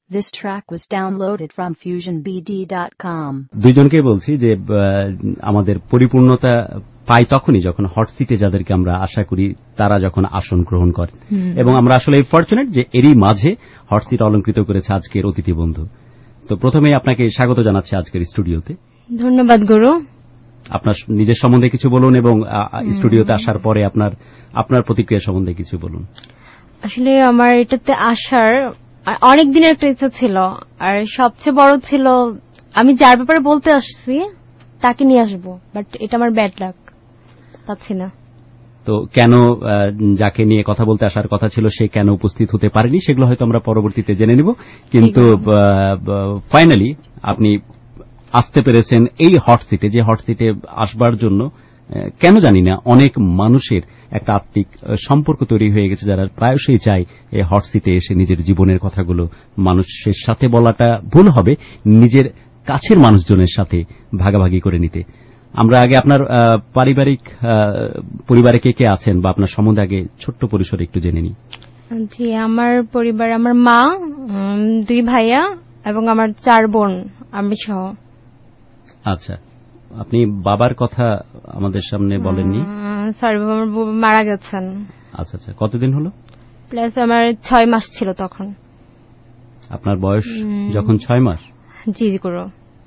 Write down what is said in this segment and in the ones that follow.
This track was downloaded from FusionBD.com. দুইজনকে বলছি যে আমাদের পরিপূর্ণতা পাই তখনই যখন হট সিটে যাদেরকে আমরা আশা করি তারা যখন আসন গ্রহণ করে, এবং আমরা আসলে ফরচুনেট যে এরই মাঝে হট সিট অলঙ্কৃত করেছে আজকের অতিথি বন্ধু। তো প্রথমেই আপনাকে স্বাগত জানাচ্ছি আজকের স্টুডিওতে। ধন্যবাদ গুরু। আপনার নিজের সম্বন্ধে কিছু বলুন এবং স্টুডিওতে আসার পরে আপনার প্রতিক্রিয়া সম্বন্ধে কিছু বলুন। আসলে আমার এটাতে আসার অনেক দিনের একটা ইচ্ছা ছিল, আর সবচেয়ে বড় ছিল আমি যার ব্যাপারে বলতে আসছি তাকে নিয়ে আসবো, বাট এটা আমার ব্যাড লাক, পাচ্ছি না। তো কেন যাকে নিয়ে কথা বলতে আসার কথা ছিল সে কেন উপস্থিত হতে পারেনি সেগুলো হয়তো আমরা পরবর্তীতে জেনে নিব, কিন্তু ফাইনালি আপনি আসতে পেরেছেন এই হট সিটে, যে হট সিটে আসবার জন্য কেন জানি না অনেক মানুষের একটা আত্মিক সম্পর্ক তৈরি হয়ে গেছে, যারা প্রায়শই চায় এই হট সিটে এসে নিজের জীবনের কথাগুলো মানুষের সাথে বলাটা ভুল হবে, নিজের কাছের মানুষজনের সাথে ভাগাভাগি করে নিতে। আমরা আগে আপনার পারিবারিক পরিবারে কে কে আছেন বা আপনার সম্বন্ধে আগে ছোট্ট পরিসরে একটু জেনে নিই। জি, আমার পরিবার, আমার মা, 2 ভাইয়া এবং আমার 4 বোন, আমি সহ। আচ্ছা, আপনি বাবার কথা আমাদের সামনে বলেননি। সরি, আমার মারা গেছেন। আচ্ছা আচ্ছা, কতদিন হলো? প্লাস আমার 6 মাস ছিল তখন। আপনার বয়স যখন 6 মাস? জি গুরু।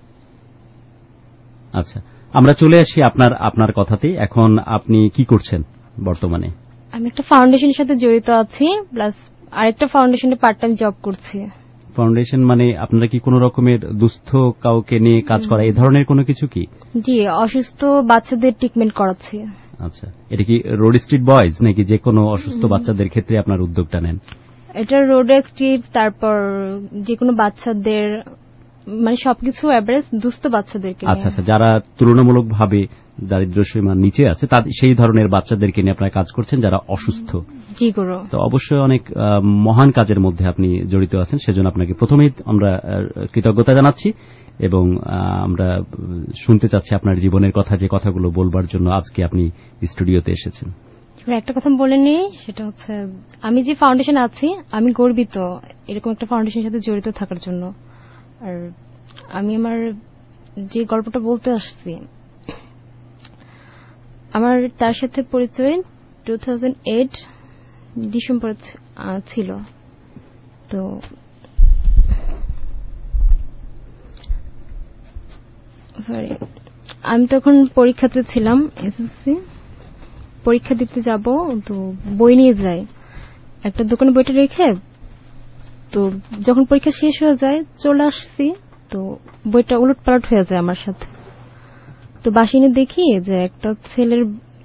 আচ্ছা, আমরা চলে আসি আপনার কথাতেই। এখন আপনি কি করছেন বর্তমানে? আমি একটা ফাউন্ডেশনের সাথে জড়িত আছি, প্লাস আরেকটা ফাউন্ডেশনে পার্ট টাইম জব করছি। ফাউন্ডেশন মানে আপনারা কি কোন রকমের দুস্থ কাউকে নিয়ে কাজ করা, এই ধরনের কোনো কিছু কি? জি, অসুস্থ বাচ্চাদের ট্রিটমেন্ট করাচ্ছি। আচ্ছা, এটা কি রোড স্ট্রিট বয়েজ নাকি যে কোনো অসুস্থ বাচ্চাদের ক্ষেত্রে আপনার উদ্যোগটা নেন? এটা রোড স্ট্রিট, তারপর যে কোনো বাচ্চাদের, মানে সবকিছু এভারেজ দুস্থ বাচ্চাদেরকে। আচ্ছা আচ্ছা, যারা তুলনামূলকভাবে দারিদ্র্য সীমার নিচে আছে সেই ধরনের বাচ্চাদেরকে নিয়ে আপনারা কাজ করছেন যারা অসুস্থ। জি গুরু। তো অবশ্যই অনেক মহান কাজের মধ্যে আপনি জড়িত আছেন, সেজন্য আপনাকে প্রথমেই আমরা কৃতজ্ঞতা জানাচ্ছি এবং আমরা শুনতে চাচ্ছি আপনার জীবনের কথা, যে কথাগুলো বলবার জন্য আজকে আপনি স্টুডিওতে এসেছেন। একটা কথা বলে নিই, সেটা হচ্ছে আমি যে ফাউন্ডেশনে আছি আমি গর্বিত এরকম একটা ফাউন্ডেশনের সাথে জড়িত থাকার জন্য। আর আমি আমার যে গল্পটা বলতে আসছি, আমার তার সাথে পরিচয় 2008 ডিসেম্বর ছিল। তো সরি, আমি তখন পরীক্ষাতে ছিলাম, এসএসসি পরীক্ষা দিতে যাব, তো বই নিয়ে যাই একটা দোকানে, বইটা রেখে তো যখন পরীক্ষা শেষ হয়ে যায় চলে আসছি, তো বইটা উলটপালট হয়ে যায় আমার সাথে। তো বাসিনে দেখি যে একটা ছেলের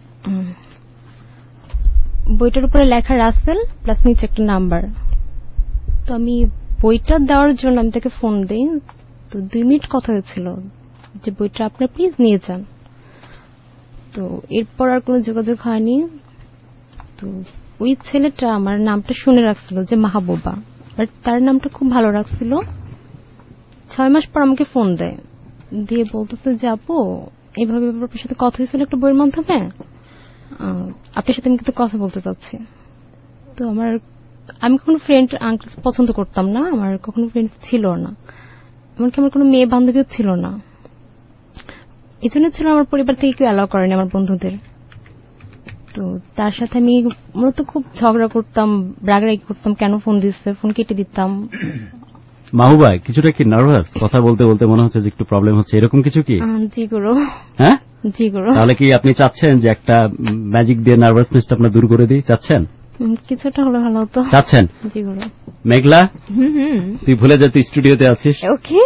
বইটার উপরে লেখা রাসেল প্লাস নিচে একটা নাম্বার। তো আমি বইটা দেওয়ার জন্য আমি তাকে ফোন দিই, তো 2 মিনিট কথা হয়েছিল যে বইটা আপনার প্লিজ নিয়ে যান। তো এরপর আর কোনো যোগাযোগ হয়নি। তো ওই ছেলেটা আমার নামটা শুনে রাখছিল যে মাহবুবা, বাট তার নামটা খুব ভালো রাখছিল। 6 মাস পর আমাকে ফোন দেয়, দিয়ে বলতেছে যে আপু এইভাবে আপনার সাথে কথা হয়েছিল একটা বইয়ের মাধ্যমে, আপনার সাথে আমি কিন্তু কথা বলতে চাচ্ছি। তো আমি কখনো ফ্রেন্ড আঙ্কেল পছন্দ করতাম না, আমার কখনো ফ্রেন্ড ছিল না, এমনকি আমার কোনো মেয়ে বান্ধবীও ছিল না। এই জন্য ছিল আমার পরিবার থেকে কেউ অ্যালাউ করেনি আমার বন্ধুদের। তো তার সাথে আমি মূলত খুব ঝগড়া করতাম, রাগারাগি করতাম, কেন ফোন দিচ্ছে, ফোন কেটে দিতাম। মাহবুবা কিছুটা কি নার্ভাস? কথা বলতে বলতে মনে হচ্ছে যে একটু প্রবলেম হচ্ছে, এরকম কিছু কি? জি গুরু। হ্যাঁ জি গুরু। তাহলে কি আপনি চাচ্ছেন যে একটা ম্যাজিক দিয়ে নার্ভাসনেসটা আপনার দূর করে দিই? চাচ্ছেন? কিছুটা হলে ভালো হতো। চাচ্ছেন? জি গুরু। মেঘলা, তুই ভুলে যা তুই স্টুডিওতে আছিস। ওকে।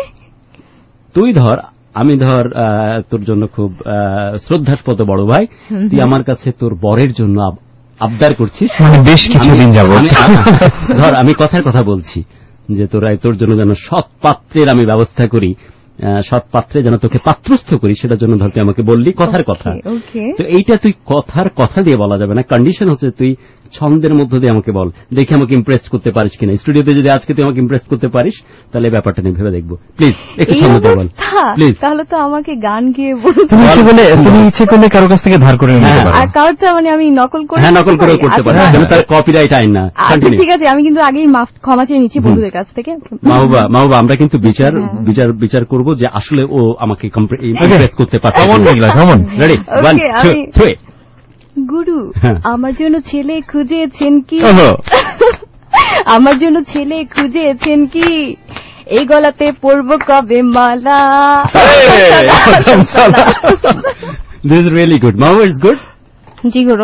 আমি ধর তোর জন্য খুব শ্রদ্ধাস্পদ বড় ভাই, তুই আমার কাছে তোর বরের জন্য আবদার করছিস, মানে বেশ কিছুদিন যাবত। ধর আমি কথার কথা বলছি যে তোর জন্য যেন সৎ পাত্রের আমি ব্যবস্থা করি, সৎ পাত্রে যেন তোকে পাত্রস্থ করি, সেটার জন্য ধর তুই আমাকে বললি কথার কথা। তো এইটা তুই কথার কথা দিয়ে বলা যাবে না, কন্ডিশন হচ্ছে তুই ছন্দের মধ্য দিয়ে আমাকে বল, দেখি আমাকে ইমপ্রেস করতে পারিস কিনা। স্টুডিওতে যদি আজকে তুই আমাকে ইমপ্রেস করতে পারিস তাহলে ব্যাপারটা নিয়ে ভেবে দেখবো। প্লিজ একটু ছন্দ দিয়ে বল প্লিজ। তাহলে তো আমাকে গান গিয়ে বলতে তুমি ইচ্ছে করলে কারো কাছ থেকে ধার করে নিতে পারো। আর কারোটা মানে আমি নকল করে, হ্যাঁ নকল করেও করতে পারি, তার কপিরাইট আইন না। ঠিক আছে, আমি কিন্তু আগেই ক্ষমা চেয়ে নিচ্ছি বন্ধুদের কাছ থেকে। মাহবুবা আমরা কিন্তু বিচার করব যে আসলে ও আমাকে ইমপ্রেস করতে পারছে। রেডি, 1 2 3। গুরু, আমার জন্য ছেলে খুঁজেছেন কি? আমার জন্য ছেলে খুঁজেছেন কি? এই গলাতে পরবো কবে মালা? This is really good. Mahbuba is good. জি গুরু।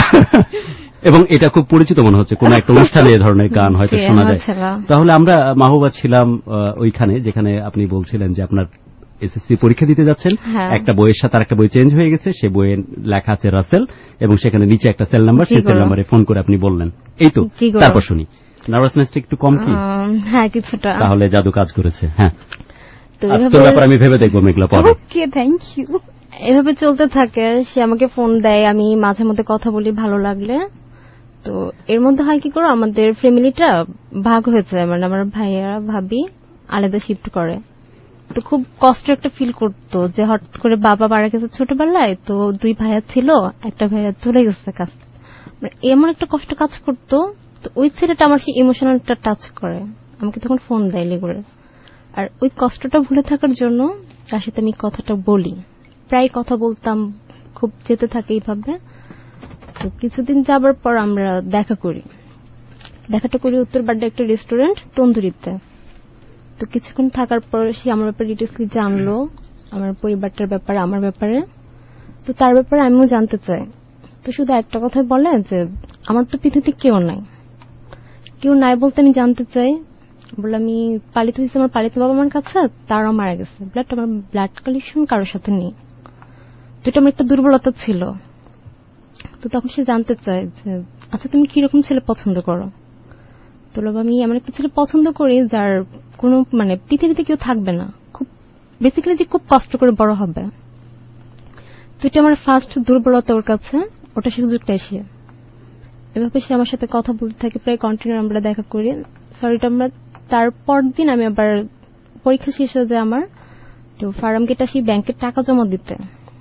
এবং এটা খুব পরিচিত মনে হচ্ছে, কোন একটা অনুষ্ঠানে এই ধরনের গান হয়তো শোনা যায়। তাহলে আমরা মাহবুবা ছিলাম ওইখানে যেখানে আপনি বলছিলেন যে আপনার এসএসসি পরীক্ষা দিতে যাচ্ছেন, একটা বইয়ের সাথে আরেকটা বই চেঞ্জ হয়ে গেছে, সে বইয়ে লেখা আছে রাসেল এবং সেখানে নিচে একটা সেল নাম্বার, সেই সেল নাম্বারে ফোন করে আপনি বললেন, এই তো। তারপর শুনি নার্ভাসনেসটা একটু কম কি? হ্যাঁ কিছুটা। তাহলে জাদু কাজ করেছে। হ্যাঁ, তোর ব্যাপার আমি ভেবে দেখবো মেঘলা পরে। Okay, thank you. এভাবে চলতে থাকে, সে আমাকে ফোন দেয়, আমি মাঝে মধ্যে কথা বলি ভালো লাগলে। তো এর মধ্যে হয় কি করে, আমাদের ফ্যামিলিটা ভাগ হয়েছে, মানে আমার ভাইয়ারা ভাবি আলাদা শিফট করে। তো খুব কষ্ট একটা ফিল করতো যে হঠাৎ করে বাবা মারা গেছে ছোটবেলায়, তো 2 ভাইয়া ছিল, একটা ভাইয়া চলে গেছে কাজ, মানে এমন একটা কষ্ট কাজ করতো। তো ওই ছেলেটা আমার সেই ইমোশনালটা টাচ করে, আমাকে তখন ফোন দেয় করে। আর ওই কষ্টটা ভুলে থাকার জন্য তার সাথে আমি কথাটা বলি, প্রায় কথা বলতাম, খুব যেতে থাকে এইভাবে। তো কিছুদিন যাবার পর আমরা দেখাটা করি উত্তরবাড্ডা একটা রেস্টুরেন্ট তন্দুরিতে। তো কিছুক্ষণ থাকার পর সে আমার ব্যাপারে ডিটেইলসলি জানলো, আমার পরিবারটার ব্যাপারে, আমার ব্যাপারে। তো তার ব্যাপারে আমিও জানতে চাই। তো শুধু একটা কথাই বলে যে আমার তো পৃথিবীতে কেউ নাই বলতে আমি জানতে চাই। বলে আমি পালিত হয়েছি আমার পালিত বাবা মার কাছে, তারাও মারা গেছে, আমার ব্লাড কালেকশন কারোর সাথে নেই। তো এটা আমার একটা দুর্বলতা ছিল। তো তখন সে জানতে চায় যে আচ্ছা তুমি কিরকম ছেলে পছন্দ করো? তো আমি এমন একটা ছেলে পছন্দ করি যার কোনো মানে পৃথিবীতে কেউ থাকবে না, খুব বেসিক্যালি যে খুব কষ্ট করে বড় হবে। তো এটা আমার ফার্স্ট দুর্বলতা ওর কাছে, ওটা সুযোগটা এসে এভাবে সে আমার সাথে কথা বলতে থাকে, প্রায় কন্টিনিউ আমরা দেখা করি। সরিটা আমরা তারপর দিন আমি আবার পরীক্ষা শেষ হয়ে যায় আমার, তো ফার্মগেট আসি ব্যাংকের টাকা জমা দিতে।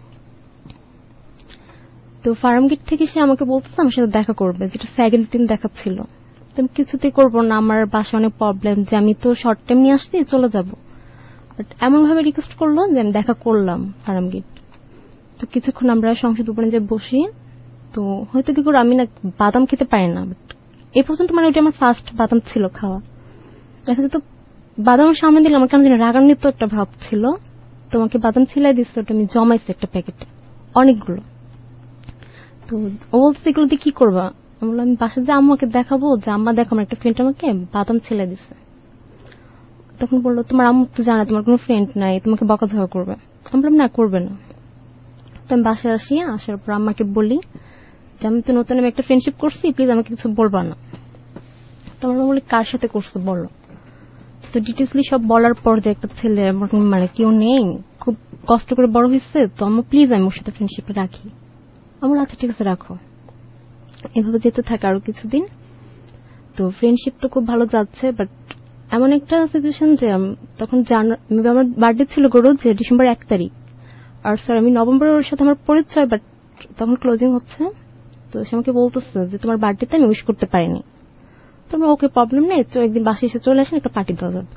তো ফার্মগেট থেকে সে আমাকে বলতেছে আমার সাথে দেখা করবে, যেটা সেকেন্ড দিন দেখাচ্ছিল। তো আমি কিছুতেই করবো না, আমার বাসায় অনেক প্রবলেম, যে আমি তো শর্ট টাইম নিয়ে আসতে চলে যাব। বাট এমন ভাবে রিকোয়েস্ট করলো যে আমি দেখা করলাম ফার্মগেট। তো কিছুক্ষণ আমরা সংসদ উপরে যে বসি, তো হয়তো কি করে আমি না বাদাম খেতে পারি না, বাট এই পর্যন্ত মানে ওটা আমার ফার্স্ট বাদাম ছিল খাওয়া। দেখা যেত বাদামের সামনে দিলে আমার কেন যেন রাগান্বিত একটা ভাব ছিল। তোমাকে বাদাম ছিলাই দিচ্ছে, ওটা আমি জমাইছি একটা প্যাকেটে অনেকগুলো। তো ও বলতে এগুলো দিয়ে কি করবা? আমি বললাম আমি বাসায় যে আম্মাকে দেখাবো, যে আম্মা দেখো আমার একটা ফ্রেন্ড আমাকে বাদাম ছিলাই দিচ্ছে। তখন বললো তোমার আম্মু তো জানা তোমার কোনো ফ্রেন্ড নাই, তোমাকে বকাঝকা করবে। আমি বললাম না, করবে না। তো আমি বাসায় আসি, আসার পর আম্মাকে বলি যে আমি তো নতুন আমি একটা ফ্রেন্ডশিপ করছি, প্লিজ আমাকে কিছু বলবা না। তো আমার বলি কার সাথে করছো বলো। তো ডিটেইলসলি সব বলার পর যে একটা ছেলে মানে কেউ নেই, খুব কষ্ট করে বড় হয়েছে, তো আমার প্লিজ আমি ওর সাথে ফ্রেন্ডশিপ রাখি। আমার আচ্ছা ঠিক আছে রাখো। এভাবে যেতে থাকে আরো কিছুদিন। তো ফ্রেন্ডশিপ তো খুব ভালো যাচ্ছে, বাট এমন একটা সিচুয়েশন যে তখন আমার বার্থডে ছিল গরু যে ডিসেম্বর 1 তারিখ, আর স্যার আমি নভেম্বরের ওর সাথে আমার পরিচয়, বাট তখন ক্লোজিং হচ্ছে। তো সে আমাকে বলতেছে যে তোমার বার্থডেতে আমি উইশ করতে পারিনি। তো আমার ওকে প্রবলেম নেই, তো একদিন বাসায় এসে চলে আসেন, একটা পার্টি দেওয়া যাবে।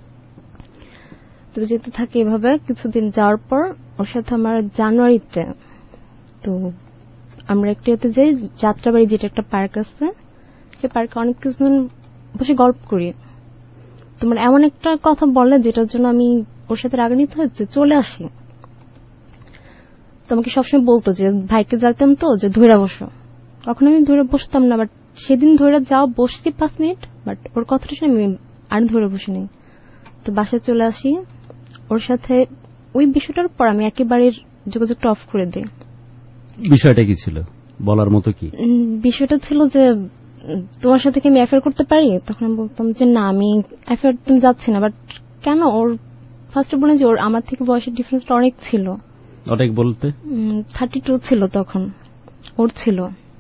তো যেতে থাকে এভাবে কিছুদিন যাওয়ার পর ওর সাথে আমার জানুয়ারিতে তো আমরা একটু যাই যাত্রাবাড়ি, যেটা একটা পার্ক আছে, সে পার্কে অনেক কিছুদিন বসে গল্প করি। তোমার এমন একটা কথা বলে যেটার জন্য আমি ওর সাথে রাগান্বিত হচ্ছে চলে আসি। তোমাকে সবসময় বলতো যে ভাইকে যাইতাম তো যে ধৈরা বসো, কখনো আমি ধরে বসতাম না, বাট সেদিন ধরে যাও বসছি 5 মিনিট, বাট ওর কথাটা শুনে আমি আর ধরে বসে নেই। তো বাসায় চলে আসি, ওর সাথে ওই বিষয়টার পর আমি একেবারে যোগাযোগটা অফ করে দিই। বিষয়টা কি ছিল বলার মতো? কি বিষয়টা ছিল যে তোমার সাথে কি আমি অ্যাফেয়ার করতে পারি? তখন আমি বলতাম যে না, আমি অ্যাফেয়ার তুমি যাচ্ছি না। বাট কেন? ওর ফার্স্টে বলে যে ওর আমার থেকে বয়সের ডিফারেন্সটা অনেক ছিল। অনেক বলতে 32 ছিল তখন, ওর ছিল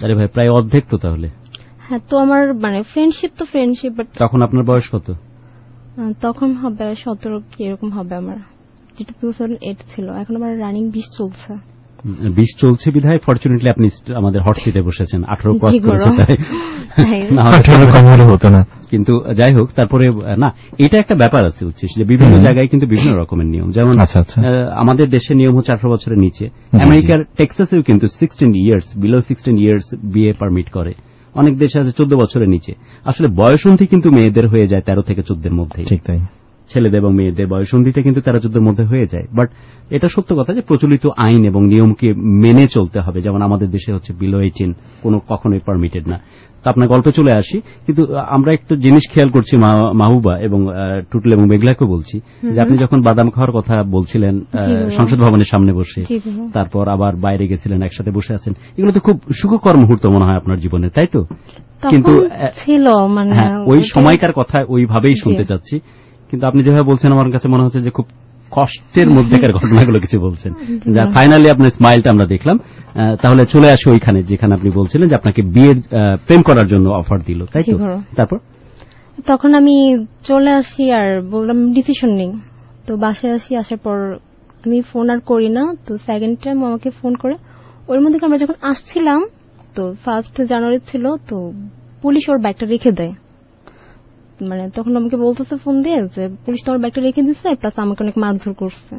আরে ভাই, প্রায় অর্ধেক তো তাহলে। হ্যাঁ, তো আমার মানে ফ্রেন্ডশিপ তো ফ্রেন্ডশিপ, বাট তখন আপনার বয়স কত? তখন হবে 17 কি এরকম হবে আমার, যেটা 2008 ছিল। এখন আমার রানিং 20 চলছে। 20 চলছে বিধায় ফরচুনেটলি আপনি আমাদের হট সিটে বসেছেন। 18 ক্রস করেছে তাই না, 18 কম হলে হতো না। কিন্তু যাই হোক, তারপরে না, এটা একটা ব্যাপার আছে বুঝছিস, যে বিভিন্ন জায়গায় কিন্তু বিভিন্ন রকমের নিয়ম। যেমন আমাদের দেশে নিয়ম হচ্ছে 18 বছরের নিচে। আমেরিকার টেক্সাসেও কিন্তু 16 ইয়ার্স, বিলো 16 ইয়ার্স বিয়ে পারমিট করে। অনেক দেশে আছে 14 বছরের নিচে। আসলে বয়সন্ধি কিন্তু মেয়েদের হয়ে যায় 13 থেকে 14 মধ্যে। ঠিক তাই, ছেলেদের এবং মেয়েদের বয়সন্ধিটা কিন্তু 13-14 মধ্যে হয়ে যায়। বাট এটা সত্য কথা যে প্রচলিত আইন এবং নিয়মকে মেনে চলতে হবে। যেমন আমাদের দেশে হচ্ছে বিলো 18 কোনো কখনোই পারমিটেড না। তো আপনার গল্পে চলে আসি, কিন্তু আমরা একটু জিনিস খেয়াল করছি মাহবুবা এবং টুটুল এবং মেঘলাকে বলছি, যে আপনি যখন বাদাম খাওয়ার কথা বলছিলেন সংসদ ভবনের সামনে বসে, তারপর আবার বাইরে গেছিলেন, একসাথে বসে আছেন, এগুলো তো খুব সুখকর মুহূর্ত মনে হয় আপনার জীবনে, তাই তো? কিন্তু ছিল মানে ওই সময়কার কথা ওইভাবেই শুনতে চাচ্ছি। কিন্তু আপনি যেভাবে বলছেন আমার কাছে মনে হচ্ছে যে খুব কষ্টের মধ্যেকার ঘটনাগুলো কিছু বলছেন। যা ফাইনালি আপনার স্মাইলটা আমরা দেখলাম। তাহলে চলে আসি ওইখানে যেখানে আপনি বলছিলেন যে আপনাকে বিয়ের প্রেম করার জন্য অফার দিল, তাই তো? তারপর তখন আমি চলে আসি আর বললাম ডিসিশন নেই। তো বাসায় আসি, আসার পর আমি ফোন আর করি না। তো সেকেন্ড টাইম আমাকে ফোন করে, ওর মধ্যে আমরা যখন আসছিলাম, তো 1 জানুয়ারি ছিল, তো পুলিশ ওর ব্যাগটা রেখে দেয়। মানে তখন আমাকে বলতেছে ফোন দিয়ে যে পুলিশ তোমার ব্যাগটা রেখে দিচ্ছে, প্লাস আমাকে অনেক মারধর করছে।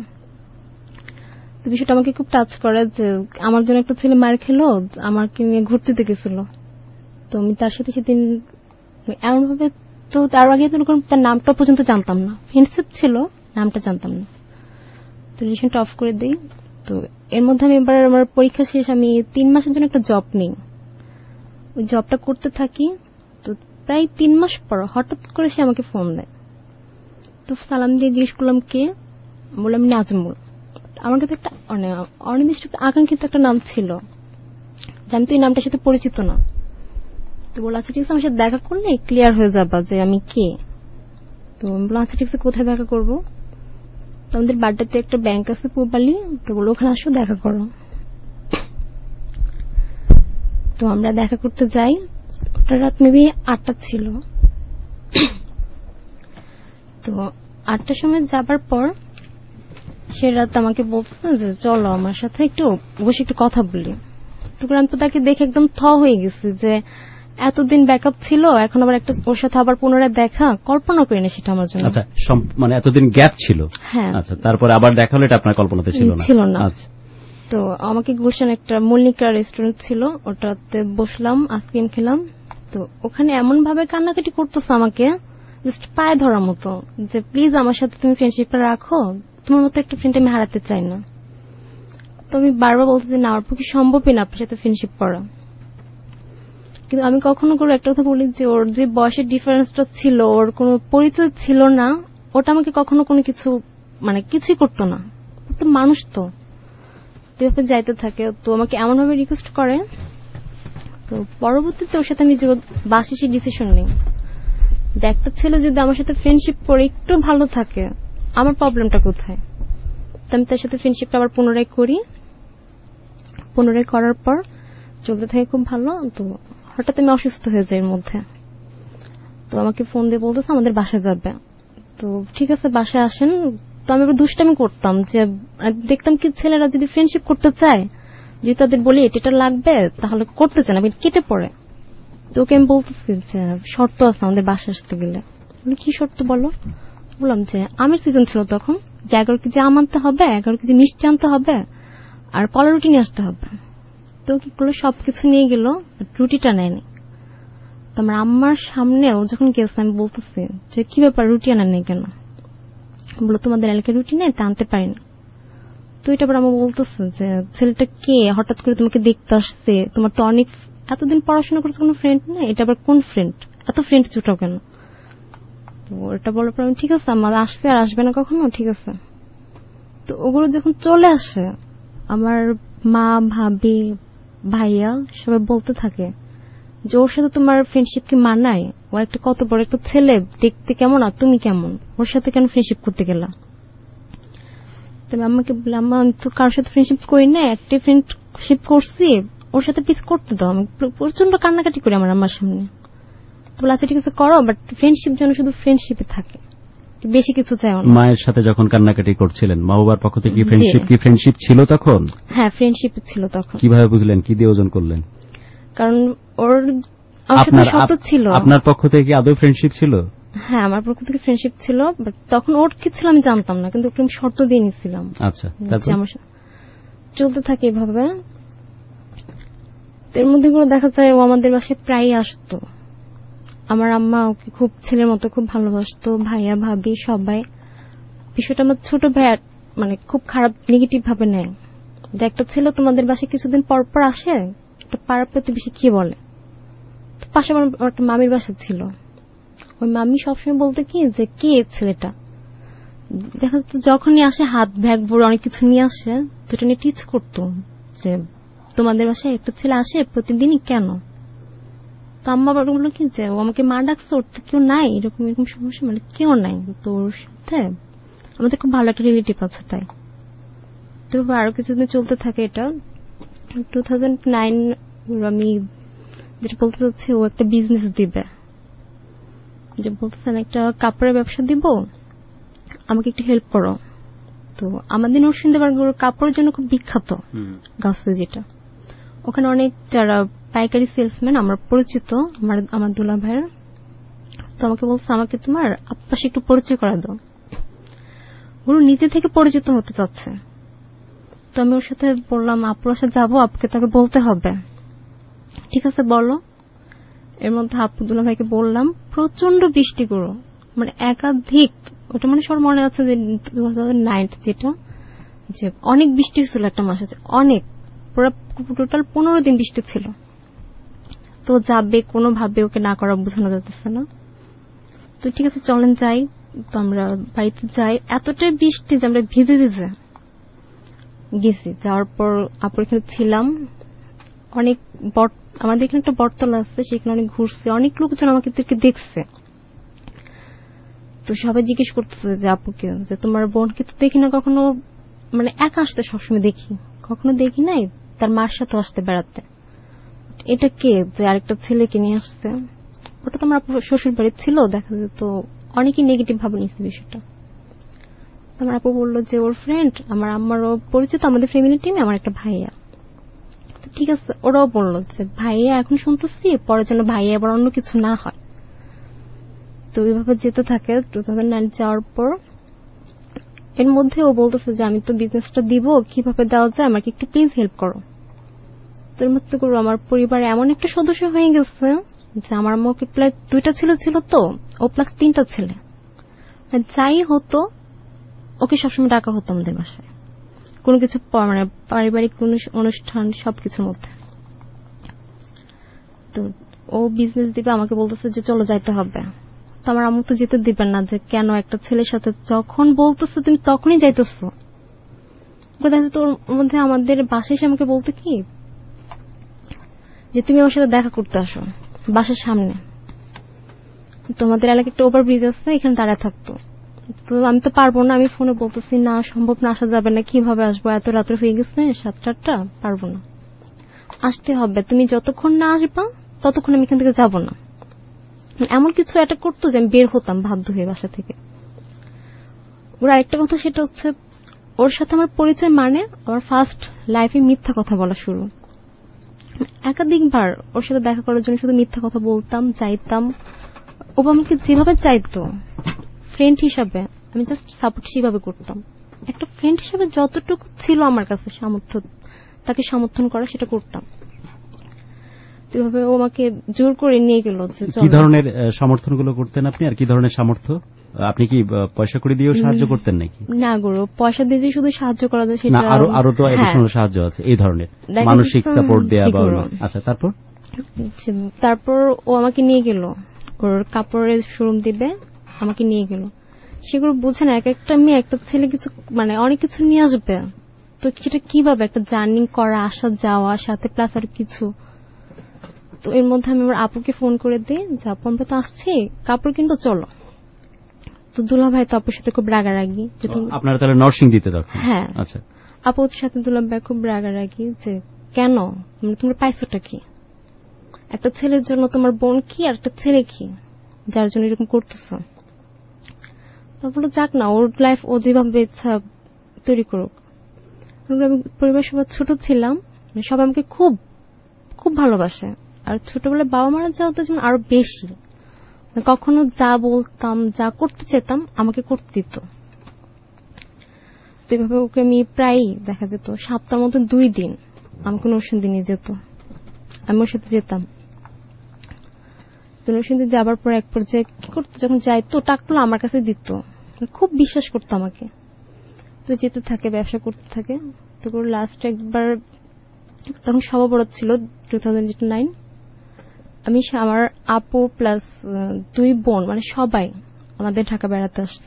তো বিষয়টা আমাকে খুব টাচ করে যে আমার জন্য একটা ছেলে মার খেলো, আমাকে নিয়ে ঘুরতে গেছিল। তো আমি তার সাথে সেদিন এমন ভাবে, তো তার আগে তার নামটা পর্যন্ত জানতাম না, ফ্রেন্ডশিপ ছিল, নামটা জানতাম না। তো রিলেশনটা অফ করে দিই। তো এর মধ্যে আমি এবার আমার পরীক্ষা শেষ, আমি 3 মাসের জন্য একটা জব নিই। ওই জবটা করতে থাকি। তো প্রায় 3 মাস পর হঠাৎ করে সে আমাকে ফোন দেয়। তো সালাম দিয়ে জিজ্ঞেস করলাম কে, বললাম নাজমুল। আমার কাছে একটা অনির্দিষ্ট আকাঙ্ক্ষিত একটা নাম ছিল, আমি তো এই নামটার সাথে পরিচিত না। তো বললাম আচ্ছা ঠিক আছে, আমার সাথে দেখা করলে ক্লিয়ার হয়ে যাবা যে আমি কে। তো আমি বললাম আচ্ছা ঠিক আছে, কোথায় দেখা করবো? তো আমাদের বাড্ডাতে একটা ব্যাংক আছে পূবালি, তো বললো ওখানে আসো দেখা করো। তো আমরা দেখা করতে যাই। ওটা রাত মেবি 8টা ছিল। তো 8টার সময় যাবার পর সে রাত আমাকে বলছে যে চলো আমার সাথে একটু বসে একটু কথা বলি। তো আমি তো তাকে দেখে একদম হয়ে গেছি যে এতদিন ব্যাকআপ ছিল, এখন আবার একটা ওর সাথে আবার পুনরায় দেখা, কল্পনা করি না সেটা আমার জন্য। আচ্ছা, মানে এতদিন গ্যাপ ছিল। হ্যাঁ। আচ্ছা, তারপরে আবার দেখা হলো, এটা আপনার কল্পনাতে ছিল না? আচ্ছা। তো আমাকে গুলশান একটা মল্লিকা রেস্টুরেন্ট ছিল, ওটাতে বসলাম, আইসক্রিম খেলাম। তো ওখানে এমন ভাবে কান্নাকাটি করতেছে আমাকে, জাস্ট পায়ে ধরার মতো, যে প্লিজ আমার সাথে তুমি ফ্রেন্ডশিপটা রাখো, তোমার মতো একটা ফ্রেন্ড আমি হারাতে চাই না। তো আমি বারবার বলতে যে না, আমার পক্ষে সম্ভবই না আপনার সাথে ফ্রেন্ডশিপ করা। কিন্তু আমি কখনো করে একটা কথা বলি যে ওর যে বয়সের ডিফারেন্সটা ছিল, ওর কোনো পরিচয় ছিল না, ওটা আমাকে কখনো কোনো কিছু মানে কিছুই করতো না। তো মানুষ তো যাইতে থাকে। তো আমাকে এমন ভাবে রিকোয়েস্ট করে। তো পরবর্তীতে ওর সাথে আমি বাসে সে ডিসিশন নেই যে একটা ছেলে যদি আমার সাথে ফ্রেন্ডশিপ করে একটু ভালো থাকে, আমার প্রবলেমটা কোথায়। তো আমি তার সাথে ফ্রেন্ডশিপটা আবার পুনরায় করি। পুনরায় করার পর চলতে থাকে খুব ভালো। তো হঠাৎ আমি অসুস্থ হয়ে যাই এর মধ্যে। তো আমাকে ফোন দিয়ে বলতেছে আমাদের বাসায় যাবে। তো ঠিক আছে বাসায় আসেন। তো আমি এবার দুষ্টামি করতাম যে দেখতাম কি ছেলেরা যদি ফ্রেন্ডশিপ করতে চায়, যদি তাদের বলি এটা লাগবে তাহলে করতে চান, আমি কেটে পড়ে। তো ওকে আমি বলতেছি যে শর্ত আছে আমাদের বাসায় আসতে গেলে। কি শর্ত বলো? বললাম যে আমের সিজন ছিল তখন, যে 11 কেজি আম আনতে হবে, 11 কেজি মিষ্টি আনতে হবে, আর কলা রুটি নিয়ে আসতে হবে। তো কি করলো, সবকিছু নিয়ে গেল, রুটিটা নেয়নি। তো আমার আম্মার সামনেও যখন গেছে আমি বলতেছি যে কি ব্যাপার রুটি আনার নেই কেন? বললো তোমাদের এলাকায় রুটি নেই, তা আনতে পারিনি। তো এটা আবার আমার বলতেছে যে ছেলেটা কে, হঠাৎ করে তোমাকে দেখতে আসছে, তোমার তো অনেক এতদিন পড়াশোনা করছে, কোনো ফ্রেন্ড নেই, এটা আবার কোন ফ্রেন্ড, এত ফ্রেন্ড জুটাও কেন? তো এটা বলার পর আমি ঠিক আছে আমার আসবে আর আসবে না কখনো, ঠিক আছে। তো ওগুলো যখন চলে আসে আমার মা, ভাবি, ভাইয়া সবাই বলতে থাকে যে ওর সাথে তোমার ফ্রেন্ডশিপ কি মানায়, ও একটা কত বড় একটা ছেলে, দেখতে কেমন আর তুমি কেমন, ওর সাথে কেন ফ্রেন্ডশিপ করতে গেলা? তবে আম্মাকে বললাম আমি তো কারোর সাথে ফ্রেন্ডশিপ করি না, একটা ফ্রেন্ডশিপ করছি, ওর সাথে পিস করতে দাও। আমি প্রচন্ড কান্নাকাটি করি আমার আম্মার সামনে। তো বলে আচ্ছা ঠিক আছে করো, বাট ফ্রেন্ডশিপ যেন শুধু ফ্রেন্ডশিপে থাকে, বেশি কিছু চাই না। মায়ের সাথে যখন কান্নাকাটি করছিলেন মা বাবার পক্ষ থেকে ফ্রেন্ডশিপ ছিল তখন? হ্যাঁ, ফ্রেন্ডশিপ ছিল তখন। কিভাবে বুঝলেন, কি দিয়ে ওজন করলেন? কারণ ওর আমার সাথে শর্ত ছিল। আপনার পক্ষ থেকে কি আদৌ ফ্রেন্ডশিপ ছিল? হ্যাঁ, আমার পক্ষ থেকে ফ্রেন্ডশিপ ছিল, বাট তখন ওর কি ছিল আমি জানতাম না, কিন্তু ওকে আমি শর্ত দিয়ে নিয়েছিলাম। আচ্ছা, আমার চলতে থাকে এভাবে। এর মধ্যে করে দেখা যায় ও আমাদের বাসায় প্রায় আসতো। আমার আম্মা ওকে খুব ছেলের মতো খুব ভালোবাসতো, ভাইয়া ভাবি সবাই। বিষয়টা আমার ছোট ভাইয়া মানে খুব খারাপ নেগেটিভ ভাবে নেয় যে একটা ছেলে তোমাদের বাসায় কিছুদিন পর পর আসে, একটা পাড়ার প্রতিবেশী কি বলে। পাশে আমার একটা মামির বাসা ছিল, ওই মামি সবসময় বলতে কি যে কে ছেলেটা। দেখা যেত যখনই আসে হাত ব্যাগ ভরে অনেক কিছু নিয়ে আসে, দুটো নিয়ে টিচ করতো যে তোমাদের বাসায় একটা ছেলে আসে প্রতিদিনই কেন। তো আম্মা বাবা বললো কি যে ও আমাকে মা ডাকছে, ওর তো কেউ নাই এরকম এরকম সমস্যা, মানে কেউ নাই, তো ওর সাথে আমাদের খুব ভালো একটা রিলেটিভ আছে। তাই তো আরো কিছুদিন চলতে থাকে এটা। 2009 আমি যেটা বলতে চাচ্ছি, ও একটা বিজনেস দিবে, যে বলতেছে আমি একটা কাপড়ের ব্যবসা দিব, আমাকে একটু হেল্প করো। তো আমাদের নরসিংদীবাড়ির কাপড়ের জন্য খুব বিখ্যাত গাছে, যেটা ওখানে অনেক যারা পাইকারি সেলসম্যান আমার পরিচিত, আমার দুলা ভাইয়ের। তো আমাকে বলছে আমাকে তোমার আপ্পাস একটু পরিচয় করা দাও। ওর নিজে থেকে পরিচিত হতে চাচ্ছে। তো আমি ওর সাথে বললাম আপুর সাথে যাবো, আপুকে তাকে বলতে হবে। ঠিক আছে বলো। এর মধ্যে আপু দুলা ভাইকে বললাম, প্রচন্ড বৃষ্টি করো, মানে একাধিক, ওটা মানে সব মনে আছে যে 2009 যেটা, যে অনেক বৃষ্টি ছিল একটা মাসে, অনেক, পুরো টোটাল 15 দিন বৃষ্টি ছিল। তো যাবে কোনোভাবে, ওকে না করা বোঝানো যাচ্ছে না। তো ঠিক আছে চলেন যাই। তো আমরা বাড়িতে যাই, এতটাই বৃষ্টি যে আমরা ভিজে ভিজে গেছি। যাওয়ার পর আপুর এখানে ছিলাম, অনেক আমাদের এখানে একটা বটতলা আছে, সেখানে অনেক ঘুরছে, অনেক লোকজন আমাকে দেখছে। তো সবাই জিজ্ঞেস করতেছে যে আপুকে যে তোমার বোনকে তো দেখি না কখনো, মানে একা আসতে সবসময় দেখি, কখনো দেখি নাই তার মার সাথে আসতে বেড়াতে, এটা কে যে আরেকটা ছেলেকে নিয়ে আসছে। ওটা তো আমার শ্বশুর বাড়ি ছিল, দেখা যেত অনেকেই নেগেটিভ ভাবে নিচ্ছে বিষয়টা। আমার আপু বললো যে ওর ফ্রেন্ড, আমার আম্মারও পরিচিত, আমাদের ফ্যামিলি টিমে আমার একটা ভাইয়া। ঠিক আছে, ওরাও বললো যে ভাইয়া এখন শুনতেছি, পরের জন্য ভাইয়া আবার অন্য কিছু না হয়। তো এইভাবে যেতে থাকে। 2009 যাওয়ার পর এর মধ্যে ও বলতেছে যে আমি তো বিজনেসটা দিব, কিভাবে দেওয়া যায় আমাকে একটু প্লিজ হেল্প করো। তোর মধ্যে করো, আমার পরিবারে এমন একটা সদস্য হয়ে গেছে যে আমার মুখে প্রায় 2টা ছেলে ছিল, তো ও প্লাস 3টা ছেলে। যাই হতো ওকে সবসময় ডাকা হতো আমাদের বাসায়, কোনো কিছু মানে পারিবারিক কোন অনুষ্ঠান সবকিছুর মধ্যে। তো ও বিজনেস দিবে, আমাকে বলতেছে যে চলো যাইতে হবে। তো আমার আম্মু তো যেতে দিবেন না, যে কেন, একটা ছেলের সাথে যখন বলতেছো তুমি তখনই যাইতেছো। তোর মধ্যে আমাদের বাসায় এসে আমাকে বলতে কি যে তুমি আমার সাথে দেখা করতে আসো বাসার সামনে, তোমাদের এলাকায় একটা ওভারব্রিজ আছে, এখানে দাঁড়ায় থাকতো। তো আমি তো পারবো না, আমি ফোনে বলতেছি না সম্ভব না, আসা যাবে না, কিভাবে আসবো, এত রাত্রে হয়ে গেছে 7-8টা, পারবো না, আসতে হবে, তুমি যতক্ষণ না আসবা ততক্ষণ আমি এখান থেকে যাবো না। এমন কিছু একটা করতো যে আমি বের হতাম বাধ্য হয়ে বাসা থেকে। ওর আরেকটা কথা, সেটা হচ্ছে ওর সাথে আমার পরিচয় মানে আমার ফার্স্ট লাইফে মিথ্যা কথা বলা শুরু। একাধিকবার ওর সাথে দেখা করার জন্য শুধু মিথ্যা কথা বলতাম, চাইতাম। ও আমাকে যেভাবে চাইতো ফ্রেন্ড হিসাবে, আমি জাস্ট সাপোর্ট সেভাবে করতাম। একটা ফ্রেন্ড হিসাবে যতটুকু ছিল আমার কাছে সামর্থ্য, তাকে সমর্থন করা, সেটা করতাম। এভাবে ও আমাকে জোর করে নিয়ে গেল। কি ধরনের সমর্থনগুলো করতেন আপনি, আর কি ধরনের সামর্থ্য? আপনি কি পয়সা করে দিয়েও সাহায্য করতেন নাকি? না গো, পয়সা দিয়ে যে শুধু সাহায্য করা যায় সেটা, আরো তো এডিশনাল সাহায্য আছে এই ধরনের, মানসিক সাপোর্ট দেয়া বা। আচ্ছা, তারপর ও আমাকে নিয়ে গেল, ওর কাপড়ের শোরুম দিবে, আমাকে নিয়ে গেল। সেগুলো বুঝে না, এক একটা মেয়ে একটা ছেলে কিছু মানে অনেক কিছু নিয়ে আসবে, তো সেটা কিভাবে একটা জার্নি করা, আসা যাওয়া সাথে প্লাস আর কিছু। তো এর মধ্যে আমি আমার আপুকে ফোন করে দিই যে আপু আমরা তো আসছি, কাপড় কিনবো চলো। তো দুলা ভাই তো আপুর সাথে খুব রাগারাগি। আপনারা তাহলে নরসিংদীতে তখন? হ্যাঁ। আচ্ছা। আপুর সাথে দুলা ভাই খুব রাগারাগি যে কেন, তোমরা পাইছোটা কি? একটা ছেলের জন্য তোমার বোন কি আর একটা ছেলে কি যার জন্য এরকম করতেছো? তারপরে যাক না, ওর লাইফ ও যেভাবে ইচ্ছা তৈরি করুক। আমি পরিবার সবার ছোট ছিলাম, সবাই আমাকে খুব খুব ভালোবাসে। আর ছোটবেলায় বাবা মারা যাওয়াতে যেমন আরো বেশি, কখনো যা বলতাম, যা করতে চেতাম আমাকে করতে দিত। তো এভাবে ওকে আমি প্রায় দেখা যেত সপ্তাহের মধ্যে 2 দিন আমাকে নরসিংদী নিয়ে যেত, আমি ওর সাথে যেতাম। তো নরসিংদী যাবার পর এক পর্যায়ে কি করতো, যখন যাইতো টাকাগুলো আমার কাছে দিত, খুব বিশ্বাস করতো আমাকে। তো যেতে থাকে, ব্যবসা করতে থাকে। তো লাস্ট একবার তখন সভাবরাত ছিল 2009, আমি আমার আপু প্লাস 2 বোন মানে সবাই আমাদের ঢাকা বেড়াতে আসছে।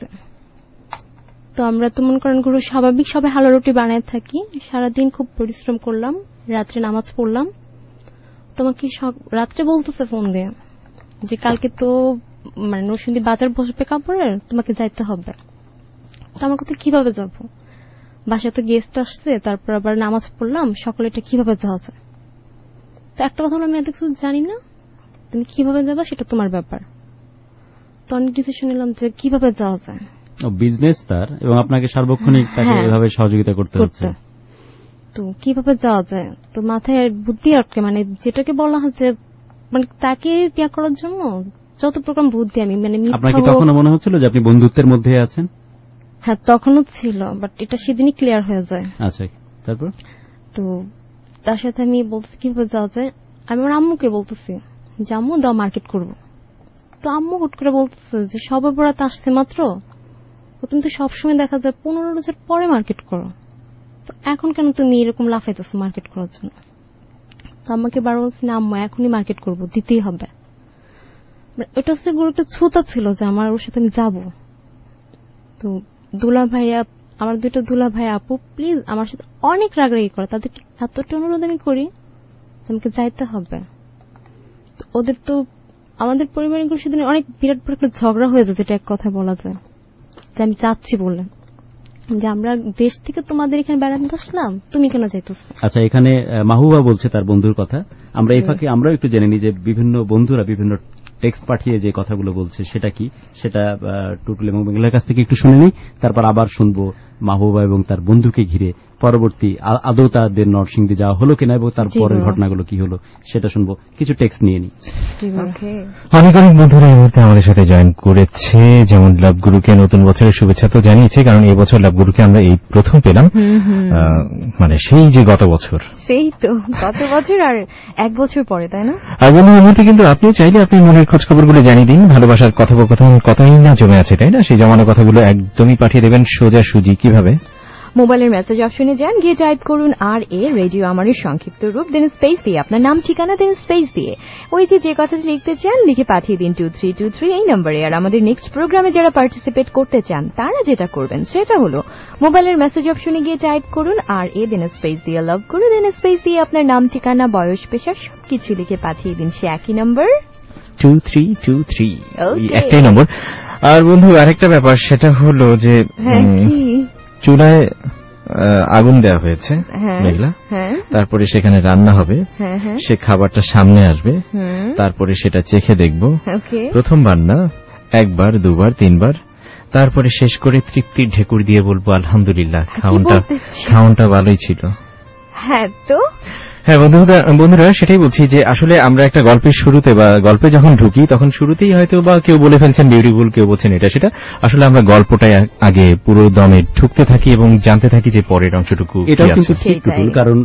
তো আমরা তো মনে করেন গুরু স্বাভাবিক সবাই হালুয়া রুটি বানায় থাকি, সারাদিন খুব পরিশ্রম করলাম, রাত্রে নামাজ পড়লাম। তোমাকে রাত্রে বলতেছে ফোন দিয়ে যে কালকে তো মানে নরসিংদী বাজার বসবে কাপড়ের, তোমাকে যাইতে হবে। তো আমার কথা কিভাবে যাব, বাসায় তো গেস্ট আসছে, তারপর আবার নামাজ পড়লাম, সকালে এটা কিভাবে যাওয়া যায়? তো একটা কথা হলো, আমি এত কিছু জানি না, তুমি কিভাবে যাবা সেটা তোমার ব্যাপার। তো অনেক ডিসিশন নিলাম যে কিভাবে যাওয়া যায়। বিজনেস তার, এবং আপনাকে সার্বক্ষণিক তাকে এভাবে সহযোগিতা করতে হচ্ছে। তো কিভাবে যাওয়া যায়, তো মাথায় বুদ্ধি আটকে, মানে যেটাকে বলা হচ্ছে মানে তাকে বিয়ে করার জন্য যত প্রকার বুদ্ধি আমি মানে আপনাকে তখনও মনে হচ্ছিল যে আপনি বন্ধুত্বের মধ্যে আছেন? হ্যাঁ তখনও ছিল, বাট এটা সেদিনই ক্লিয়ার হয়ে যায়। আচ্ছা, তারপর? তো তার সাথে আমি বলতেছি কিভাবে যাওয়া যায়, আমি আমার আম্মুকে বলতেছি যে আম্মু দাও মার্কেট করবো। তো আম্মু হুট করে বলতেছে যে সবার বরাত আসছে মাত্র, তুমি তো সবসময় দেখা যায় 15 বছর পরে মার্কেট করো, তো এখন কেন তুমি এরকম লাফাইতেছো মার্কেট করার জন্য? তো আমাকে বার বলছি না আম্মু এখনই মার্কেট করবো, দিতেই হবে। এটা হচ্ছে গুরু একটা ছুতা ছিল যে আমার ওর সাথে আমি যাবো। তো দুলা ভাইয়া, আমার 2টা দুলা ভাই আপু প্লিজ আমার সাথে অনেক রাগারাগি করে, তাদেরকে এতটা অনুরোধ আমি করি আমাকে যাইতে হবে। ওদের তো আমাদের পরিবারের সেদিন অনেক বিরাট বড় একটা ঝগড়া হয়ে যায়, যেটা এক কথা বলা যায় যে আমি যাচ্ছি বলে, যে আমরা দেশ থেকে তোমাদের এখানে বেড়াতে আসলাম, তুমি কেন যাইতেছ? আচ্ছা, এখানে মাহবুবা বলছে তার বন্ধুর কথা, আমরা এই ফাঁকে আমরাও একটু জেনে নিই যে বিভিন্ন বন্ধুরা বিভিন্ন টেক্সট পাঠিয়ে যে কথাগুলো বলছে সেটা কি, সেটা টুটুল এবং বেঙ্গলের কাছ থেকে একটু শুনে নিই, তারপর আবার শুনবো মাহবুবা এবং তার বন্ধুকে ঘিরে পরবর্তী আদৌ তাদের নরসিংদী যাওয়া হলো কিনা এবং তার পরের ঘটনাগুলো কি হলো সেটা শুনবো। কিছু টেক্সট নিয়ে নিই। অনেক অনেক বন্ধুরা এই মুহূর্তে আমাদের সাথে জয়েন করেছে, যেমন লাভগুরুকে নতুন বছরের শুভেচ্ছা তো জানিয়েছে, কারণ এই বছর লাভগুরুকে আমরা এই প্রথম পেলাম, মানে সেই যে গত বছর, সেই তো গত বছর আর 1 বছর পরে, তাই না? আর বন্ধু এই মুহূর্তে কিন্তু আপনিও চাইলে আপনি মনের খোঁজ খবরগুলো জানিয়ে দিন। ভালোবাসার কথোপকথন কতই না জমে আছে, তাই না? সেই জমানো কথাগুলো একদমই পাঠিয়ে দেবেন সোজাসুজি। কিভাবে? মোবাইলের মেসেজ অপশনে যান, গিয়ে টাইপ করুন RA রেডিও আমারের সংক্ষিপ্ত রূপ, দেন স্পেস দিয়ে আপনার নাম ঠিকানা, দেন স্পেস দিয়ে ওই যে কথাটা লিখতে চান লিখে পাঠিয়ে দিন 2323 এই নম্বরে। আর আমাদের নেক্সট প্রোগ্রামে যারা পার্টিসিপেট করতে চান তারা যেটা করবেন সেটা হলো মোবাইলের মেসেজ অপশনে গিয়ে টাইপ করুন RA দেন স্পেস দিয়ে লাভ করুন, দেন স্পেস দিয়ে আপনার নাম ঠিকানা বয়স পেশা সবকিছু লিখে পাঠিয়ে দিন সে একই নম্বর 2323, একটাই নম্বর। আর বন্ধু আরেকটা ব্যাপার, সেটা হলো যে চুলায় আগুন দেওয়া হয়েছে মেঘলা, তারপরে সেখানে রান্না হবে, সে খাবারটা সামনে আসবে, তারপরে সেটা চেখে দেখব, প্রথমবার না 1 বার 2 বার 3 বার, তারপরে শেষ করে তৃপ্তির ঢেকুর দিয়ে বলবো আলহামদুলিল্লাহ, খাওনটা ভালোই ছিল। হ্যাঁ তো হ্যাঁ বন্ধুরা সেটাই বলছি যে আসলে আমরা একটা গল্পের শুরুতে বা গল্পে যখন ঢুকি তখন শুরুতেই হয়তো বা কেউ বলে ফেলছেন বিউটিফুল, কেউ বলছেন এটা সেটা, আসলে আমরা গল্পটাই আগে পুরো দমে ঢুকতে থাকি এবং জানতে থাকি যে পরের অংশটুকু কি আছে। কারণ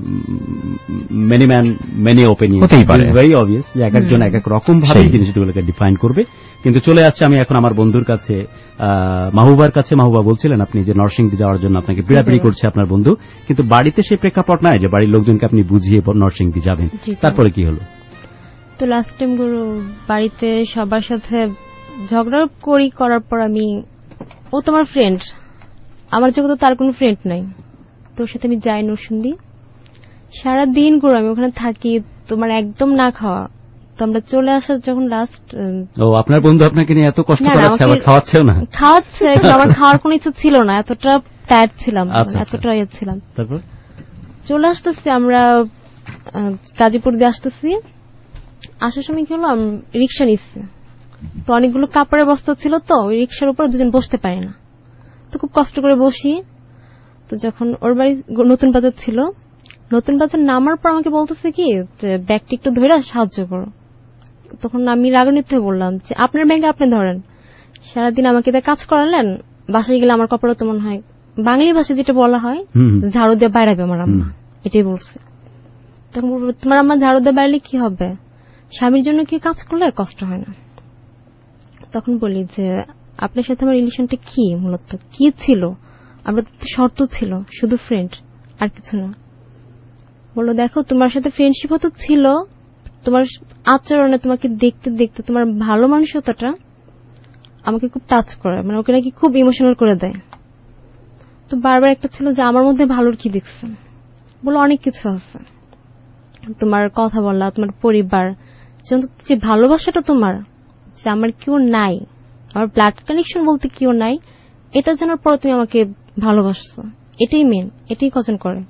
মেনি ম্যান মেনি ওপিনিয়ন, হতেই পারে, ভেরি অবভিয়াস যে এক একজন এক এক রকম ভাবে জিনিসগুলোকে ডিফাইন করবে। কিন্তু চলে আসছে আমি এখন আমার বন্ধুর কাছে, মাহবুবার কাছে। মাহবুবা বলছিলেন আপনি যে নরসিংদী যাওয়ার জন্য আপনাকে বিড়াবিড়ি করছে আপনার বন্ধু, কিন্তু বাড়িতে সেই প্রেক্ষাপট নাই যে বাড়ির লোকজনকে আপনি বুঝিয়ে নরসিংদী যাবেন, তারপরে কি হলো? তো লাস্ট টাইম গুরু বাড়িতে সবার সাথে ঝগড়া করার পর আমি, ও তোমার ফ্রেন্ড, আমার জগতে তার কোনো ফ্রেন্ড নাই, তোর সাথে আমি যাই নরসিংদী, সারাদিন গুরু আমি ওখানে থাকি, তোমার একদম না খাওয়া। তো আমরা চলে আসার যখন লাস্ট, আপনার বন্ধু আপনাকে নিয়ে এত কষ্ট করাচ্ছে, আবার খাওয়াচ্ছেও না? খাওয়াচ্ছে, আমার খাওয়ার কোনো ইচ্ছা ছিল না, এতটা টায়ার্ড ছিলাম, এতটা ইয়ে ছিলাম। তারপর চলে আসতেছি আমরা গাজীপুর দিয়ে আসতেছি, আসার সময় কি হলো রিক্সা নিচ্ছি, তো অনেকগুলো কাপড়ের বস্তা ছিল, তো ওই রিক্সার উপর দুজন বসতে পারে না, তো খুব কষ্ট করে বসি। তো যখন ওর বাড়ি নতুন বাজার ছিল, নতুন বাজার নামার পর আমাকে বলতেছে কি যে ব্যাগটি একটু ধরে সাহায্য করো। তখন আমি রাগান্বিত হয়ে বললাম যে আপনার ব্যাগে আপনি ধরেন, সারাদিন আমাকে কাজ করালেন, বাসায় গেলে আমার কপালে তো মনে হয় বাঙালি ভাষায় যেটা বলা হয় ঝাড়ু দিয়ে বাইরাবে আমার আম্মা, এটাই বলছে। তখন তোমার আম্মা ঝাড়ু দিয়ে বাইরে কি হবে, স্বামীর জন্য কি কাজ করলে কষ্ট হয় না। তখন বলি যে আপনার সাথে আমার রিলেশনটা কি, মূলত কি ছিল, আমরা তো শর্ত ছিল শুধু ফ্রেন্ড আর কিছু না। বললো দেখো তোমার সাথে ফ্রেন্ডশিপ হতো ছিল, তোমার আচরণে তোমাকে দেখতে দেখতে তোমার ভালো মানসিকতাটা আমাকে খুব টাচ করে, মানে ওকে নাকি খুব ইমোশনাল করে দেয়। তো বারবার একটা ছিল যে আমার মধ্যে ভালোর কি দেখছে, বলো অনেক কিছু আছে, তোমার কথা বলা, তোমার পরিবার, যে ভালোবাসাটা তোমার, যে আমার কেউ নাই, আমার ব্লাড কানেকশন বলতে কেউ নাই, এটা জানার পর তুমি আমাকে ভালোবাসছো, এটাই মেন, এটাই কজন করে।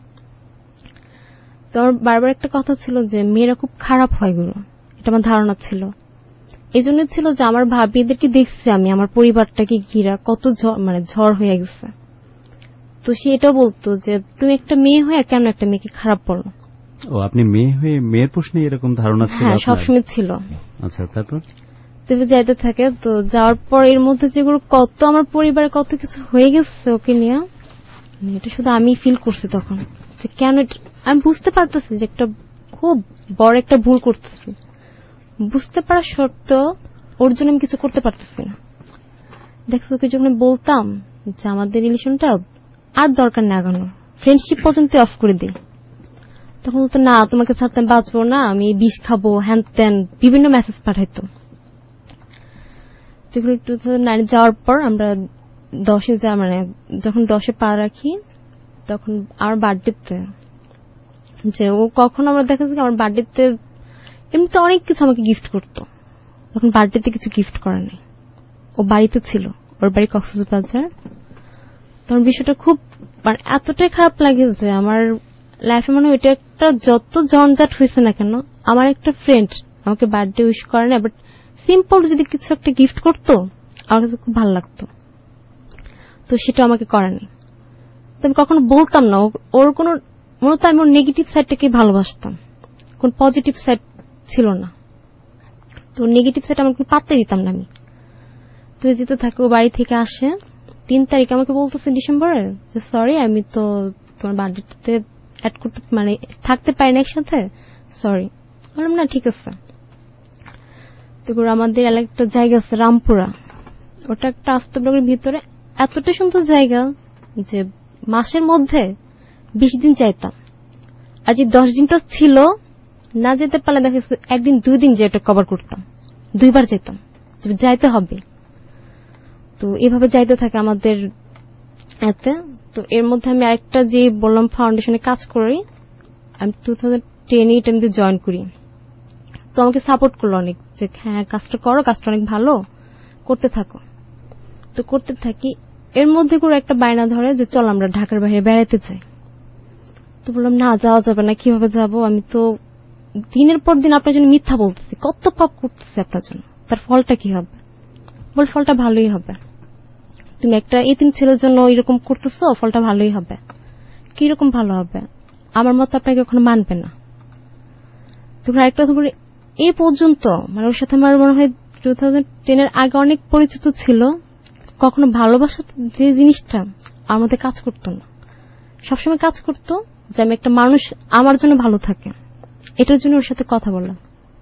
তো আমার বারবার একটা কথা ছিল যে মেয়েরা খুব খারাপ হয় গুলো, এটা আমার ধারণা ছিল। এই জন্য ছিল যে আমার ভাবি এদেরকে দেখছি আমি, আমার পরিবারটাকে ঘিরা কত মানে ঝড় হয়ে গেছে। তো সে এটাও বলতো যে তুমি একটা মেয়ে হয়ে কেন একটা মেয়েকে খারাপ বলো। ও আপনি মেয়ে হয়ে মেয়ের প্রশ্নে এরকম ধারণা ছিল? হ্যাঁ, সবসময় ছিল। আচ্ছা, তারপর তবে যাইতে থাকে। তো যাওয়ার পর এর মধ্যে যেগুলো কত আমার পরিবারে কত কিছু হয়ে গেছে ওকে নিয়ে, এটা শুধু আমি ফিল করছি তখন যে কেন, আমি বুঝতে পারতেছি যে একটা খুব বড় একটা ভুল করতেছি, বুঝতে পারা সত্ত্বেও ওর জন্য আমি কিছু করতে পারতেছি না। দেখছো ওকে যখন বলতাম যে আমাদের রিলেশনটা আর দরকার না আগানোর, ফ্রেন্ডশিপ পর্যন্ত অফ করে দিই, তখন বলতো না তোমাকে ছাড়তে আমি বাঁচবো না, আমি বিষ খাবো, হ্যান ত্যান বিভিন্ন মেসেজ পাঠাইতো। 2009 যাওয়ার পর আমরা 10-এ মানে যখন 10-এ পা রাখি, তখন আমার বার্থডেতে, যে ও কখন আমরা দেখা যায় আমার বার্থডেতে এমনিতে অনেক কিছু আমাকে গিফট করতো, তখন বার্থডেতে কিছু গিফট করা নেই, ও বাড়িতে ছিল, ওর বাড়ি কক্সবাজার। তখন বিষয়টা খুব মানে এতটাই খারাপ লাগে যে আমার লাইফে মনে হয় ওইটা একটা যত জঞ্জাট হয়েছে না কেন, আমার একটা ফ্রেন্ড আমাকে বার্থডে উইশ করে না, বাট সিম্পল যদি কিছু একটা গিফট করতো আমার কাছে খুব ভালো লাগতো, তো সেটা আমাকে করেনি। তো আমি কখনো বলতাম না, ওর কোনো, মূলত আমি ওর নেগেটিভ সাইডটাকে ভালোবাসতাম, কোন পজিটিভ সাইড ছিল না, তো নেগেটিভ সাইড আমার কোনো পাত্তাই দিতাম না আমি। তো যেতে থাকে, ও বাড়ি থেকে আসে 3 তারিখে আমাকে বলতেছে ডিসেম্বরে যে সরি আমি তো তোমার বার্থডেতে অ্যাড করতে মানে থাকতে পারি না একসাথে, সরি। বললাম না ঠিক আছে। তো আমাদের এলাকায় একটা জায়গা আছে রামপুরা, ওটা একটা আস্ত ব্লকের ভিতরে, এতটা সুন্দর জায়গা যে মাসের মধ্যে 20 দিন যাইতাম, আর যে 10 দিনটা ছিল না যেতে পারলে দেখা যাচ্ছে 1 দিন 2 দিন যে এটা কভার করতাম, 2 বার যেতাম, যাইতে হবে। তো এভাবে যাইতে থাকে আমাদের এতে। তো এর মধ্যে আমি আরেকটা যে বললাম ফাউন্ডেশনে কাজ করি, আমি 2010-এ এটা আমি জয়েন করি। তো আমাকে সাপোর্ট করলো অনেক যে হ্যাঁ কাজটা করো, কাজটা অনেক ভালো, করতে থাকো। তো করতে থাকি, এর মধ্যে করে একটা বায়না ধরে যে চল আমরা ঢাকার বাইরে বেড়াতে যাই। তো বললাম না যাওয়া যাবে না, কিভাবে যাব, আমি তো দিনের পর দিন আপনার জন্য মিথ্যা বলতেছি, কত পাপ করতেছি আপনার জন্য, তার ফলটা কি হবে? বল ফলটা ভালোই হবে, তুমি একটা এতিম ছেলের জন্য এরকম করতেছো, ফলটা ভালোই হবে। কিরকম ভালো হবে? আমার মতো আপনাকে কখনো মানবে না। তখন আরেকটা কথা বলি, এই পর্যন্ত মানে ওর সাথে আমার মনে হয় 2010-এর আগে অনেক পরিচিত ছিল, কখনো ভালোবাসা যে জিনিসটা আমার মধ্যে কাজ করতো না। সবসময় কাজ করতো যে আমি একটা মানুষ আমার জন্য ভালো থাকে, এটার জন্য ওর সাথে কথা বললাম।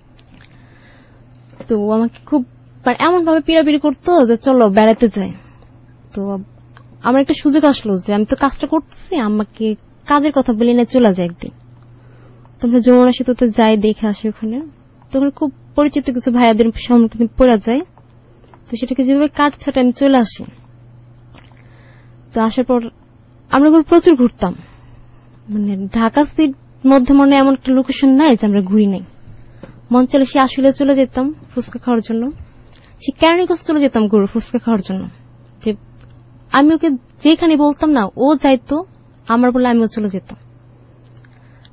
তো ও আমাকে খুব মানে এমন ভাবে পিড়াপিড়ি করতো যে চলো বেড়াতে যাই। তো আমার একটা সুযোগ আসলো যে আমি তো কাজটা করতেছি, আমাকে কাজের কথা বলি না, চলে যায় একদিন। তোমরা যমুনা সেতুতে যাই, দেখে আসি ওখানে। তখন খুব পরিচিত কিছু ভাইয়াদের সম্মুখীন পড়া যায়, তো সেটাকে যেভাবে কাটছাটে আমি চলে আসি। তো আসার পর আমরা প্রচুর ঘুরতাম, মানে ঢাকা সিটির মধ্যে মনে এমন একটা লোকেশন নাই যে আমরা ঘুরি নাই। মন চলে সে আসলে চলে যেতাম ফুচকা খাওয়ার জন্য, সে কেরানীগঞ্জ চলে যেতাম গরু ফুচকা খাওয়ার জন্য। যে আমি ওকে যেখানে বলতাম না ও যাইতো, আমার বলে আমিও চলে যেতাম।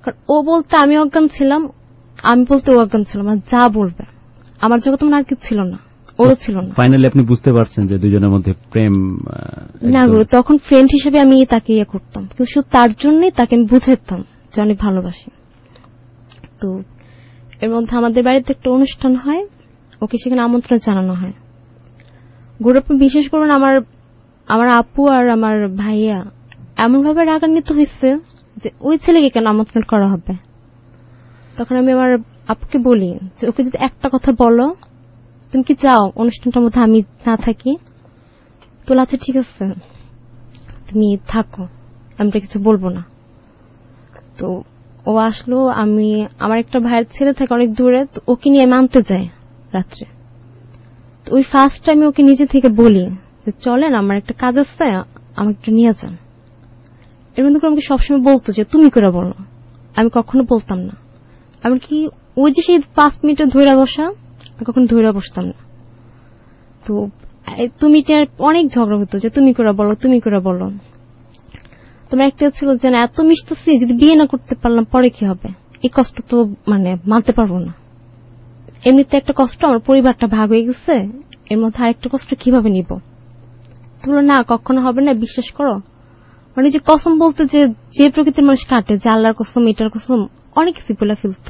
কারণ ও বলতে আমি অজ্ঞান ছিলাম, আমি বলতে ও অজ্ঞান ছিলাম, আর যা বলবে আমার জগৎ মনে আর কিছু ছিল না, ওরও ছিল না। ফাইনালি আপনি বুঝতে পারছেন যে দুজনের মধ্যে প্রেম না গুরু, তখন ফ্রেন্ড হিসেবে আমি তাকে ইয়ে করতাম, কিন্তু শুধু তার জন্যই তাকে আমি বুঝাইতাম যে অনেক ভালোবাসি। তো এর মধ্যে আমাদের বাড়িতে একটা অনুষ্ঠান হয়, ওকে সেখানে আমন্ত্রণ জানানো হয়। গুরু আপনি বিশেষ করুন, আমার আপু আর আমার ভাইয়া এমন ভাবে রাগান্বিত হয়েছে যে ওই ছেলেকে কেন আমন্ত্রণ করা হবে। তখন আমি আমার আপুকে বলি যে ওকে যদি একটা কথা বলো, তুমি কি চাও অনুষ্ঠানটার মধ্যে আমি না থাকি? তো আচ্ছা ঠিক আছে তুমি থাকো, আমি তো কিছু বলবো না। তো ও আসলো, আমার একটা ভাইয়ের ছেলে থাকে অনেক দূরে, তো ওকে নিয়ে মানতে যায় রাত্রে। তো ওই ফার্স্ট টাইম ওকে নিজে থেকে বলি যে চলেন আমার একটা কাজ আছে, আমাকে একটু নিয়ে যান। এর মধ্যে আমাকে সবসময় বলতো যে তুমি করে বলো, আমি কখনো বলতাম না। এমনকি ওই যে সেই 5 মিনিটে ধৈর্য বসা, কখনো ধৈর্য বসতাম না। তো তুমি অনেক ঝগড়া হতো যে তুমি করে বলো, তুমি করে বলো। তোমার একটা ছিল যে না এত মিশতেছি, যদি বিয়ে না করতে পারলাম পরে কি হবে, এই কষ্ট তো মানতে পারবো না। এমনিতে একটা কষ্ট, আমার পরিবারটা ভাগ হয়ে গেছে, এর মধ্যে আরেকটা কষ্ট কিভাবে নিব। তো বললো না কখনো হবে না, বিশ্বাস করো। যে কসম বলতে যে প্রকৃতির মানুষ কাটে, যে আল্লাহর কসম, এটার কসম, অনেক কিছু বলে ফেলতো।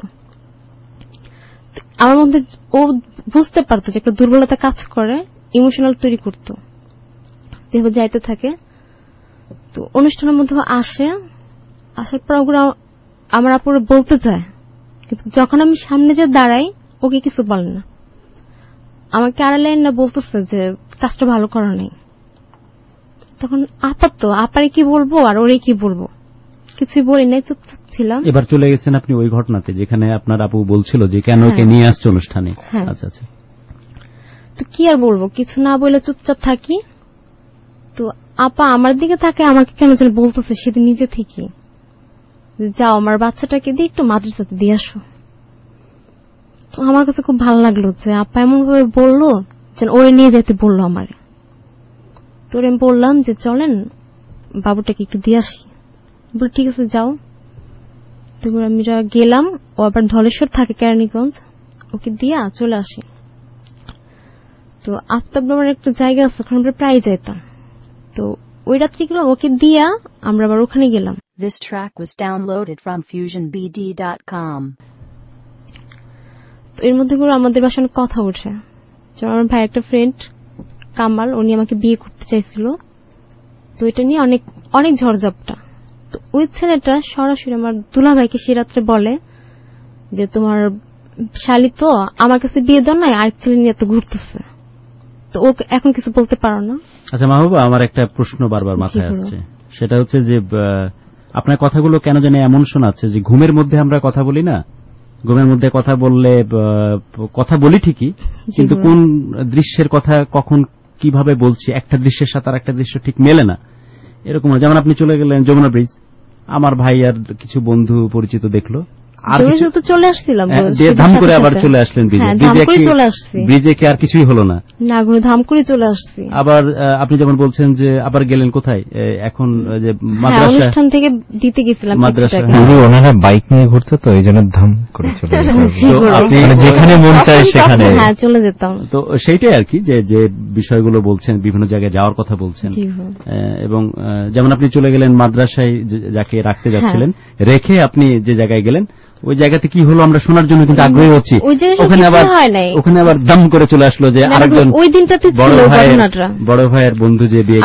আমার মধ্যে ও বুঝতে পারতো যে একটা দুর্বলতা কাজ করে, ইমোশনাল তৈরি করতো, যেভাবে যাইতে থাকে। তো অনুষ্ঠানের মধ্যে আসার পর ওগুলো আমার আপুরে বলতে যায়, কিন্তু যখন আমি সামনে যে দাঁড়াই ওকে কিছু বলে না, আমাকে আড়ালে না বলতেছে যে কাজটা ভালো করা নাই। তখন আপারে কি বলবো আর ওরে কি বলবো, কিছুই বলি নাই, চুপচাপ ছিলাম। এবার চলে গেছেন আপনি ওই ঘটনাতে যেখানে আপনার আপু বলছিল যে কেন ওকে নিয়ে আসছে অনুষ্ঠানে। আচ্ছা আচ্ছা। তো কি আর বলবো, কিছু না বলে চুপচাপ থাকি। তো আপা আমার দিকে থাকে, আমাকে কেন যেন বলতেছে সেদিন নিজে থেকে, যাও আমার বাচ্চাটাকে দিয়ে একটু মাদ্রাসাতে দিয়ে আসো। তো আমার কাছে খুব ভালো লাগলো যে আপা এমন ভাবে বললো যেন ওরে নিয়ে যেতে বললো আমারে। তো আমি বললাম যে চলেন বাবুটাকে একটু দিয়ে আসি। বলে ঠিক আছে যাও। তো আমি গেলাম, ও আবার ধলেশ্বর থাকে কেরানীগঞ্জ, ওকে দিয়া চলে আসি। তো আফতাবনগরের একটা জায়গা আছে, ওখানে আমরা প্রায় যেতাম। তো ওই রাত্রি গেলাম, ওকে দিয়া আমরা আবার ওখানে গেলাম। This track was downloaded from FusionBD.com. তো এর মধ্যে করে আমাদের বাসায় অনেক কথা উঠে। যেমন আমার ভাই একটা ফ্রেন্ড কামাল, উনি আমাকে বিয়ে করতে চাইছিল। তো এটা নিয়ে অনেক অনেক ঝড়ঝাপটা। তো ওই ছেলেটা সরাসরি আমার দুলাভাইকে সে রাত্রে বলে যে তোমার শালি তো আমার কাছে বিয়ে দেন নাই, আরেক ছেলে নিয়ে তো ঘুরতেছে। তো ও এখন কিছু বলতে পারো না। আচ্ছা মাহবুবা, আমার একটা প্রশ্ন বারবার মাথায় আসছে, সেটা হচ্ছে যে আপনার কথাগুলো কেন জানি এমন শোনাচ্ছে যে ঘুমের মধ্যে আমরা কথা বলি না, ঘুমের মধ্যে কথা বললে কথা বলি ঠিকই, কিন্তু কোন দৃশ্যের কথা কখন কিভাবে বলছি, একটা দৃশ্যের সাথে আর একটা দৃশ্য ঠিক মেলে না। এরকম যেমন আপনি চলে গেলেন যমুনা ব্রিজ, আমার ভাই আর কিছু বন্ধু পরিচিত দেখলো, চলে আসছিলাম, ধাম করে আবার চলে আসলেন ব্রিজে, কি আর কিছুই হলো না? না, ধাম করে চলে আসছি। আবার আপনি যেমন বলছেন যে আবার গেলেন কোথায়, এখন যে মাদ্রাসা অনুষ্ঠান থেকে দিতে গেছিলাম মাদ্রাসা, ওনারা বাইক নিয়ে ঘুরতো, তো এই জন্য ধাম করে চলে যেখানে মন চায় সেখানে চলে যেতাম। তো সেইটাই আর কি, যে বিষয়গুলো বলছেন, বিভিন্ন জায়গায় যাওয়ার কথা বলছেন, এবং যেমন আপনি চলে গেলেন মাদ্রাসায় যাকে রাখতে যাচ্ছিলেন, রেখে আপনি যে জায়গায় গেলেন ওই জায়গাতে কি হলো আমরা শোনার জন্য কিন্তু আগ্রহী হচ্ছি। ওখানে আবার দাম করে চলে আসলো যে আরেকজন ওই দিনটাতে বড় ভাইয়ের বন্ধু যে বিয়ে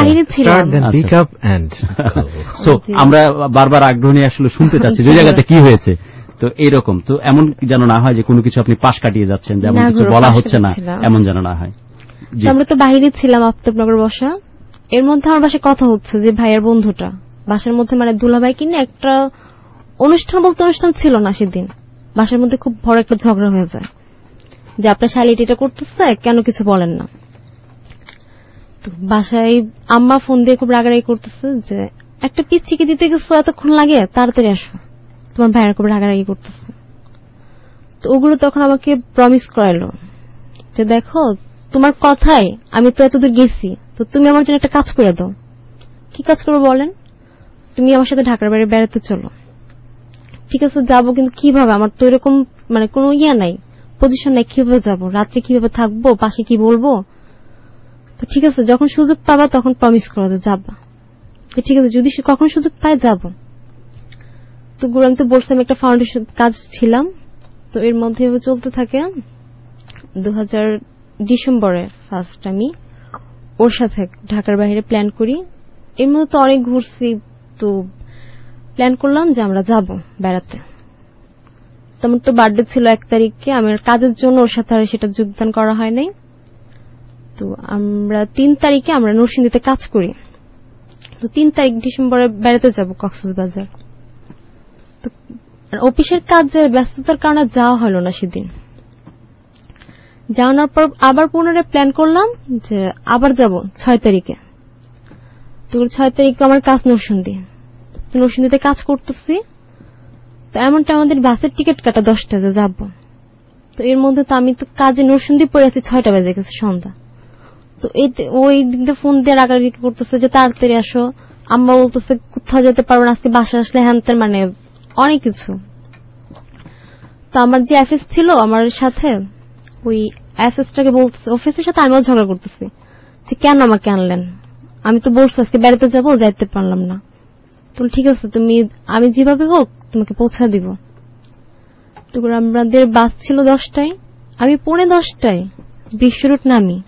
করছে। আমরা বারবার আগ্রহ নিয়ে আসলে শুনতে চাচ্ছি যে জায়গাতে কি হয়েছে। তো এইরকম তো এমন যেন না হয় যে কোনো কিছু আপনি পাশ কাটিয়ে যাচ্ছেন, যেমন কিছু বলা হচ্ছে না, এমন যেন না হয়। আমরা তো বাইরে ছিলাম আফতাবনগর বসা, এর মধ্যে আমার বাসায় কথা হচ্ছে যে ভাইয়ের বন্ধুটা বাসার মধ্যে দুলাভাই কিনে একটা অনুষ্ঠান বলতে অনুষ্ঠান ছিল না সেদিন, বাসার মধ্যে খুব বড় একটা ঝগড়া হয়ে যায় যে আপনার শালিটি এটা করতেছে কেন কিছু বলেন না। তো বাসায় আম্মা ফোন দিয়ে খুব রাগারাগি করতেছে যে একটা পিচ্চিকে দিতে গেছো এতক্ষণ লাগে, তাড়াতাড়ি আসো, তোমার ভাইয়ের খুব রাগারাগি করতেছে। তো ওগুলো তখন আমাকে প্রমিস করাইলো যে দেখো তোমার কথাই আমি তো এতদূর গেছি, তো তুমি আমার জন্য একটা কাজ করে দাও। কি কাজ করবো বলেন? তুমি আমার সাথে ঢাকার বাইরে বেড়াতে চলো। ঠিক আছে যাবো, কিন্তু কিভাবে, আমার তো এরকম মানে কোনো নাই, পজিশন নাই, কিভাবে যাবো, রাত্রে কিভাবে থাকবো, পাশে কি বলবো। তো ঠিক আছে যখন সুযোগ পাবা তখন প্রমিস করো যে যাবা, ঠিক আছে যদি কখন সুযোগ পাই যাবো। তো আমি তো বলছিলাম একটা ফাউন্ডেশন কাজ ছিলাম, তো এর মধ্যে চলতে থাকে। 2000 ডিসেম্বরে ফার্স্ট আমি ওর সাথে ঢাকার বাইরে প্ল্যান করি। এর মধ্যে তো অনেক ঘুরছি, তো প্ল্যান করলাম যে আমরা যাব বেড়াতে। তোমার তো বার্থডে ছিল 1 তারিখে, আমার কাজের জন্য ওর সাথে আর সেটা যোগদান করা হয় নাই। তো আমরা 3 তারিখে আমরা নরসিংদীতে কাজ করি, তো 3 তারিখ ডিসেম্বরে বেড়াতে যাব কক্সবাজার। তো অফিসের কাজে ব্যস্ততার কারণে যাওয়া হলো না সেদিন। যাওয়ার পর আবার পুনরায় প্ল্যান করলাম যে আবার যাব 6 তারিখে। তো 6 তারিখে আমার কাজ নরসিংদীতে কাজ করতেছি। তো এমনটা আমাদের বাসের টিকিট কাটা 10টা যে যাব। তো এর মধ্যে তো আমি তো কাজে নরসিংদী পড়ে আছি, 6টা বেজে গেছে সন্ধ্যা। তো ওই দিকে ফোন দিয়ে রাগারাগি করতেছে যে তাড়াতাড়ি আসো, আম্মা বলতেছে কোথাও যেতে পারবো না আজকে, বাসা আসলে হ্যানতেন মানে অনেক কিছু। তো আমার যে এফএস ছিল আমার সাথে, ওই এফএসটাকে বলতেছে, অফিসের সাথে আমিও ঝগড়া করতেছি যে কেন আমাকে আনলেন, আমি তো বলছি আজকে বেড়াতে যাবো, যাইতে পারলাম না। তো ঠিক আছে আমি যেভাবে হোক তোমাকে পৌঁছা দিব। তো আমাদের বাস ছিল 10টায়, আমি 9:45 বিশ্ব রুট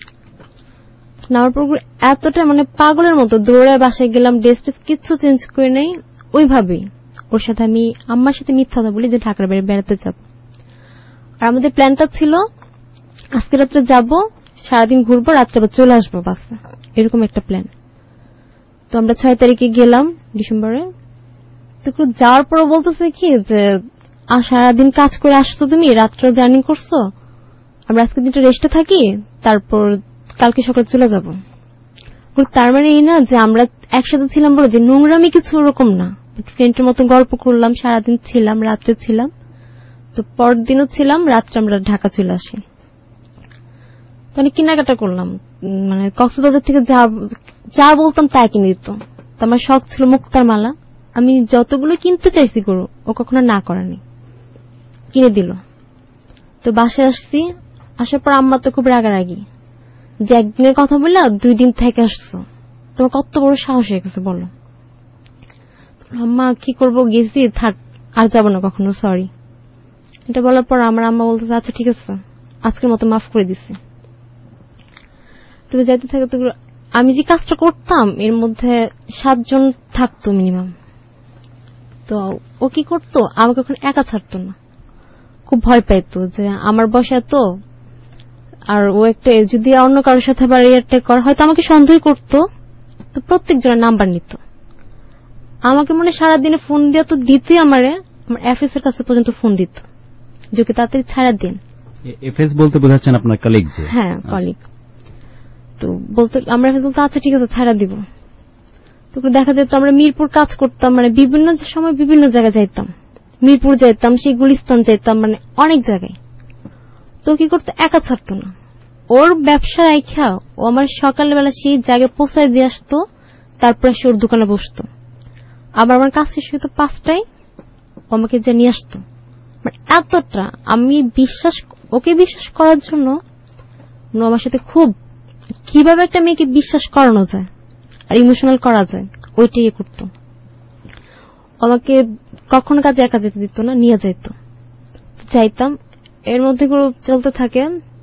নামার পর এতটা মানে পাগলের মতো দৌড়ায় বাসায় গেলাম, ড্রেস কিচ্ছু চেঞ্জ করে নেই, ওইভাবেই ওর সাথে আমি আম্মার সাথে মিথ্যা কথা বলি যে ঢাকার বাইরে বেড়াতে যাব। আর আমাদের প্ল্যানটা ছিল আজকে রাত্রে যাব, সারাদিন ঘুরবো, রাত্রে আবার চলে আসবো বাসে, এরকম একটা প্ল্যান। তো আমরা 6 তারিখে গেলাম ডিসেম্বরে। তো যাওয়ার পর বলতেছে কি যে সারাদিন কাজ করে আসছো তুমি, রাত্রে জার্নি করছো, আমরা আজকে দিনটা রেস্টে থাকি, তারপর কালকে সকালে চলে যাব। তার মানে এই না যে আমরা একসাথে ছিলাম বলে যে নোংরামি কিছু ওরকম না, ফ্রেন্ডের মতো গল্প করলাম, সারাদিন ছিলাম, রাত্রে ছিলাম। তো পরের দিনও ছিলাম, রাত্রে আমরা ঢাকা চলে আসি। তো অনেক কেনাকাটা করলাম, মানে কক্সবাজার থেকে যা বলতাম তাই কিনে দিত। তো আমার শখ ছিল মুক্তার মালা, আমি যতগুলো কিনতে চাইছি গরু ও কখনো না করেনি, কিনে দিল। তো বাসায় আসছি, আসার পর আম্মা তো খুব রাগারাগি যে একদিনের কথা বললা 2 দিন থেকে আসছো, তোমার কত বড় সাহস হয়ে গেছে বলো। আম্মা কি করবো, গেছি, থাক আর যাব না কখনো, সরি। এটা বলার পর আমার আম্মা বলতেছে আচ্ছা ঠিক আছে আজকের মতো মাফ করে দিছি। তুমি যাইতে থাকে। তো আমি যে কাজটা করতাম এর মধ্যে 7 জন থাকতো মিনিমাম। তো ও কি করতো, আমাকে এখন একা ছাড়তো না, খুব ভয় পাইতো যে আমার বসে তো, আর ও একটা যদি অন্য কারোর সাথে আবার রিঅ্যাক্ট করে হয়তো আমাকে সন্দেহ করতো। তো প্রত্যেক জনের নাম্বার নিত, আমাকে মনে সারাদিনে ফোন দিয়ে তো দিতই, আমার এফএস এর কাছে পর্যন্ত ফোন দিত যে ওকে তাড়াতাড়ি ছাড়া দিন। এফএস বলতে বোঝাচ্ছেন আপনার কলিগ? যে হ্যাঁ কলিগ। তো বলতে আমরা এফএস বলতে আচ্ছা ঠিক আছে ছাড়া দিব। তো দেখা যেত আমরা মিরপুর কাজ করতাম, মানে বিভিন্ন সময় বিভিন্ন জায়গায় যাইতাম, মিরপুর যাইতাম, সেই গুলিস্তান যাইতাম, মানে অনেক জায়গায়। তো কি করতো, একা ছাড়তো না, ওর ব্যবসা রাখা ও আমার সকালবেলা সেই জায়গায় পৌঁছায় দিয়ে আসতো, তারপরে সে ওর দোকানে বসতো, আবার আমার কাজ শেষ হতো 5টায়, ও আমাকে যে নিয়ে আসতো। মানে এতটা আমি ওকে বিশ্বাস করার জন্য আমার সাথে খুব কিভাবে একটা মেয়েকে বিশ্বাস করানো যায় আর ইমোশনাল করা যায় ওইটাই করতো। আমাকে কখনো কাজে একা যেতে দিত না, নিয়ে যাইতো, যাইতাম। এর মধ্যে গ্রুপ চলতে থাকে।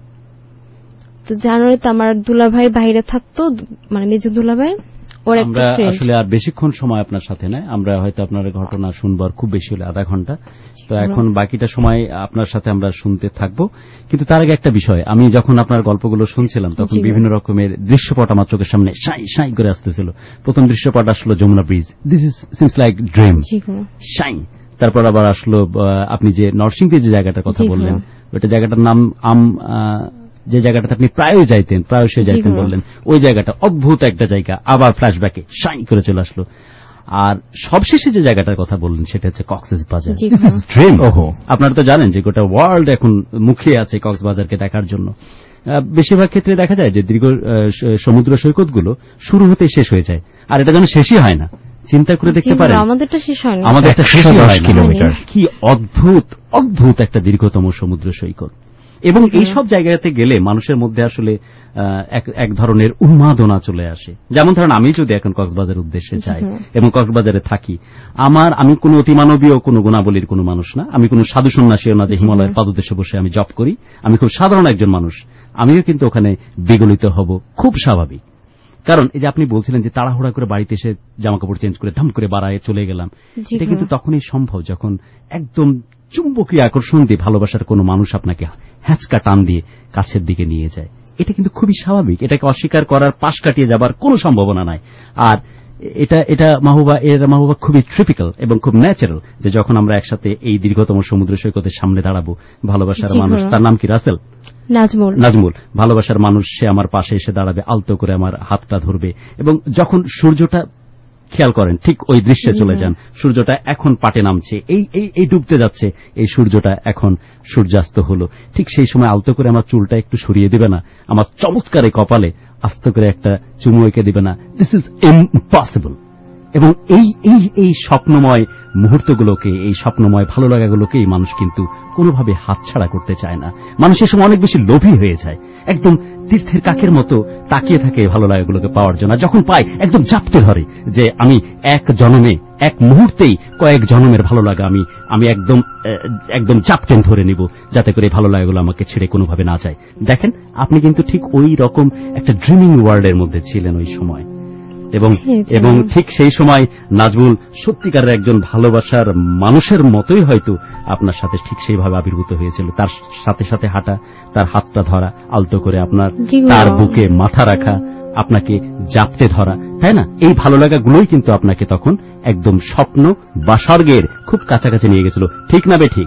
তো জানুয়ারিতে আমার দুলাভাই বাইরে থাকতো, মানে মেজু দুলাভাই, ওর একটা ফ্রেন্ড। আসলে আর বেশিক্ষণ সময় আপনার সাথে নয়, আমরা হয়তো আপনার ঘটনা শুনবার খুব বেশি হলে আধা ঘন্টা, তো এখন বাকিটা সময় আপনার সাথে আমরা শুনতে থাকবো। কিন্তু তার আগে একটা বিষয়, আমি যখন আপনার গল্পগুলো শুনছিলাম তখন বিভিন্ন রকমের দৃশ্যপট আমার চোখের সামনে সাই সাই করে আসতেছিল। প্রথম দৃশ্যপট আসলো Jamuna bridge, this is seems like dream, সাই। তারপর আবার আসলো আপনি যে নরসিংদী যে জায়গাটার কথা বললেন, ওইটা জায়গাটার নাম যে জায়গাটাতে আপনি প্রায়শই যাইতেন বললেন, ওই জায়গাটা অদ্ভুত একটা জায়গা, আবার ফ্ল্যাশব্যাকে শাইন করে চলে আসলো। আর সবশেষে যে জায়গাটার কথা বললেন সেটা হচ্ছে কক্সবাজার, ড্রিম। আপনারা তো জানেন যে গোটা ওয়ার্ল্ড এখন মুখিয়ে আছে কক্সবাজারকে দেখার জন্য। বেশিরভাগ ক্ষেত্রে দেখা যায় যে দীর্ঘ সমুদ্র সৈকতগুলো শুরু হতে শেষ হয়ে যায়, আর এটা যেন শেষই হয় না, চিন্তা করে দেখতে পারেন আমাদেরটা শেষ হয়নি, আমাদেরটা 110 কিলোমিটার। কি অদ্ভুত একটা দীর্ঘতম সমুদ্র সৈকত। এবং এইসব জায়গাতে গেলে মানুষের মধ্যে আসলে এক ধরনের উন্মাদনা চলে আসে। যেমন ধরেন আমি যদি এখন কক্সবাজারের উদ্দেশ্যে যাই এবং কক্সবাজারে থাকি, আমি কোনো অতিমানবীয় কোনো গুণাবলীর কোনো মানুষ না, আমি কোনো সাধু সন্ন্যাসীও না যে হিমালয়ের পাদদেশে বসে আমি জপ করি। আমি খুব সাধারণ একজন মানুষ, আমিও কিন্তু ওখানে বিগলিত হব, খুব স্বাভাবিক। কারণ এই যে আপনি বলছিলেন যে তাড়াহুড়া করে বাড়িতে এসে জামাকাপড় চেঞ্জ করে ধাম করে বাড়ায় চলে গেলাম, এটা কিন্তু তখনই সম্ভব যখন একদম চুম্বকীয় আকর্ষণ দিয়ে ভালোবাসার কোনো মানুষ আপনাকে হ্যাঁচকা টান দিয়ে কাছের দিকে নিয়ে যায়। এটা কিন্তু খুবই স্বাভাবিক, এটাকে অস্বীকার করার, পাশ কাটিয়ে যাবার কোনো সম্ভাবনা নাই। আর এটা মাহবুবা খুবই ট্রিপিক্যাল এবং খুব ন্যাচারাল যে যখন আমরা একসাথে এই দীর্ঘতম সমুদ্র সৈকতের সামনে দাঁড়াবো, ভালোবাসার মানুষ, তার নাম কি রাসেল? নাজমুল। ভালোবাসার মানুষ, সে আমার পাশে এসে দাঁড়াবে, আলতো করে আমার হাতটা ধরবে, এবং যখন সূর্যটা, খেয়াল করেন ঠিক ওই দৃশ্যে চলে যান, সূর্যটা এখন পাটে নামছে, এই ডুবতে যাচ্ছে, এই সূর্যটা এখন সূর্যাস্ত হলো, ঠিক সেই সময় আলতো করে আমার চুলটা একটু সরিয়ে দিবে না, আমার চমৎকার এই কপালে আস্তে করে একটা চুমু এঁকে দিবে না? This is impossible. এবং এই স্বপ্নময় মুহূর্তগুলোকে, এই স্বপ্নময় ভালো লাগাগুলোকেই মানুষ কিন্তু কোনোভাবে হাতছাড়া করতে চায় না। মানুষ এ সময় অনেক বেশি লোভী হয়ে যায়, একদম তীর্থের কাকের মতো তাকিয়ে থাকে ভালো লাগাগুলোকে পাওয়ার জন্য। যখন পায় একদম জাপটে ধরে যে আমি এক জন্মে, এক মুহূর্তেই কয়েক জন্মের ভালো লাগা আমি একদম চাপটেন ধরে নিব, যাতে করে ভালো লাগাগুলো আমাকে ছেড়ে কোনোভাবে না যায়। দেখেন, আপনি কিন্তু ঠিক ওই রকম একটা ড্রিমিং ওয়ার্ল্ডের মধ্যে ছিলেন ওই সময়। এবং ঠিক সেই সময় নাজমুল সত্যিকারের একজন ভালোবাসার মানুষের মতোই হয়তো আপনার সাথে ঠিক সেইভাবে আবির্ভূত হয়েছিল। তার সাথে সাথে হাঁটা, তার হাতটা ধরা, আলতো করে আপনার তার বুকে মাথা রাখা, আপনাকে জাপটে ধরা, তাই না? এই ভালো লাগাগুলোই কিন্তু আপনাকে তখন একদম স্বপ্ন বা স্বর্গের খুব কাছাকাছি নিয়ে গেছিল। ঠিক না বে ঠিক?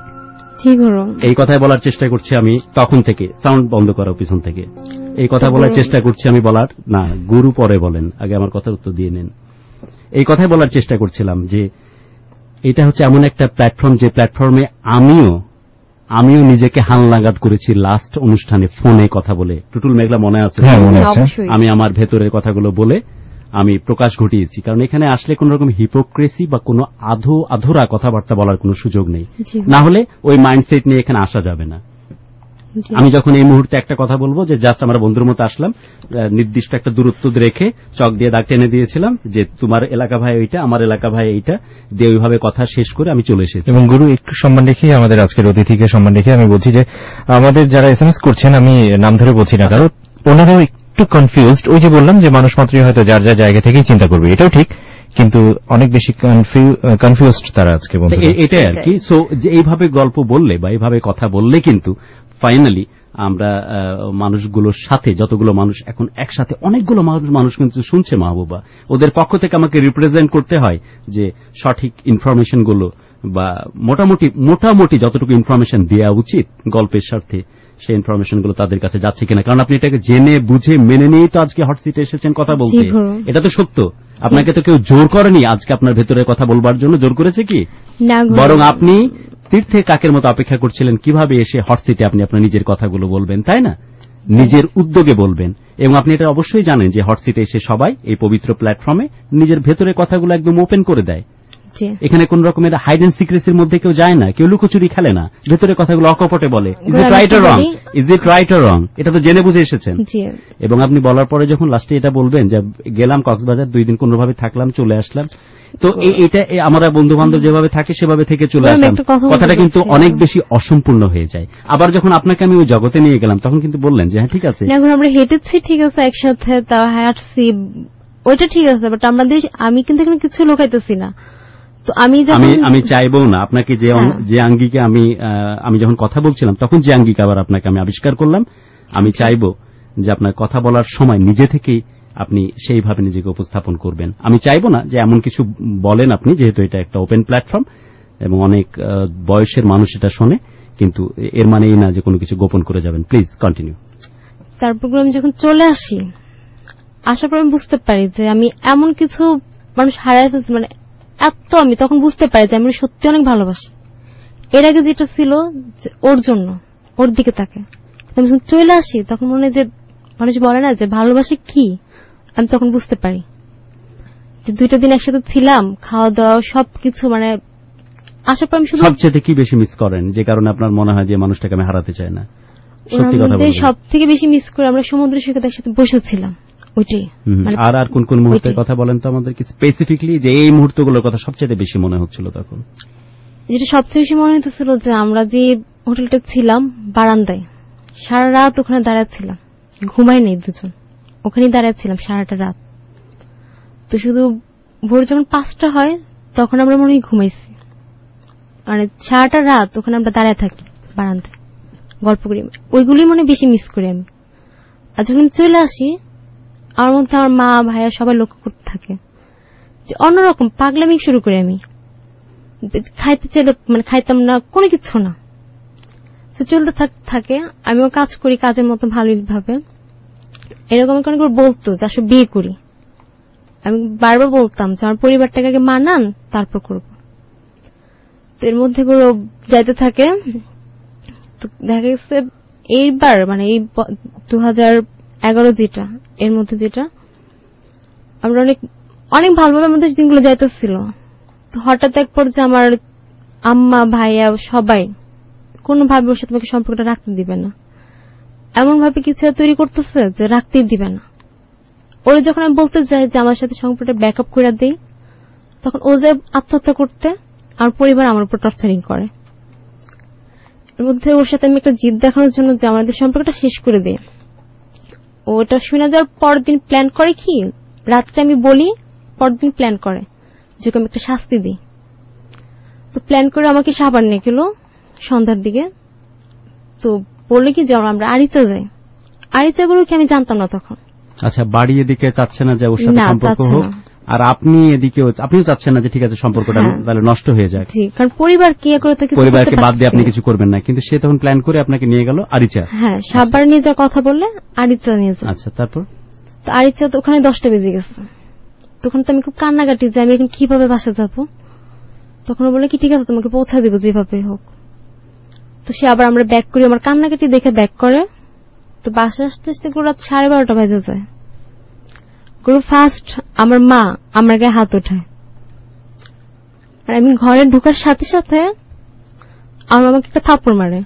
এই কথাই বলার চেষ্টা করছি আমি তখন থেকে। সাউন্ড বন্ধ করা পিছন থেকে। এই কথা বলার চেষ্টা করছি আমি, বলার না, গুরু পরে বলেন, আগে আমার কথার উত্তর দিয়ে নেন। এই কথাই বলার চেষ্টা করছিলাম যে এটা হচ্ছে এমন একটা প্ল্যাটফর্ম, যে প্ল্যাটফর্মে আমিও নিজেকে হালনাগাদ করেছি লাস্ট অনুষ্ঠানে ফোনে কথা বলে। টুটুল মেঘলা মনে আছে? আমি আমার ভেতরের কথাগুলো বলে আমি প্রকাশ ঘটিয়েছি। কারণ এখানে আসলে কোন রকম হিপোক্রেসি বা কোনো আধোরা কথাবার্তা বলার কোনো সুযোগ নেই, না হলে ওই মাইন্ডসেট নিয়ে এখানে আসা যাবে না। আমি যখন এই মুহূর্তে একটা কথা বলবো যে জাস্ট আমরা বন্ধুর মতো আসলাম, নির্দিষ্ট একটা দূরত্ব রেখে চক দিয়ে দাগ টেনে দিয়েছিলাম যে তোমার এলাকা ভাই ওইটা, আমার এলাকা ভাই এইটা দিয়ে, ওইভাবে কথা শেষ করে আমি চলে এসেছি। এবং গুরু, একটু সম্মান রেখে, আমাদের আজকের অতিথিকে সম্মান রেখে আমি বলছি যে আমাদের যারা এসএমএস করছেন, আমি নাম ধরে বলছি না, কারণ ওনারাও একটু কনফিউজড। ওই যে বললাম যে মানুষ মাত্রই হয়তো যার যার জায়গা থেকেই চিন্তা করবে, এটাও ঠিক, কিন্তু অনেক বেশি কনফিউজড তারা আজকে। এটাই আর কি। সো যে এইভাবে গল্প বললে বা এইভাবে কথা বললে কিন্তু ফাইনালি আমরা মানুষগুলোর সাথে, যতগুলো মানুষ এখন একসাথে, অনেকগুলো মানুষ কিন্তু শুনছে মাহবুবা, ওদের পক্ষ থেকে আমাকে রিপ্রেজেন্ট করতে হয় যে সঠিক ইনফরমেশনগুলো বা মোটামুটি যতটুকু ইনফরমেশন দেওয়া উচিত গল্পের স্বার্থে, সেই ইনফরমেশনগুলো তাদের কাছে যাচ্ছে কিনা। কারণ আপনি এটাকে জেনে বুঝে মেনে নিয়েই তো আজকে হট সিটে এসেছেন কথা বলতে। এটা তো সত্য, আপনাকে তো কেউ জোর করেনি আজকে আপনার ভেতরে কথা বলবার জন্য। জোর করেছে কি? বরং আপনি তীর্থে কাকের মতো অপেক্ষা করছিলেন কিভাবে এসে হট সিটে আপনি আপনার নিজের কথাগুলো বলবেন, তাই না? নিজের উদ্যোগে বলবেন। এবং আপনি এটা অবশ্যই জানেন যে হট সিটে এসে সবাই এই পবিত্র প্ল্যাটফর্মে নিজের ভেতরের কথাগুলো একদম ওপেন করে দেয়। এখানে কোন রকমের হাইড এন্ড সিক্রেসির মধ্যে কেউ যায় না, কেউ লুকোচুরি খেলে না, ভেতরের কথাগুলো অকপটে বলে। Is it right or wrong? এটা তো জেনে বুঝে এসেছেন। এবং আপনি বলার পরে যখন লাস্টে এটা বলবেন যে গেলাম কক্সবাজার, 2 দিন কোনোভাবে থাকলাম, চলে আসলাম, তো এটা আমরা বন্ধু বান্ধব যেভাবে থাকে সেভাবে থেকে চলে আসলাম, কথাটা কিন্তু অনেক বেশি অসম্পূর্ণ হয়ে যায়। আবার যখন আপনাকে আমি ওই জগতে নিয়ে গেলাম তখন কিন্তু বললেন যে হ্যাঁ ঠিক আছে, এখন আমরা হেঁটেছি, ঠিক আছে, একসাথে তা হাঁটছি, ওইটা ঠিক আছে, বাট আমি কিন্তু এখানে কিছু লোকাইতেছি না। তো আমি চাইবো না আপনাকে যে আঙ্গিকে আমি যখন কথা বলছিলাম তখন যে আঙ্গিকে আবার আপনাকে আমি আবিষ্কার করলাম, আমি চাইবো যে আপনার কথা বলার সময় নিজে থেকেই আপনি সেইভাবে নিজেকে উপস্থাপন করবেন। আমি চাইবো না যে এমন কিছু বলেন আপনি, যেহেতু এটা একটা ওপেন প্ল্যাটফর্ম এবং অনেক বয়সের মানুষ এটা শোনে, কিন্তু এর মানে এই না যে কোনো কিছু গোপন করে যাবেন। Please continue. তারপর আমি যখন চলে আসি, আসার পর আমি বুঝতে পারি যে আমি এমন কিছু মানুষ হারাই ফেলছি, মানে এত আমি তখন বুঝতে পারি যে আমি সত্যি অনেক ভালোবাসি। এর আগে যেটা ছিল ওর জন্য, ওর দিকে তাকে, আমি যখন চলে আসি তখন মনে হয় যে মানুষ বলে না যে ভালোবাসি কি, আমি তখন বুঝতে পারি যে 2টা দিন একসাথে ছিলাম, খাওয়া দাওয়া সবকিছু, মানে আসার পর আমি শুধু সবচেয়ে কি বেশি মিস করেন যে কারণে আপনার মনে হয় যে মানুষটাকে আমি হারাতে চাই না? সত্যি কথা বলতে সব থেকে বেশি মিস করে আমরা সমুদ্র সৈকতে একসাথে বসেছিলাম, ওইটাই। আর কোন কোন মুহূর্তের কথা বলেন তো আমাদেরকে স্পেসিফিকলি, যে এই মুহূর্তগুলোর কথা সবচেয়ে বেশি মনে হচ্ছিল তখন? যেটা সবচেয়ে বেশি মনে হতেছিল যে আমরা যে হোটেলটা ছিলাম বারান্দায়, সারা রাত ওখানে দাঁড়াচ্ছিলাম, ঘুমাই নেই দুজন, ওখানেই দাঁড়াচ্ছিলাম সারাটা রাত। তো শুধু ভোর যখন 5টা হয় তখন আমরা মনে হয় ঘুমাইছি, মানে সারাটা রাত ওখানে আমরা দাঁড়ায় থাকি বারান্দায়, গল্প করি। ওইগুলি মনে বেশি মিস করি আমি। আর যখন চলে আসি আমার মধ্যে আমার মা ভাইয়া সবাই লক্ষ্য করতে থাকে যে অন্যরকম পাগলামি শুরু করি আমি। খাইতে চাইলে মানে খাইতাম না, কোনো কিছু না, তো চলতে থাকে। আমিও কাজ করি কাজের মতো ভালোই ভাবে। এরকম অনেক বলতো যে আসলে বিয়ে করি, আমি বারবার বলতাম যে আমার পরিবারটাকে আগে মানান তারপর করব। তো এর মধ্যে করে যাইতে থাকে। তো দেখা গেছে এইবার মানে এই 2011 যেটা, এর মধ্যে যেটা আমরা অনেক ভালোভাবে আমাদের দিনগুলো যাইতেছিল। তো হঠাৎ এক পর্যায়ে আমার আম্মা ভাইয়া সবাই কোনোভাবে ওর সাথে আমাকে সম্পর্কটা রাখতে দিবে না, এমন ভাবে কিছু তৈরি করতেছে যে রাখতেই দিবে না। ওরা যখন আমি বলতে যাই যে আমার সাথে সম্পর্কটা ব্যাকআপ করে দেই, তখন ও যে আত্মহত্যা করতে, আমার পরিবার আমার উপর টর্চারিং করে। এর মধ্যে ওর সাথে আমি একটা জিদ দেখানোর জন্য যে আমাদের সম্পর্কটা শেষ করে দেয়, ওটা শুনে যাওয়ার পরদিন প্ল্যান করে কি, রাত্রে আমি বলি, পরদিন প্ল্যান করে যে আমি একটা শাস্তি দিই। তো প্ল্যান করে আমাকে সাবার নিয়ে গেল সন্ধ্যার দিকে। তো বললে কি যে আমরা আরিচা যাই, আরিচা বলে কি আমি জানতাম না তখন। আচ্ছা, বাড়ি এদিকে চাচ্ছে না যে ওর সাথে সম্পর্ক হোক, আর আপনি এদিকেও আপনিও চাচ্ছেন না যে ঠিক আছে সম্পর্কটা তাহলে নষ্ট হয়ে যায়, কারণ পরিবার কি করে থাকে, পরিবারকে বাদ দিয়ে আপনি কিছু করবেন না। কিন্তু সে তখন প্ল্যান করে আপনাকে নিয়ে গেল আরিচা। হ্যাঁ, সাবার নিয়ে যাওয়ার কথা বললে আরিচা নিয়ে যায়। আচ্ছা, তারপর? তো আরিচা তো ওখানে 10টা বেজে গেছে। তখন তো আমি খুব কান্নাকাটি যে আমি এখন কিভাবে বাসা যাব। তখন বলে কি ঠিক আছে তোমাকে পৌঁছা দেবো যেভাবে হোক। তো সে আবার আমরা ব্যাক করি, আমার কান্নাকাটি দেখে ব্যাক করে। তো বাসা আসতে আসতে রাত 12:30 বেজে যায়। ফার্স্ট আমার মা আমার গায়ে হাত ওঠায়, আর আমি ঘরে ঢোকার সাথে সাথে আমার আমাকে একটা থাপ্পড় মারে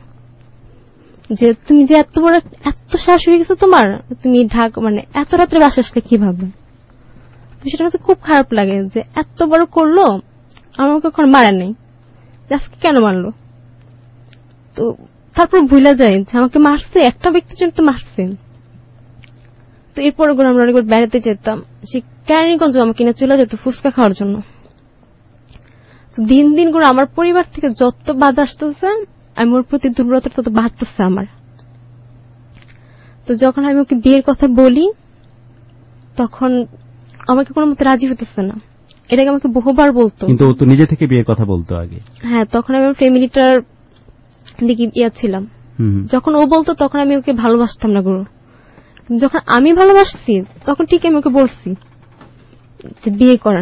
যে তুমি যে এত বড় এত সাহস হয়ে গেছে তোমার, তুমি মানে এত রাত্রে বাসা আসলে কিভাবে। সেটা হচ্ছে খুব খারাপ লাগে যে এত বড় করলো, আমাকে এখন মারা নেই, আজকে কেন মারলো। তো তারপর ভুলে যায় যে আমাকে মারছে একটা ব্যক্তির জন্য তো মারছে। তো এরপর আমরা অনেকবার বেড়াতে যেতাম, সে কেরানীগঞ্জ আমাকে কিনে চলে যেত ফুচকা খাওয়ার জন্য। তো দিন দিন করে আমার পরিবার থেকে যত বাধা আসতেছে, আমি ওর প্রতি দুর্বলতা তত বাড়তেছে আমার। তো যখন আমি ওকে বিয়ের কথা বলি তখন আমাকে কোনো মতে রাজি হতেছে না, এটাকে আমাকে বহুবার বলতো। কিন্তু ও তো নিজে থেকে বিয়ের কথা বলতো আগে। হ্যাঁ, তখন আমি ফ্যামিলিটার দিকে ছিলাম। যখন ও বলতো তখন আমি ওকে ভালোবাসতাম না গুরু। যখন আমি ভালোবাসছি তখন ঠিক আমি ওকে বলছি যে বিয়ে করেন।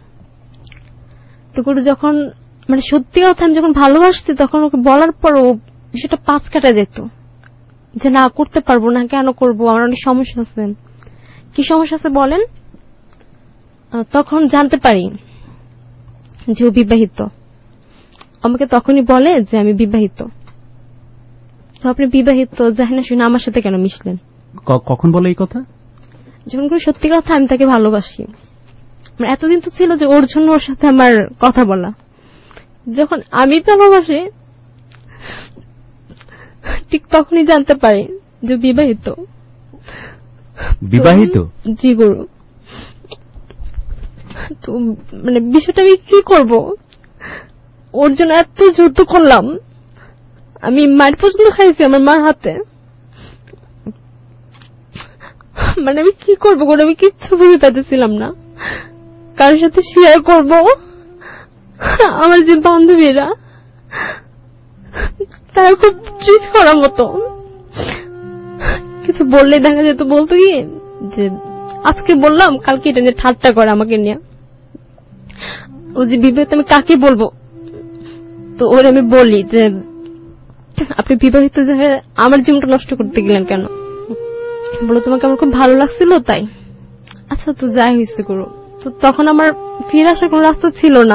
তো গুরু যখন মানে সত্যি কথা আমি যখন ভালোবাসছি তখন ওকে বলার পর ও সেটা পাঁচ কাটা যেত যে না করতে পারবো না, কেন করবো, আমার অনেক সমস্যা আছে। কি সমস্যা আছে বলেন? তখন জানতে পারি যে ও বিবাহিত। আমাকে তখনই বলে যে আমি বিবাহিত। তো আপনি বিবাহিত জানি না শুনে আমার সাথে কেন মিশলেন? কখন বলে এই কথা? যখন করে সত্যি কথা আমি তাকে ভালোবাসি। এতদিন তো ছিল যে ওর জন্য ওর সাথে আমার কথা বলা। যখন আমি ভালোবাসি ঠিক তখনই জানতে পারি যে বিবাহিত। বিবাহিত? জি গুরু। তো মানে বিষয়টা আমি কি করব, ওর জন্য এত যুদ্ধ করলাম, আমি মার পর্যন্ত খাইছি আমার মার হাতে। মানে আমি কি করবো গো, আমি কিচ্ছু ভেবে পাইতেছিলাম না কার সাথে শেয়ার করব। আমার যে বান্ধবীরা তারা খুব ট্রিট করার মতো, কিছু বললে দেখা যেত বলতো কি যে আজকে বললাম কালকে এটা নিয়ে ঠাট্টা করে আমাকে নিয়ে। ও যে বিবাহিত আমি কাকে বলবো? তো ওর আমি বলি যে আপনি বিবাহিত যে আমার জীবনটা নষ্ট করতে গেলেন কেন? বলো তোমাকে আমার খুব ভালো লাগছিল তাই। আচ্ছা তো যাই হয়েছে করো, তো তখন আমার ফিরে আসার কোনো রাস্তা ছিল না।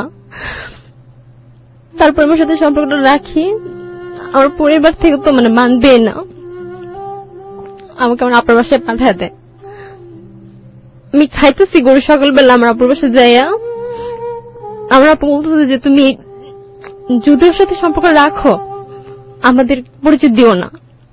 তারপর আমার সাথে সম্পর্কটা রাখি, আমার পরিবার থেকে তো মানবে না, আমাকে আমার আপুর বাসায় পাঠায় দেয়। আমি খাইতেছি গরু সকালবেলা আমার আপুর বাসায় যাইয়া, আমার আপু বলতেছে যে তুমি যদি ওর সাথে সম্পর্ক রাখো আমাদের পরিচয় দিও না।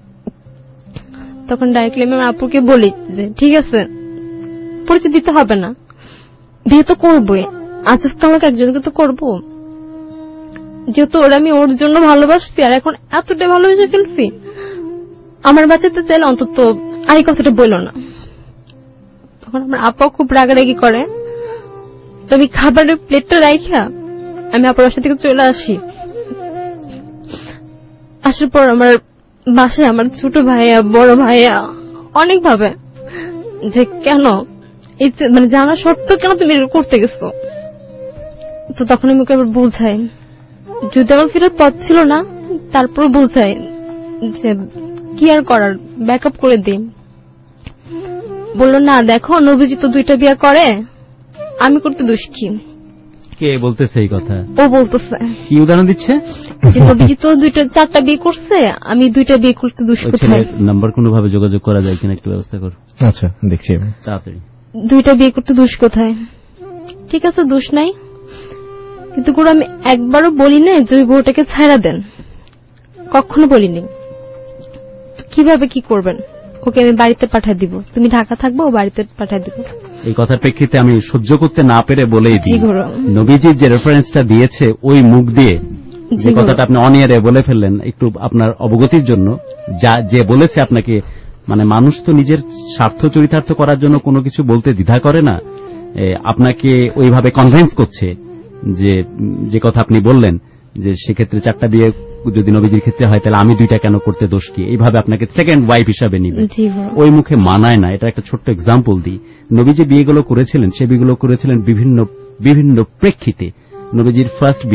তখন ডাইরেক্টলি আমি আমার আপুকে বলি যে ঠিক আছে, পরিচয় দিতে হবে না, বিয়ে তো করবোই, আজকে আমাকে একজনকে তো করবো, যেহেতু ওরা আমি ওর জন্য ভালোবাসছি আর এখন এতটা ভালোবেসে ফেলছি, আমার বাচ্চাতে চাইলে অন্তত আর এই কথাটা বললো না। তখন আমার আপা খুব রাগারাগি করে, তো আমি খাবারের প্লেটটা রাইখা আমি আপুর বাসা থেকে চলে আসি। আসার পর আমার বাসায় আমার ছোট ভাইয়া বড় ভাইয়া অনেক ভাবে যে কেন জানা সত্ত্বেও কেন তুমি এরকম করতে গেছো। তো তখন আমি ওকে আবার বুঝাই, যদি আমার ফেরার পথ ছিল না তারপর বুঝাই যে কি আর করার, ব্যাকআপ করে দিই। বললো না দেখো নবীজি তো 2টা বিয়ে করে, আমি করতে দোষ কি? কে বলতেছে এই কথা? ও বলতেছে। কি উদাহরণ দিচ্ছে? যে নবীজি তো 4টা বিয়ে করছে, আমি 2টা বিয়ে করতে দোষ কোথায়? নাম্বার কোনোভাবে যোগাযোগ করা যায় কিনা একটু ব্যবস্থা করো। আচ্ছা দেখছি আমি তাড়াতাড়ি। 2টা বিয়ে করতে দোষ কোথায়? ঠিক আছে দোষ নাই, কিন্তু গুরু আমি একবারও বলি না যে ওই বউটাকে ছাড়া দেন, কখনো বলিনি। কিভাবে কি করবেন? ওকে আমি বাড়িতে পাঠিয়ে দিব, তুমি ঢাকা থাকবো, ও বাড়িতে পাঠিয়ে দিব। এই কথার প্রেক্ষিতে আমি সহ্য করতে না পেরে বলেই দিই, নবীজির যে রেফারেন্সটা দিয়েছে ওই মুখ দিয়ে যে কথাটা আপনি অন এয়ারে বলে ফেললেন, একটু আপনার অবগতির জন্য, যা যে বলেছে আপনাকে, মানুষ তো নিজের স্বার্থ চরিতার্থ করার জন্য কোনো কিছু বলতে দ্বিধা করে না, আপনাকে ওইভাবে কনভিন্স করছে যে কথা আপনি বললেন যে সেক্ষেত্রে 4টা বিয়ে যদি নবীজির ক্ষেত্রে হয় তাহলে আমি 2টা কেন করতে দোষ কি, এইভাবে আপনাকে সেকেন্ড ওয়াইফ হিসাবে নিবে, ওই মুখে মানায় না। এটা একটা ছোট্ট এক্সাম্পল দিই। নবী যে বিয়েগুলো করেছিলেন সে বিয়েগুলো করেছিলেন বিভিন্ন প্রেক্ষিতে। নবীজির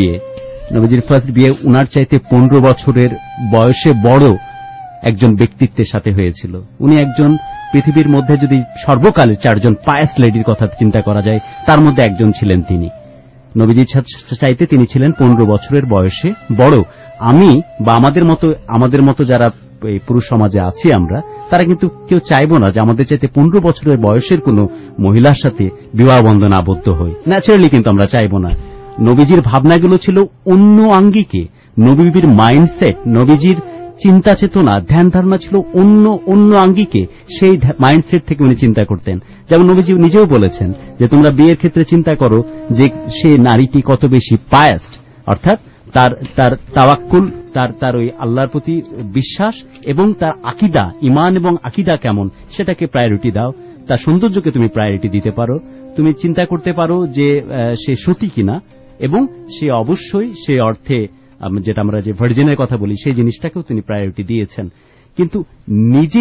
ফার্স্ট বিয়ে উনার চাইতে 15 বছরের বয়সে বড় একজন ব্যক্তিত্বের সাথে হয়েছিল। উনি একজন পৃথিবীর মধ্যে যদি সর্বকালের 4জন পায়াস লেডির কথা চিন্তা করা যায় তার মধ্যে একজন ছিলেন তিনি। নবীজির চাইতে তিনি ছিলেন 15 বছরের বয়সে বড়। আমি বা আমাদের মতো যারা এই পুরুষ সমাজে আছি আমরা, তারা কিন্তু কেউ চাইবো না যে আমাদের চাইতে 15 বছরের বয়সের কোনো মহিলার সাথে বিবাহ বন্ধনে আবদ্ধ হই, ন্যাচারালি কিন্তু আমরা চাইবো না। নবীজির ভাবনাগুলো ছিল অন্য আঙ্গিকে, নবীর মাইন্ডসেট, নবীজির চিন্তা চেতনা ধ্যান ধারণা ছিল অন্য আঙ্গিকে, সেই মাইন্ডসেট থেকে উনি চিন্তা করতেন। যেমন নবীজি নিজেও বলেছেন যে তোমরা বিয়ের ক্ষেত্রে চিন্তা করো যে সে নারীটি কত বেশি পায়াস্ট, অর্থাৎ তার তাওয়াক্কুল, তার ওই আল্লাহর প্রতি বিশ্বাস এবং তার আকীদা, ঈমান এবং আকীদা কেমন সেটাকে প্রায়োরিটি দাও। তার সৌন্দর্যকে তুমি প্রায়োরিটি দিতে পারো, তুমি চিন্তা করতে পারো যে সে সতী কিনা, এবং সে অবশ্যই সে অর্থে যেটা আমরা যে ভার্জিনের কথা বলি সেই জিনিসটাকেও তিনি প্রায়োরিটি দিয়েছেন। কিন্তু নিজে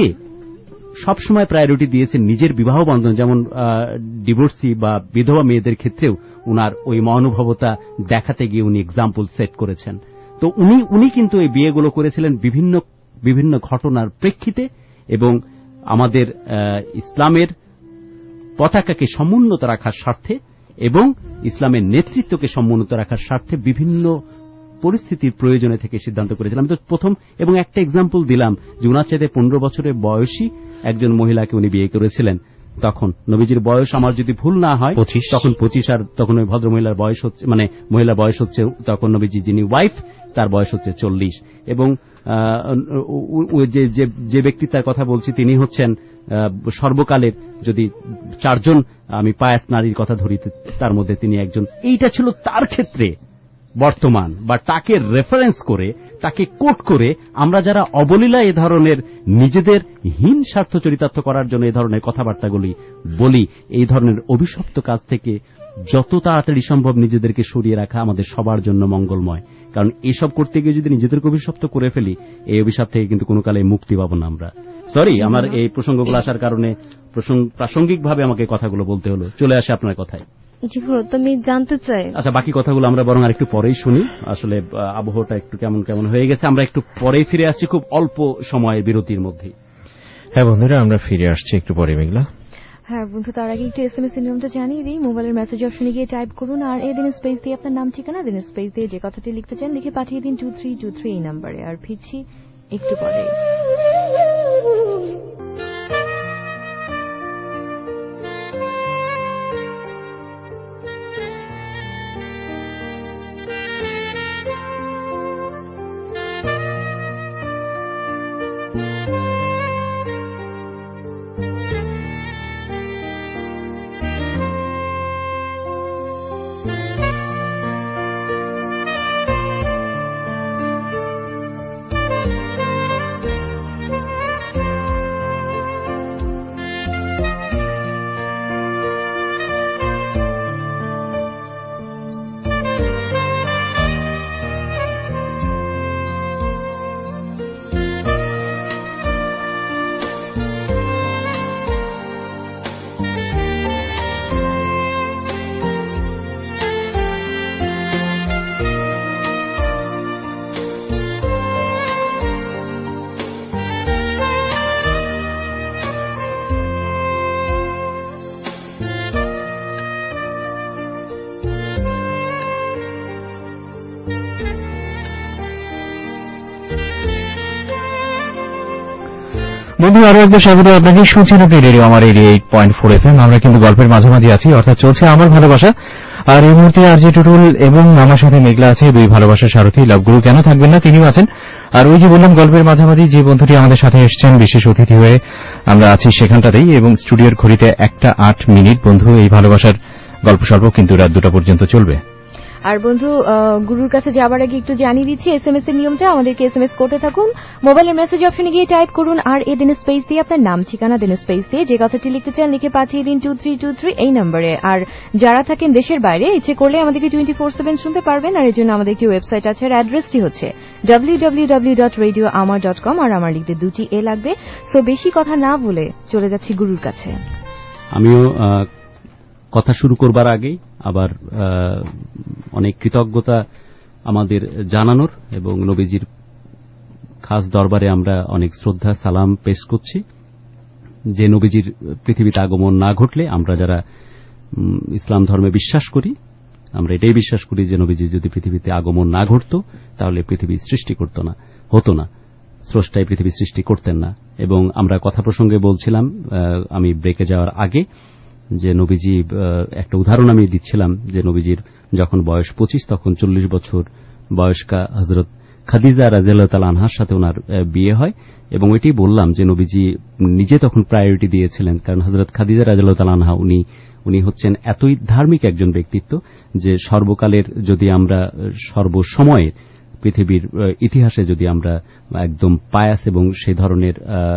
সবসময় প্রায়োরিটি দিয়েছেন নিজের বিবাহ বন্ধন, যেমন ডিভোর্সি বা বিধবা মেয়েদের ক্ষেত্রেও উনার ওই মহানুভবতা দেখাতে গিয়ে উনি এক্সাম্পল সেট করেছেন। তো উনি কিন্তু এই বিয়েগুলো করেছিলেন বিভিন্ন ঘটনার প্রেক্ষিতে এবং আমাদের ইসলামের পতাকাকে সমুন্নত রাখার স্বার্থে এবং ইসলামের নেতৃত্বকে সমুন্নত রাখার স্বার্থে বিভিন্ন পরিস্থিতির প্রয়োজনে থেকে সিদ্ধান্ত করেছিলাম। তো প্রথম এবং একটা এক্সাম্পল দিলাম যে উনার চাইতে 15 বছরের বয়সী একজন মহিলাকে উনি বিয়ে করেছিলেন। তখন নবীজির বয়স আমার যদি ভুল না হয় 25, তখন 25, আর তখন ওই ভদ্রমহিলার বয়স হচ্ছে মহিলার বয়স হচ্ছে, তখন নবীজি যিনি ওয়াইফ তার বয়স হচ্ছে 40, এবং যে ব্যক্তি তার কথা বলছি তিনি হচ্ছেন সর্বকালের যদি 4জন আমি পায়াস নারীর কথা ধরি তার মধ্যে তিনি একজন। এইটা ছিল তার ক্ষেত্রে বর্তমান, বা তাকে রেফারেন্স করে তাকে কোট করে আমরা যারা অবলীলা এ ধরনের নিজেদের হীন স্বার্থ চরিতার্থ করার জন্য এ ধরনের কথাবার্তাগুলি বলি, এই ধরনের অভিশপ্ত কাজ থেকে যত তাড়াতাড়ি সম্ভব নিজেদেরকে সরিয়ে রাখা আমাদের সবার জন্য মঙ্গলময়। কারণ এসব করতে গিয়ে যদি নিজেদেরকে অভিশপ্ত করে ফেলি, এই অভিশাপ থেকে কিন্তু কোনো কালে মুক্তি পাবো না আমরা। সরি, আমার এই প্রসঙ্গগুলো আসার কারণে প্রাসঙ্গিকভাবে আমাকে কথাগুলো বলতে হলো। চলে আসে আপনার কথায়। জি তুমি জানতে চাই। আচ্ছা, বাকি কথাগুলো আমরা বরং আর একটু পরেই শুনি। আসলে আবহাওয়াটা একটু কেমন হয়ে গেছে, আমরা একটু পরেই ফিরে আসছি খুব অল্প সময়ের বিরতির মধ্যে। হ্যাঁ বন্ধুরা, আমরা ফিরে আসছি একটু পরে। মেঘলা, হ্যাঁ বন্ধু, তার আগে একটু SMS এর নিয়মটা জানিয়ে দিই। মোবাইলের মেসেজ অপশনে গিয়ে টাইপ করুন আর দেন স্পেস দিয়ে আপনার নাম ঠিকানা, দেন স্পেস দিয়ে যে কথাটি লিখতে চান লিখে পাঠিয়ে দিন 2323 এই নম্বরে। আর ফিরছি একটু পরে। বন্ধু, আরো একবার স্বাগত আপনাকে। শুনছেন আপনি রেডিও আমার 88.4 FM। আমরা কিন্তু গল্পের মাঝামাঝি আছি, অর্থাৎ চলছে আমার ভালোবাসা। আর এই মুহূর্তে আরজে টুটুল এবং আমার সাথে মেঘলা আছে, দুই ভালোবাসার সারথী। লাভগুরু কেন থাকবেন না, তিনিও আছেন। আর ওই যে বললাম গল্পের মাঝামাঝি, যে বন্ধুটি আমাদের সাথে এসছেন বিশেষ অতিথি হয়ে, আমরা আছি সেখানটাতেই। এবং স্টুডিওর ঘড়িতে 1:08 বন্ধু, এই ভালোবাসার গল্প স্বল্প কিন্তু রাত 2টা পর্যন্ত চলবে। আর বন্ধু, গুরুর কাছে যাবার আগে একটু জানিয়ে দিচ্ছি SMS এর নিয়মটা। আমাদেরকে SMS করতে থাকুন, মোবাইলের মেসেজ অপশনে গিয়ে টাইপ করুন আর দেন স্পেস দিয়ে আপনার নাম ঠিকানা, দেন স্পেস দিয়ে যে কথাটি লিখতে চান লিখে পাঠিয়ে দিন 2323 এই নম্বরে। আর যারা থাকেন দেশের বাইরে, ইচ্ছে করলে আমাদেরকে 24/7 শুনতে পারবেন। আর এর জন্য আমাদের একটি ওয়েবসাইট আছে, আর অ্যাড্রেসটি হচ্ছে www.radioamar.com। আর আমার লিখতে 2টি এ লাগবে। সো বেশি কথা না বলে চলে যাচ্ছি গুরুর কাছে। আমিও কথা শুরু করবার আগেই আবার অনেক কৃতজ্ঞতা আমাদের জানানোর এবং নবীজির খাস দরবারে আমরা অনেক শ্রদ্ধা সালাম পেশ করছি। যে নবীজির পৃথিবীতে আগমন না ঘটলে, আমরা যারা ইসলাম ধর্মে বিশ্বাস করি, আমরা এটাই বিশ্বাস করি যে নবীজির যদি পৃথিবীতে আগমন না ঘটত তাহলে পৃথিবী সৃষ্টি হতো না, স্রষ্টাই পৃথিবী সৃষ্টি করতেন না। এবং আমরা কথা প্রসঙ্গে বলছিলাম আমি ব্রেকে যাওয়ার আগে যে নবীজি, একটা উদাহরণ আমি দিচ্ছিলাম যে নবীজির যখন বয়স 25 তখন 40 বছর বয়স্কা হযরত খাদিজা রাদিয়াল্লাহু তাআলা আনহার সাথে ওনার বিয়ে হয়। এবং ওইটাই বললাম যে নবীজি নিজে তখন প্রায়োরিটি দিয়েছিলেন, কারণ হযরত খাদিজা রাদিয়াল্লাহু তাআলা আনহা উনি হচ্ছেন এতই ধার্মিক একজন ব্যক্তিত্ব যে সর্বকালের, যদি আমরা সর্বসময়ের পৃথিবীর ইতিহাসে যদি আমরা একদম পায়াস এবং সেই ধরনের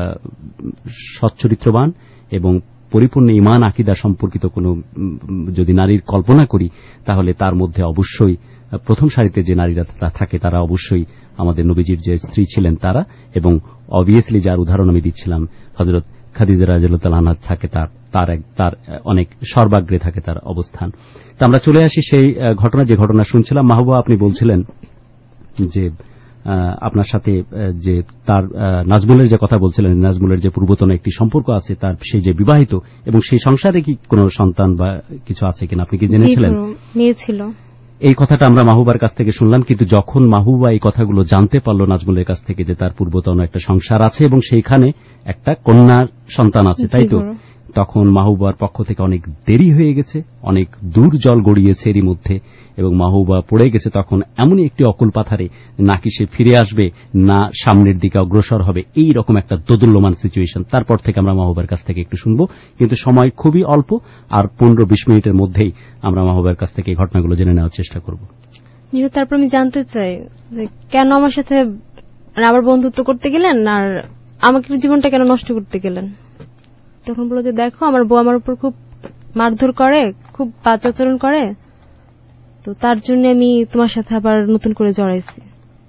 সচ্চরিত্রবান এবং পরিপূর্ণ ঈমান আকীদা সম্পর্কিত কোনো যদি নারীর কল্পনা করি, তাহলে তার মধ্যে অবশ্যই প্রথম সারিতে যে নারীরা থাকে তারা অবশ্যই আমাদের নবীজির যে স্ত্রী ছিলেন তারা। এবং অবভিয়াসলি যার উদাহরণ আমি দিচ্ছিলাম হযরত খাদিজা রাদিয়াল্লাহু তাআলা আনহা থাকে, তার অনেক সর্বাগ্রে থাকে তার অবস্থান। তা আমরা চলে আসি সেই ঘটনা, যে ঘটনা শুনছিলাম। মাহবুবা, আপনি বলছিলেন যে আপনার সাথে যে তার নাজমুলের যে কথা বলছিলেন, নাজমুলের যে পূর্বতন একটি সম্পর্ক আছে, তার সেই যে বিবাহিত এবং সেই সংসারে কি কোনো সন্তান বা কিছু আছে কিনা আপনি কি জেনেছিলেন? মেয়ে ছিল। এই কথাটা আমরা মাহবুবার কাছ থেকে শুনলাম, কিন্তু যখন মাহবুবা এই কথাগুলো জানতে পারল নাজমুলের কাছ থেকে যে তার পূর্বতন একটা সংসার আছে এবং সেইখানে একটা কন্যা সন্তান আছে, তাই তো, তখন মাহবুবার পক্ষ থেকে অনেক দেরি হয়ে গেছে, অনেক দূর জল গড়িয়েছে এরই মধ্যে, এবং মাহবুবা পড়ে গেছে তখন এমনই একটি অকুল পাথারে, নাকি সে ফিরে আসবে না সামনের দিকে অগ্রসর হবে, এই রকম একটা দোদুল্যমান সিচুয়েশন। তারপর থেকে আমরা মাহবুবার কাছ থেকে একটু শুনবো, কিন্তু সময় খুবই অল্প, আর 15-20 মিনিটের মধ্যেই আমরা মাহবুবার কাছ থেকে এই ঘটনাগুলো জেনে নেওয়ার চেষ্টা করব। তারপর আমি জানতে চাই যে কেন আমার সাথে আবার বন্ধুত্ব করতে গেলেন, আর আমাকে জীবনটা কেন নষ্ট করতে গেলেন। তখন বলল যে দেখো, আমার বউ আমার উপর খুব মারধর করে, খুব বাজে আচরণ করে, তো তার জন্য আমি তোমার সাথে আবার নতুন করে জড়াইছি।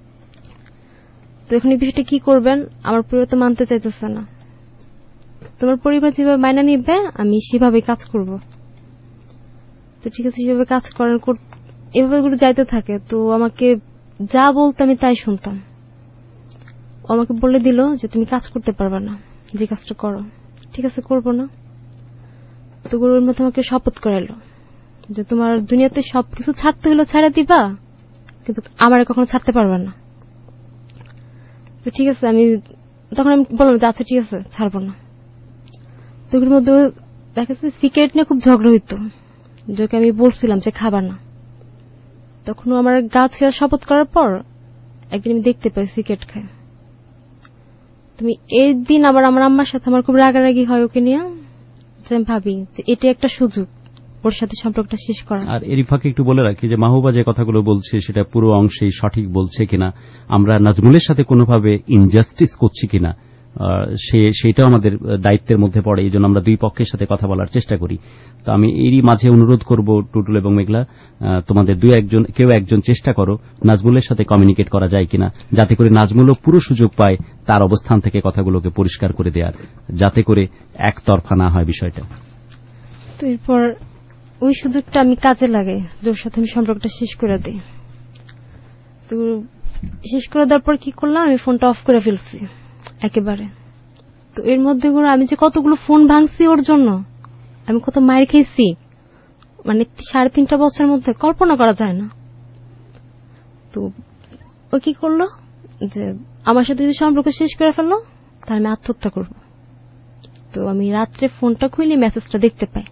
তো এখন এই বিষয়টা কি করবেন? আমার পরিবার তো মানতে চাইতেছে না। তোমার পরিবার যেভাবে মাইনা নিবে আমি সেভাবে কাজ করব। তো ঠিক আছে, সেভাবে কাজ করেন, এভাবে গুলো যাইতে থাকে। তো আমাকে যা বলতো আমি তাই শুনতাম। আমাকে বলে দিল যে তুমি কাজ করতে পারবে না, যে কাজটা করো। ঠিক আছে, করবো না। তো গুরুর মধ্যে আমাকে শপথ করাইলো যে তোমার দুনিয়াতে সবকিছু ছাড়তে হলো ছাড়া দিবা, কিন্তু আমার কখনো ছাড়তে পারবে না। তো ঠিক আছে, তখন আমি বললাম যে আচ্ছা ঠিক আছে ছাড়বো না। তো ওর মধ্যে দেখা যাচ্ছে সিগারেট নিয়ে খুব ঝগড়া হইতো, যাকে আমি বলছিলাম যে খাবার না। তখন আমার গা ছুঁয়া শপথ করার পর একদিন আমি দেখতে পাই সিগারেট খায়। তুমি এই দিন আবার আমার আম্মার সাথে আমার খুব রাগারাগি হয় ওকে নিয়ে, যে আমি ভাবি যে এটা একটা সুযোগ ওর সাথে সম্পর্কটা শেষ করা। আর এরই ফাঁকে একটু বলে রাখি যে মাহবুবা যে কথাগুলো বলছে সেটা পুরো অংশেই সঠিক বলছে কিনা, আমরা নাজমুলের সাথে কোনোভাবে ইনজাস্টিস করছি কিনা সেটাও আমাদের দায়িত্বের মধ্যে পড়ে। এই জন্য আমরা দুই পক্ষের সাথে কথা বলার চেষ্টা করি। তো আমি এরই মাঝে অনুরোধ করব টুটুল এবং মেঘলা, তোমাদের কেউ একজন চেষ্টা করো নাজমুলের সাথে কমিউনিকেট করা যায় কিনা, যাতে করে নাজমুলও পুরো সুযোগ পায় তার অবস্থান থেকে কথাগুলোকে পরিষ্কার করে দেওয়ার, যাতে করে একতরফা না হয় বিষয়টা। তো এরপর ওই সুযোগটা আমি কাজে লাগাই, ওর সাথে আমি সম্পর্কটা শেষ করে দিই। তো শেষ করে দেওয়ার পর কি করলাম, আমি ফোনটা অফ করে ফেলছি একেবারে। তো এর মধ্যে আমি যে কতগুলো ফোন ভাঙছি ওর জন্য, আমি কত মায়ের খেয়েছি, মানে 3.5 বছরের মধ্যে কল্পনা করা যায় না। তো ও কি করলো যে আমার সাথে যদি সম্পর্ক শেষ করে ফেললো তাহলে আমি আত্মহত্যা করব। তো আমি রাত্রে ফোনটা খুলে মেসেজটা দেখতে পাই।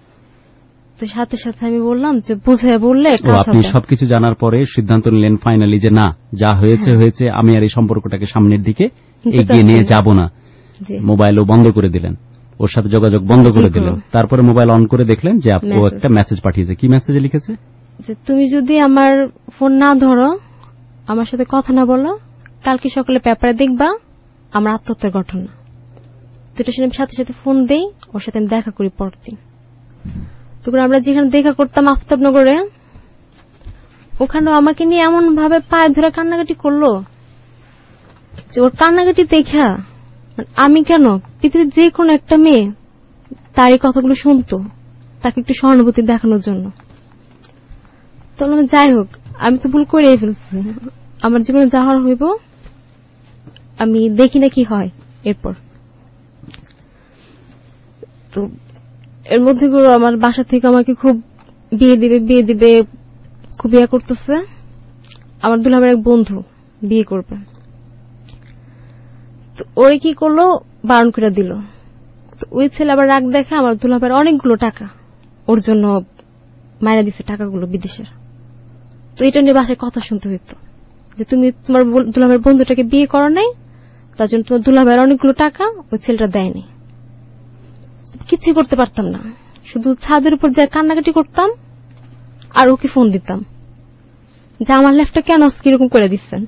তো সাথে সাথে আমি বললাম যে বুঝে বললে। আপনি সবকিছু জানার পরে সিদ্ধান্ত নিলেন ফাইনালি যে না, যা হয়েছে হয়েছে, আমি আর এই সম্পর্কটাকে সামনের দিকে এগিয়ে নিয়ে যাব না। মোবাইলও বন্ধ করে দিলেন, ওর সাথে যোগাযোগ বন্ধ করে দিলেন। তারপরে মোবাইল অন করে দেখলেন যে ও একটা মেসেজ পাঠিয়েছে। কি মেসেজে লিখেছে? যে তুমি যদি আমার ফোন না ধরো, আমার সাথে কথা না বলো, কালকে সকালে পেপারে দেখবা আমার আত্মহত্যার ঘটনা। তো এটা শুনে সাথে সাথে ফোন দেই, ওর সাথে আমি দেখা করি পরদিন। তখন আমরা যেখানে দেখা করতাম আফতাবনগরে, ওখানে আমাকে নিয়ে এমন ভাবে পায়ে ধরে কান্নাকাটি করলো যে ওর কান্নাকাটি দেখা আমি কেন পৃথিবীর যে কোনো একটা মেয়ে তার এই কথাগুলো শুনতো, তাকে একটু সহানুভূতি দেখানোর জন্য। তখন যাই হোক, আমি তো ভুল করে ফেলছি, আমার জীবনে যাওয়ার হইব, আমি দেখি না কি হয় এরপর। তো এর মধ্যে আমার বাসা থেকে আমাকে খুব বিয়ে দিবে খুব ইয়া করতেছে। আমার দুলাভাইয়ের এক বন্ধু বিয়ে করবে, তো ওরে কি করলো, বারণ করে দিল। তো ওই ছেলে আবার রাগ দেখে আমার দুলাভাইয়ের অনেকগুলো টাকা ওর জন্য মারা দিছে, টাকাগুলো বিদেশের। তো এটা নিয়ে বাসায় কথা শুনতে হইতো যে তুমি তোমার দুলাভাইয়ের বন্ধুটাকে বিয়ে করো নাই, তার জন্য তোমার দুলাভাইয়ের অনেকগুলো টাকা ওই ছেলেটা দেয়নি। কিছু করতে পারতাম না, শুধু ছাদের উপর যা কান্নাকাটি করতাম আর ওকে ফোন দিতাম যে আমার লাইফটা কেন কিরকম করে দিচ্ছেন।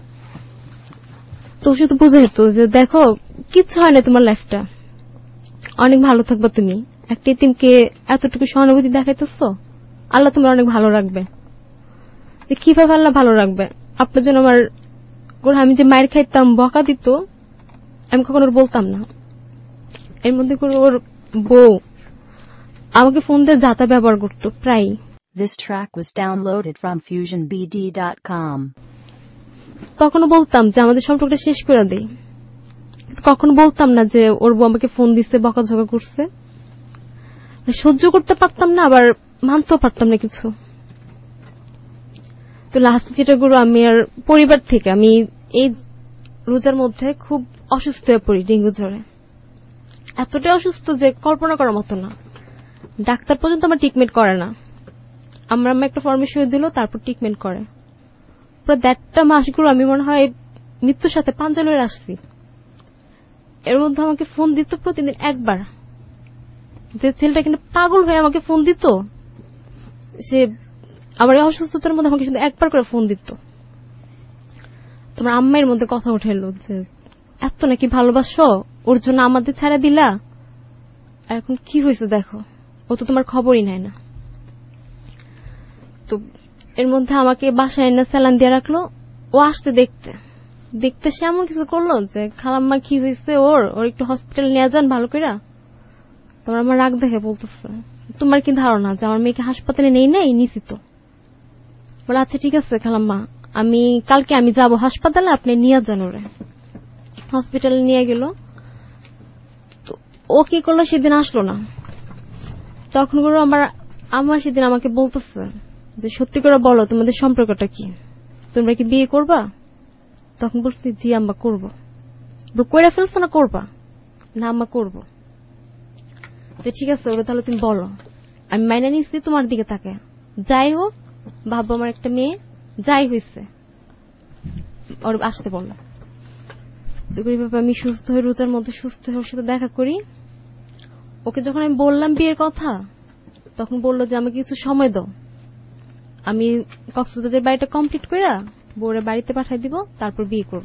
তো শুধু বুঝে যেত যে দেখো কিচ্ছু হয় না, তোমার লাইফটা অনেক ভালো থাকবে, তুমি একটা এতিমকে এতটুকু সহানুভূতি দেখাইতেছ, আল্লাহ তোমার অনেক ভালো রাখবে। কিভাবে আল্লাহ ভালো রাখবে? আপনার জন্য আমার আমি যে মায়ের খাইতাম, বকা দিত, আমি কখনো বলতাম না। এর মধ্যে ওর বউ আমাকে ফোন দিয়ে যাতা ব্যবহার করতো প্রায়। This track was downloaded from FusionBD.com. তখনও বলতাম যে আমাদের সম্পর্কটা শেষ করে দেই, কখনো বলতাম না যে ওর বউ আমাকে ফোন দিচ্ছে, বকাঝকা করছে। সহ্য করতে পারতাম না, আবার মানতেও পারতাম না কিছু। তো লাস্ট যেটা আমি আর পরিবার থেকে আমি এই রোজার মধ্যে খুব অসুস্থ হয়ে পড়ি ডেঙ্গু জ্বরে। এতটাই অসুস্থ যে কল্পনা করার মতো না। ডাক্তার পর্যন্ত আমার ট্রিটমেন্ট করে না, আমরা একটা ফর্মে সই দিল, তারপর ট্রিটমেন্ট করে। পুরো 1.5 মাস আমি মনে হয় মৃত্যুর সাথে পাঞ্জা লয়ে আসছি। এর মধ্যে আমাকে ফোন দিত প্রতিদিন একবার, যে ছেলেটা কিন্তু পাগল হয়ে আমাকে ফোন দিত, সে আমার এই অসুস্থতার মধ্যে আমাকে শুধু একবার করে ফোন দিত। তোমার আম্মার মধ্যে কথা উঠাইলো যে এত নাকি ভালোবাসো, ওর জন্য আমাদের ছাড়া দিলা, আর এখন কি হয়েছে দেখো, ও তো তোমার খবরই নেয় না। তো এর মধ্যে আমাকে বাসায় এনে স্যালান দিয়ে রাখলো। ও আসতে দেখতে সে এমন কিছু করলো যে খালাম্মা কি হয়েছে, ওর একটু হসপিটাল নিয়ে যান ভালো করে। তোমার আমার রাগ দেখে বলতেছে তোমার কি ধারণা যে আমার মেয়েকে হাসপাতালে নেই নাই, নিছি তো। বলে আচ্ছা ঠিক আছে খালাম্মা, কালকে আমি যাব হাসপাতালে, আপনি নিয়ে যান ওরে। হসপিটালে নিয়ে গেল। তো ও কি করলো, সেদিন আসলো না। তখন করে আমার আম্মা সেদিন আমাকে বলতেছে যে সত্যি করে বলো তোমাদের সম্পর্কটা কি, তোমরা কি বিয়ে করবা? তখন বলছি জি আম্মা করবো। করে ফেলছো না করবা? না আম্মা করবো। তো ঠিক আছে ওরা তাহলে তুমি বলো। আমি মাইনা নিচ্ছি তোমার দিকে তাকে, যাই হোক ভাববো আমার একটা মেয়ে, যাই হয়েছে ওর আসতে বললো। তো আমি সুস্থ হয়ে রোজার মধ্যে সুস্থ হয়ে ওর সাথে দেখা করি। ওকে যখন আমি বললাম বিয়ের কথা তখন বললো যে আমাকে কিছু সময় দাও, আমি কক্সবাজারের বাড়িটা কমপ্লিট করে বউরে বাড়িতে পাঠাই দিব, তারপর বিয়ে করব।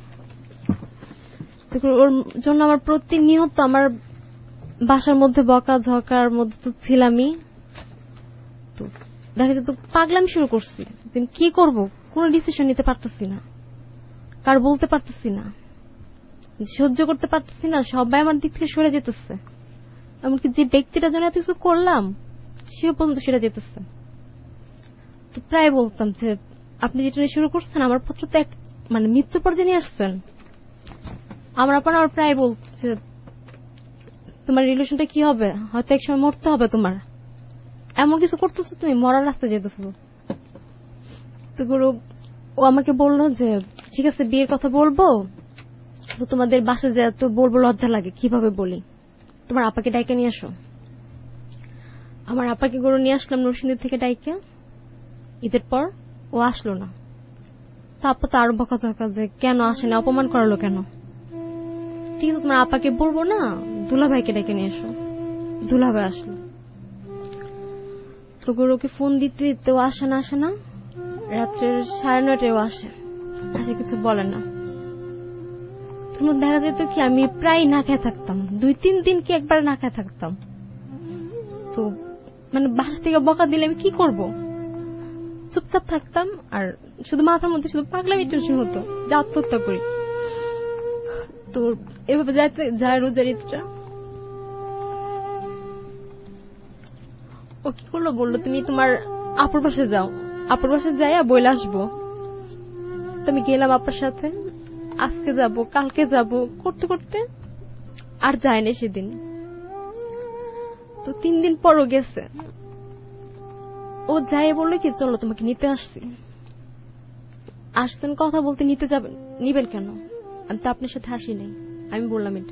ওর জন্য আমার প্রতিনিয়ত আমার বাসার মধ্যে বকা ঝকার মধ্যে তো ছিলামই। তো দেখা যেত পাগলামি শুরু করছি, কি করব কোনো ডিসিশন নিতে পারতেছি না, কার বলতে পারতেছি না, সহ্য করতে পারতেছি না, সবাই আমার দিক থেকে সরে যেতেছে। এমনকি যে ব্যক্তিটার জন্য এত কিছু করলাম সেও পর্যন্ত সরে যেতেছে। তো প্রায় বলতাম যে আপনি যেটা শুরু করছেন আমার পত্র তো মানে মৃত্যু পর্যায়ে নিয়ে আসছেন। আমার প্রায় বলছে তোমার রিলেশনটা কি হবে, হয়তো একসময় মরতে হবে তোমার, এমন কিছু করতেছো তুমি, মরার রাস্তায় যেতেছো। তো গুরু ও আমাকে বললো যে ঠিক আছে বিয়ের কথা বলবো, তো তোমাদের বাসায় যা তো বলবো লজ্জা লাগে, কিভাবে বলি, তোমার আপাকে ডাইকে নিয়ে আসো। আমার আপাকে গরু নিয়ে আসলাম নরসিংদী থেকে ডাইকে। ঈদের পর ও আসলো না। তারপর তো আরো বকাঝকা যে কেন আসে না, অপমান করালো কেন। ঠিক আছে তোমার আপাকে বলবো না, দুলাভাইকে ডেকে নিয়ে এসো। দুলাভাই আসলো। তো গরুকে ফোন দিতে দিতে ও আসে না, রাত্রের 9:30 আসে কিছু বলে না। তোমার দেখা যেত কি আমি প্রায় না খেয়ে থাকতাম, 2-3 দিন কি একবার না খেয়ে থাকতাম। তো মানে বাসা থেকে বকা দিলে আমি কি করব, চুপচাপ থাকতাম আর শুধু মাথার মধ্যে শুধু পাগলামি টেনশন হতো যে আত্মহত্যা করি। তো এভাবে যায় রোজার ঈদটা। ও কি করলো বললো তুমি তোমার আপুর পাশে যাও, আপুর পাশে যাইয়া বইলে আসবো। তুমি গেলাম আপার সাথে, আজকে যাব কালকে যাব করতে করতে আর যায়নি সেদিন। তো 3 দিন পরও গেছে। ও যাই বললো কি চলো তোমাকে নিতে আসছি। আসতেন কথা বলতে, নিবেন কেন, আমি তো আপনার সাথে আসি নাই। আমি বললাম এটা।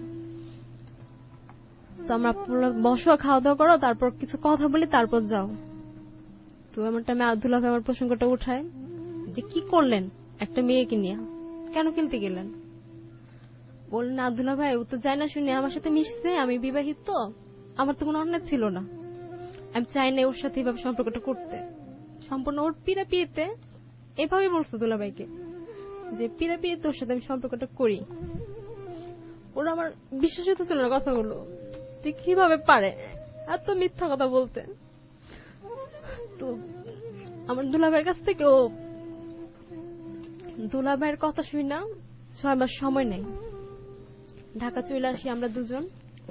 তো আমরা বসো খাওয়া দাওয়া করো, তারপর কিছু কথা বলি, তারপর যাও। তো এমন টাইমে আব্দুল্লাহ ভাই আমার প্রসঙ্গটা উঠায় যে কি করলেন একটা মেয়েকে নিয়ে, কেন খেলতে গেলেন? বললেন আব্দুল্লাহ ভাই ও তো যায় না শুনে আমার সাথে মিশছে, আমি বিবাহিত, আমার তো কোনো অন্যায় ছিল না, আমি চাই না ওর সাথে এইভাবে সম্পর্কটা করতে। সম্পূর্ণ ওর পিড়াপিড়িতে এভাবেই বলছে দুলাভাইকে যে পিড়াপিড়িতে ওর সাথে আমি সম্পর্কটা করি। ওরা আমার বিশ্বাস হতেছিল না কথাগুলো, যে কিভাবে পারে এত মিথ্যা কথা বলতে। তো আমার দুলাভাইয়ের কাছ থেকে ও দুলাভাইয়ের কথা শুনি না 6 মাস সময় নেই, ঢাকা চলে আসি আমরা দুজন।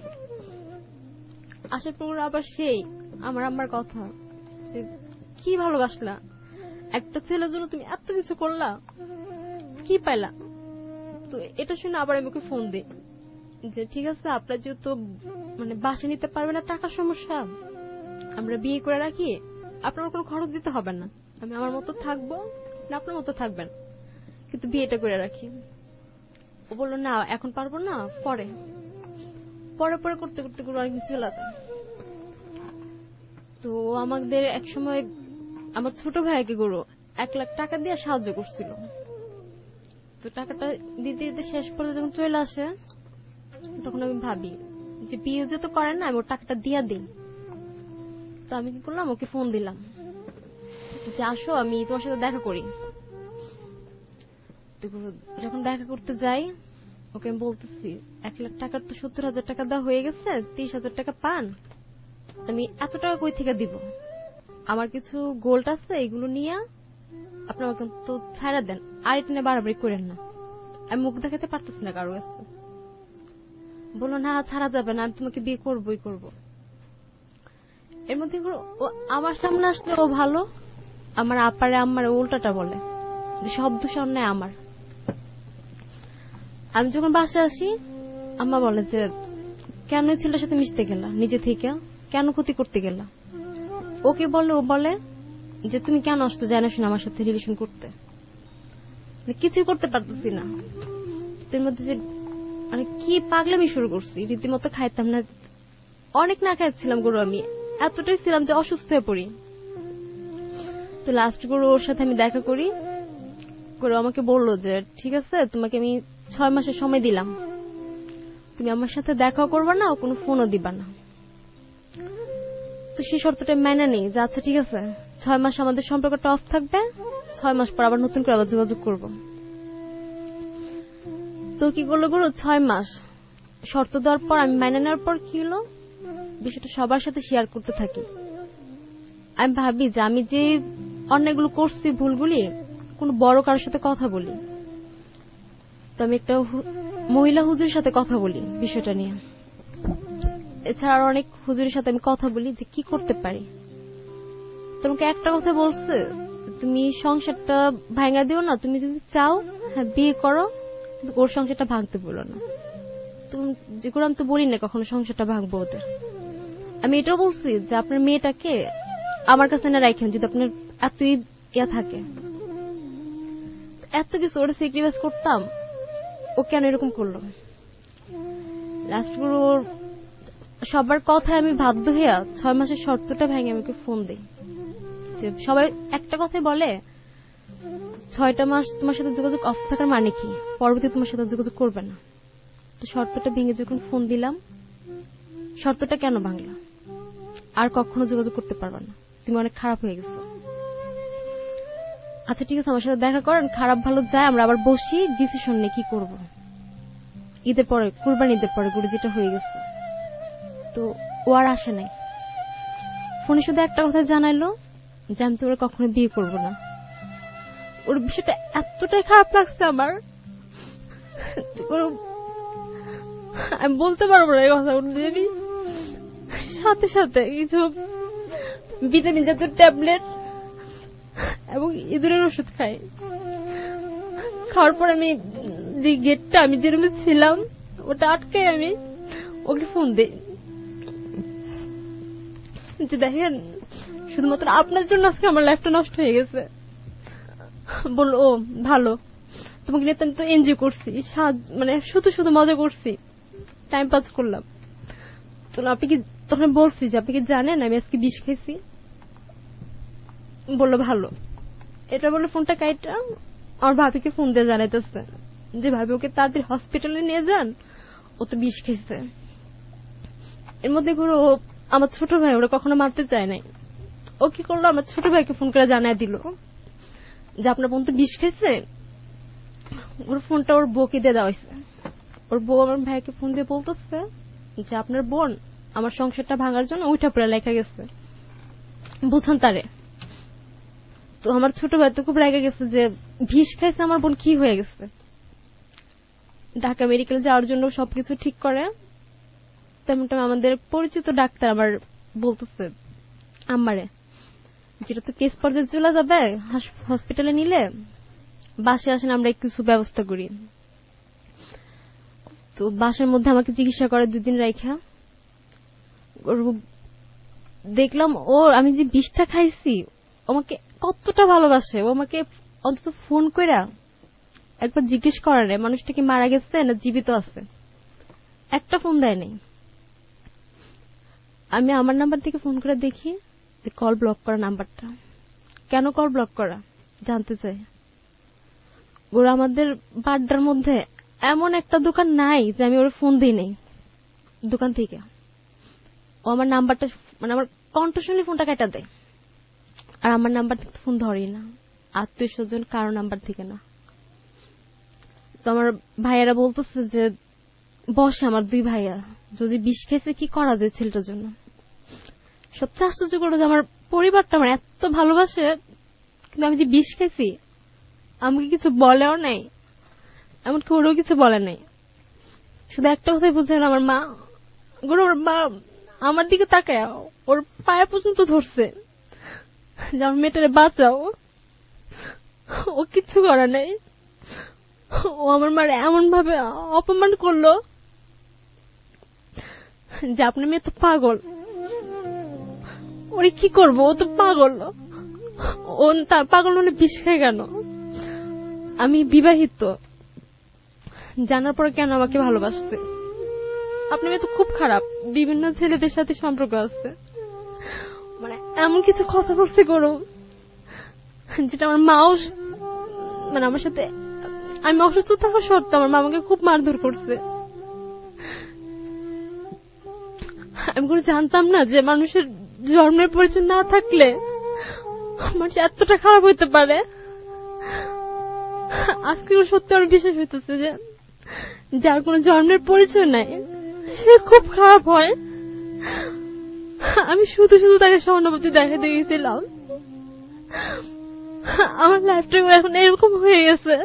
আসার পর আবার সেই আমার আম্মার কথা যে কি ভালোবাসলা, একটা ছেলের জন্য তুমি এত কিছু করলা, কি পাইলা? তো এটা শুনে আবার আমি ওকে ফোন দিই যে ঠিক আছে আপনার যেহেতু মানে বাসা নিতে পারবে না, টাকার সমস্যা, আমরা বিয়ে করে রাখি, আপনার কোনো খরচ দিতে হবে না, আমি আমার মতো থাকবো না আপনার মতো থাকবেন, কিন্তু বিয়েটা করে রাখি। ও বললো না এখন পারবো না, পরে পরে পরে করতে করতে করে অনেক চলে যায়। তো আমাদের এক সময় আমার ছোট ভাইকে গরু 1 লাখ টাকা দিয়ে সাহায্য করছিল। তো টাকাটা দিতে দিতে শেষ পর্যন্ত যখন চলে আসে তখন আমি ভাবি যে বিয়ে যেহেতু করেন না, আমি ওর টাকাটা দিয়া দিই। তো আমি কি করলাম, ওকে ফোন দিলাম যে আসো আমি তোমার সাথে দেখা করি। যখন দেখা করতে যাই ওকে আমি বলতেছি 1 লাখ টাকার তো 70,000 টাকা দেওয়া হয়ে গেছে, 30,000 টাকা পান, আমি এত টাকা কই থেকে দিব, আমার কিছু গোল্ড আছে এগুলো নিয়ে আপনার তো ছাড়া দেন, আর এটা নিয়ে বাড়াবাড়ি করেন না, আমি মুখ দেখাতে পারতেছি না কারো কাছে। বলো না ছাড়া যাবে না, আমি তোমাকে বিয়ে করবোই করবো। এর মধ্যে আমার সামনে আসলে ও ভালো, আমার আপারে আম্মার উল্টাটা বলে যে সব দোষ অন্যায় আমার। আমি যখন বাসায় আসি আম্মা বলে যে কেন ছেলের সাথে মিশতে গেলা, নিজে থেকে কেন ক্ষতি করতে গেলা? ওকে বলে, ও বলে যে তুমি কেন আসতে জানা শুনে আমার সাথে রিলেশন করতে, কিছুই করতে পারতেছি না। তোর মধ্যে যে মানে কি পাগলামি শুরু করছি, রীতিমতো খাইতাম না, অনেক না খাইছিলাম গরু, আমি এতটাই ছিলাম যে অসুস্থ হয়ে পড়ি। তো লাস্ট গরু ওর সাথে আমি দেখা করি, গরু আমাকে বললো যে ঠিক আছে তোমাকে আমি 6 মাসের সময় দিলাম, তুমি আমার সাথে দেখাও করবা না, কোনো ফোনও দিবা না। তো সেই শর্তটা মেনে নেই যে আচ্ছা ঠিক আছে 6 মাস আমাদের সম্পর্কটা অফ থাকবে, 6 মাস পর আবার নতুন করে আবার যোগাযোগ করবো। তো কি করলো গরু, 6 মাস শর্ত দেওয়ার পর আমি মেনে নেওয়ার পর কি হলো, বিষয়টা সবার সাথে শেয়ার করতে থাকি। আমি ভাবি যে আমি যে অন্যায়গুলো করছি, ভুলগুলি, কোন বড় কারোর সাথে কথা বলি। তো আমি একটা মহিলা হুজুরের সাথে কথা বলি বিষয়টা নিয়ে, এছাড়া আরো অনেক হুজুরের সাথে আমি কথা বলি যে কি করতে পারি। তোমাকে একটা কথা বলছে, তুমি সংসারটা ভাঙা দিও না, তুমি যদি চাও হ্যাঁ বিয়ে করো, কিন্তু ওর সংসারটা ভাঙতে বলো না। তুমি যেগুলো আমি তো বলি না কখনো সংসারটা ভাঙবো ওদের। আমি এটাও বলছি যে আপনার মেয়েটাকে আমার কাছে না রাখেন যদি আপনার এতই ইয়া থাকে। এত কিছু ওরা স্যাক্রিফাইস করতাম, ও কেন এরকম করলো? লাস্ট ওর সবার কথায় আমি বাধ্য হইয়া 6 মাসের শর্তটা ভেঙে আমাকে ফোন দিই। যে সবাই একটা কথাই বলে 6টা মাস তোমার সাথে যোগাযোগ অফ থাকার মানে কি, পরবর্তী তোমার সাথে যোগাযোগ করবে না। তো শর্তটা ভেঙে যখন ফোন দিলাম, শর্তটা কেন ভাঙলা, আর কখনো যোগাযোগ করতে পারবা না, তুমি অনেক খারাপ হয়ে গেছো। আচ্ছা ঠিক আছে আমার সাথে দেখা করেন, খারাপ ভালো যায় আমরা আবার বসি ডিসিশন নিয়ে কি করব। ঈদের পরে, কুরবানি ঈদের পরে গুরু যেটা হয়ে গেছে। তো ও আর আসে নাই, ফোনে শুধু একটা কথা জানাইলো যে আমি তোরা কখনো বিয়ে করবো না। ওর বিষয়টা এতটাই খারাপ লাগছে আমার, আমি বলতে পারবো না এই কথা। আমি সাথে সাথে কিছু ভিটামিন জাতীয় ট্যাবলেট এবং ইঁদুরের ওষুধ খাই। খাওয়ার পর আমি যে গেটটা, আমি যে রুমে ছিলাম ওটা আটকে আমি ওকে ফোন দিই যে দেখেন শুধুমাত্র আপনার জন্য আজকে আমার লাইফটা নষ্ট হয়ে গেছে। বললো ও ভালো, তোমাকে নিয়ে আমি তো এনজয় করছি, মানে শুধু শুধু মজা করছি, টাইম পাস করলাম। তো আপনি কি, তখন বলছি যে আপনি কি জানেন আমি আজকে বিষ খেয়েছি? বললো ভালো। এটা বলে ফোনটা কাইটা আমার ভাবিকে ফোন দিয়ে জানাইতেছে যে ভাবি ওকে তাড়াতাড়ি হসপিটালে নিয়ে যান, ও তো বিষ খেয়েছে। এর মধ্যে ঘুরে ও আমার ছোট ভাই, ওরা কখনো মারতে চায় নাই, ও কি করলো আমার ছোট ভাইকে ফোন করে জানাই দিল যে আপনার বোন তো বিষ খেয়েছে। ওর ফোনটা ওর বউকে দিয়ে দেওয়া হয়েছে। ওর বউ আমার ভাইকে ফোন দিয়ে বলতেছে যে আপনার বোন আমার সংসারটা ভাঙার জন্য উঠা পড়ে লেখা গেছে, বুঝান তারে। তো আমার ছোট ভাই তো খুব রেগে গেছে যে বিষ খাইছে আমার বোন, কি হয়ে গেছে। ঢাকা মেডিকেল যাওয়ার জন্য সবকিছু ঠিক করে, তেমনটা আমাদের পরিচিত ডাক্তার আমার বলতেছে আমারে যেটা তো কেস পর্যায়ে চলে যাবে, হসপিটালে নিলে বাসে আসেন আমরা কিছু ব্যবস্থা করি। তো বাসার মধ্যে আমাকে চিকিৎসা করে 2 দিন রাইখা দেখলাম ও আমি যে বিষটা খাইছি আমাকে কতটা ভালোবাসে। ও আমাকে অন্তত ফোন কইরা একবার জিজ্ঞেস করে না মানুষটা কি মারা গেছে না জীবিত আছে, একটা ফোন দেয় নাই। আমি আমার নাম্বার থেকে ফোন করে দেখি যে কল ব্লক করা নাম্বারটা। কেন কল ব্লক করা জানতে চাই। ওরা আমাদের বাড্ডার মধ্যে এমন একটা দোকান নাই যে আমি ওর ফোন দিই নাই দোকান থেকে। ও আমার নাম্বারটা, মানে আমার কণ্ঠ শুনলে ফোনটা কেটে দেয়, আর আমার নাম্বার থেকে ফোন ধরেই না, আত্মীয় স্বজন কারো নাম্বার থেকে না। তো আমার ভাইয়ারা বলতেছে যে বসে আমার 2 ভাইয়া যদি বিষ খেয়েছে কি করা যায় ছেলেটার জন্য। সবচেয়ে আশ্চর্য করলো যে আমার পরিবারটা আমার এত ভালোবাসে, কিন্তু আমি যে বিষ খেয়েছি আমাকে কিছু বলেও নাই, এমনকি ওরও কিছু বলে নাই। শুধু একটা কথাই বুঝলেন, আমার মা ওর মা আমার দিকে তাকায় ওর পায়ে পর্যন্ত ধরছে যে আমার মেয়েটারে বাঁচাও। ও কিচ্ছু করে নাই। ও আমার মার এমন ভাবে অপমান করলো যে আপনার মেয়ে তো পাগল, ওরে কি করবো, ও তো পাগল। ও তার পাগল মানে বিষ খায় কেন? আমি বিবাহিত, জানার পরে কেন আমাকে ভালোবাসতে? আপনার মেয়ে তো খুব খারাপ, বিভিন্ন ছেলেদের সাথে সম্পর্ক আছে, মানে এমন কিছু কথা বলছে করো যেটা আমার মাও, মানে আমার সাথে আমি অসুস্থ থাকা সত্ত্বেও আমার মা আমাকে খুব মারধর করছে। আমি কোনো জানতাম না যে মানুষের জন্মের পরিচয় না থাকলে মানুষ এতটা খারাপ হইতে পারে। আজকে সত্যি আমার বিশ্বাস হইতেছে যে যার কোনো জন্মের পরিচয় নাই সে খুব খারাপ হয়। আমি শুধু শুধু তাকে সহানুভূতি দেখাতে গেছিলাম, আমার লাইফটা এখন এরকম হয়ে গেছে।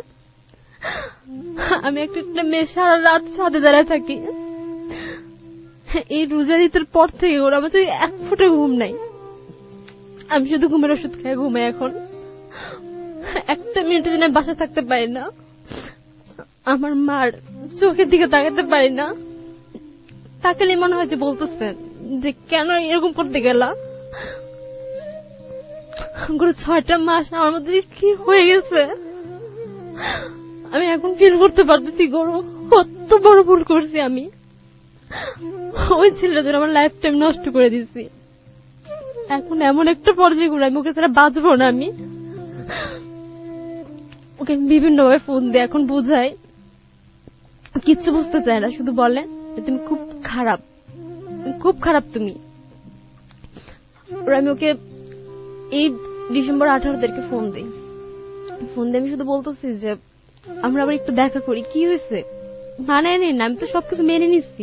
আমি একটা মেয়ে সারা রাত ছাদে দাঁড়ায় থাকি, এই রোজার ঈদের পর থেকে ওরা আমার এক ফুটে ঘুম নাই, আমি শুধু ঘুমের ওষুধ খাই ঘুমাই। এখন একটা মিনিটের জন্য বাসা থাকতে পারি না, আমার মার চোখের দিকে তাকাতে পারি না। তাকালে মনে হয় যে বলতেছেন যে কেন এরকম করতে গেলা। 6টা মাস আমার মধ্যে কি হয়ে গেছে আমি এখন ফিল করতে পারতেছি। কত বড় ভুল করছি আমি, ওই ছেলেটা জন্য আমার লাইফ টাইম নষ্ট করে দিচ্ছি। এখন এমন একটা পর্যায়ে ঘুরে আমি ওকে ছাড়া বাঁচবো না। আমি ওকে বিভিন্ন ভাবে ফোন দিয়ে এখন বুঝাই, কিচ্ছু বুঝতে চায় না, শুধু বলে তুমি খুব খারাপ, খুব খারাপ তুমি। আমি ওকে এই ডিসেম্বর 18 তারিখে ফোন দিই, আমি শুধু বলতেছি যে আমরা আবার একটু দেখা করি। কি হয়েছে মানে নেই না, আমি তো সবকিছু মেনে নিচ্ছি।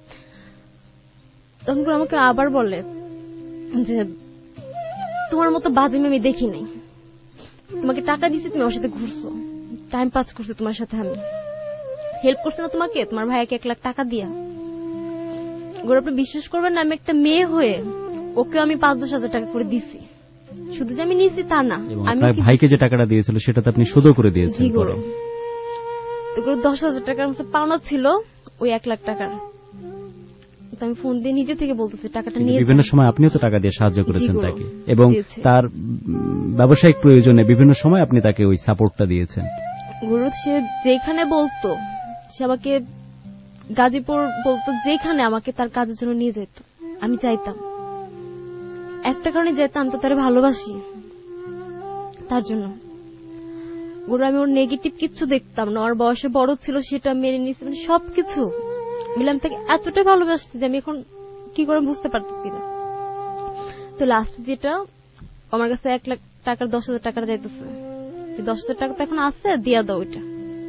তখন আমাকে আবার বলে যে তোমার মতো বাজে আমি দেখি নাই, তোমাকে টাকা দিচ্ছি, তুমি আমার সাথে ঘুরছো, টাইম পাস করছো তোমার সাথে, আমি হেল্প করছি না তোমাকে, তোমার ভাইকে 1 লাখ টাকা দিয়া। আপনি বিশ্বাস করবেন না, আমি একটা মেয়ে হয়ে ওকে আমি 5-10 হাজার টাকা করে দিছি। শুধু যে আমি নিয়েছি তা না, আমি ভাইকে যে টাকাটা দিয়েছিল সেটা তো আপনি সুদও করে দিয়েছেন। তো 10,000 টাকার মতো পাওনা ছিল, ওই 1 লাখ টাকার। আমি ফোন দিয়ে নিজে থেকে বলতেছি টাকাটা নিয়ে। বিভিন্ন সময় আপনিও তো টাকা দিয়ে সাহায্য করেছেন তাকে, এবং তার ব্যবসায়িক প্রয়োজনে বিভিন্ন সময় আপনি তাকে ওই সাপোর্টটা দিয়েছেন। সে যেখানে বলতো, সে আমাকে গাজীপুর বলতো, যেখানে আমাকে তার কাজের জন্য নিয়ে যেত আমি চাইতাম। একটা কারণে যেতাম, তো তার ভালোবাসি, তার জন্য। আমি ওর নেগেটিভ কিছু দেখতাম না, ওর বয়সে বড় ছিল সেটা মেনে নিয়েছি, মানে সবকিছু মিলাম তাকে এতটাই ভালোবাসছি যে আমি এখন কি করে বুঝতে পারতেছি না। তো লাস্ট যেটা আমার কাছে 1 লাখ টাকার 10,000 টাকা যাইতেছে, 10,000 টাকা তো এখন আছে, দিয়া দাও ওইটা।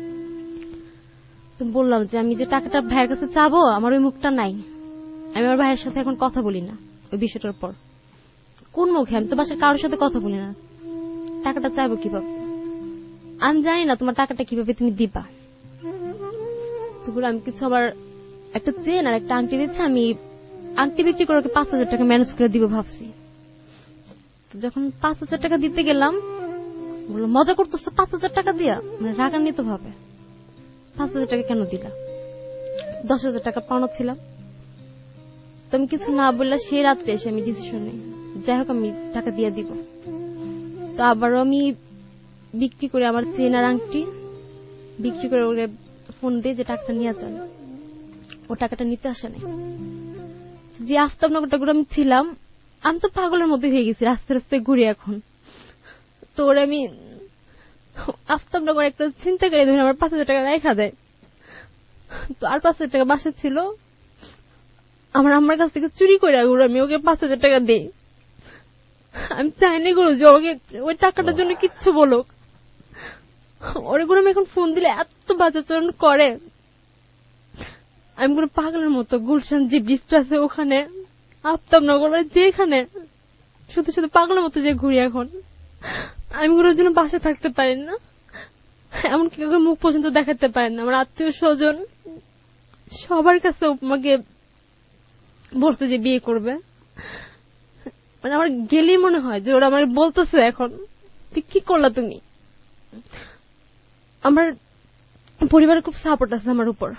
তো বললাম যে আমি যে টাকাটা ভাইয়ের কাছে চাবো, আমার ওই মুখটা নাই, আমি আমার ভাইয়ের সাথে এখন কথা বলি না ওই বিষয়টার পর। কোন মুখে? আমি তো বাসার কারোর সাথে কথা বলি না, টাকাটা চাইবো কিভাবে? আমি জানি না তোমার টাকাটা কিভাবে তুমি দিবা। তো আমি কিছু আবার একটা চেন আর একটা আংটি দিচ্ছে, আমি আংটি বিক্রি করে 5,000 টাকা ম্যানেজ করে দিব ভাবছি। তো যখন 5,000 টাকা দিতে গেলাম, বললো মজা করতেছে 5,000 টাকা দিয়া, মানে রাগান্বিত ভাবে 5,000 টাকা কেন দিলা? 10,000 টাকা পাওনা ছিলাম। তো আমি কিছু না বললে সেই রাত্রে এসে আমি ডিসিশন নিই, যাই হোক আমি টাকা দিয়ে দিব। তো আবারও আমি বিক্রি করে আমার চেন আর আংটি বিক্রি করে ওকে ফোন দিয়ে যে টাকাটা নিয়ে যান, ও টাকাটা নিতে আসে নাই। যে আফতাবনগরটা ঘুরে আমি ছিলাম, আমি তো পাগলের মধ্যে হয়ে গেছি, রাস্তায় রাস্তায় ঘুরে এখন। তো ওরা আমি আফতাবনগর একটা ছিনতাইকারী ধরে আমার 5,000 টাকা রেখা দেয়। তো আর 5,000 টাকা বাসা ছিল, আমার আম্মার কাছ থেকে চুরি করে আমি ওকে 5,000 টাকা দিই। আমি চাইনি গুরু যে ওকে ওই টাকাটার জন্য কিচ্ছু বলুক। ওরে গুরু আমি এখন ফোন দিলে এত বাজাচরণ করে, আমি কোনো পাগলের মতো গুলশান যে ব্রিজটা আছে ওখানে, আফতাবনগর যেখানে শুধু শুধু পাগলের মতো যে ঘুরি এখন। আমি গুলোর জন্য বাসা থাকতে পারি না, এমনকি মুখ পর্যন্ত দেখাতে পারি না। আমার আত্মীয় স্বজন সবার কাছে আমাকে বলতে যে বিয়ে করবে, মানে আমার গেলেই মনে হয় যে ওরা আমার বলতেছে এখন তুই কি করলা তুমি। আমার পরিবারের খুব সাপোর্ট আছে আমার উপর,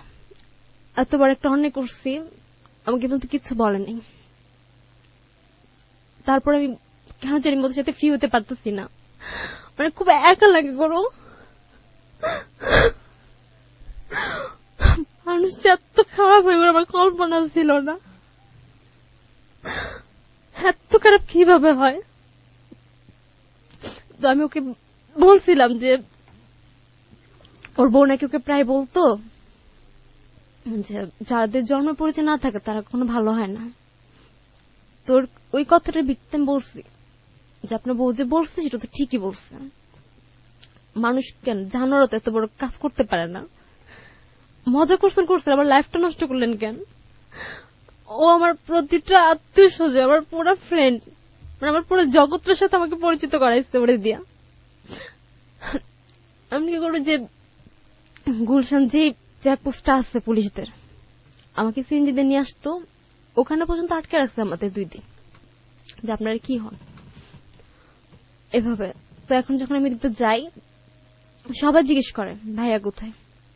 এতবার একটা অন্যায় করছি আমাকে বলতে কিচ্ছু বলেনি। তারপর আমি কেন জানি ওদের সাথে ফ্রি হতে পারতেছি না, মানে খুব একা লাগে গরু। মানুষ এত খারাপ হয়ে গেল আমার কল্পনা ছিল না। এত খারাপ কিভাবে হয়? তো আমি ওকে বলছিলাম যে ওর বউ নাকি ওকে প্রায় বলতো যে যাদের জন্ম পরিচয় না থাকে তারা কখনো ভালো হয় না। তোর ওই কথাটা ভিত্তিতে বলছি যে আপনার বউ যে বলছে সেটা তো ঠিকই বলছে। মানুষ কেন জানোয়ারও তো এত বড় কাজ করতে পারে না। মজা করছেন আমার লাইফটা নষ্ট করলেন কেন? ও আমার প্রতিটা আত্মীয় স্বজন, আমার পুরো ফ্রেন্ড, মানে আমার পুরো জগতের সাথে আমাকে পরিচিত করাইছে ওরে দিয়া। আমি কি করবো যে গুলশান যে চেকপোস্টটা আছে পুলিশদের, আমাকে সিএনজিতে নিয়ে আসতো, ওখানে পর্যন্ত আটকে রাখছে আমাদের 2 দিন যে আপনারা কি হন এভাবে। তো এখন যখন আমি দিতে যাই সবাই জিজ্ঞেস করে ভাইয়া কোথায়।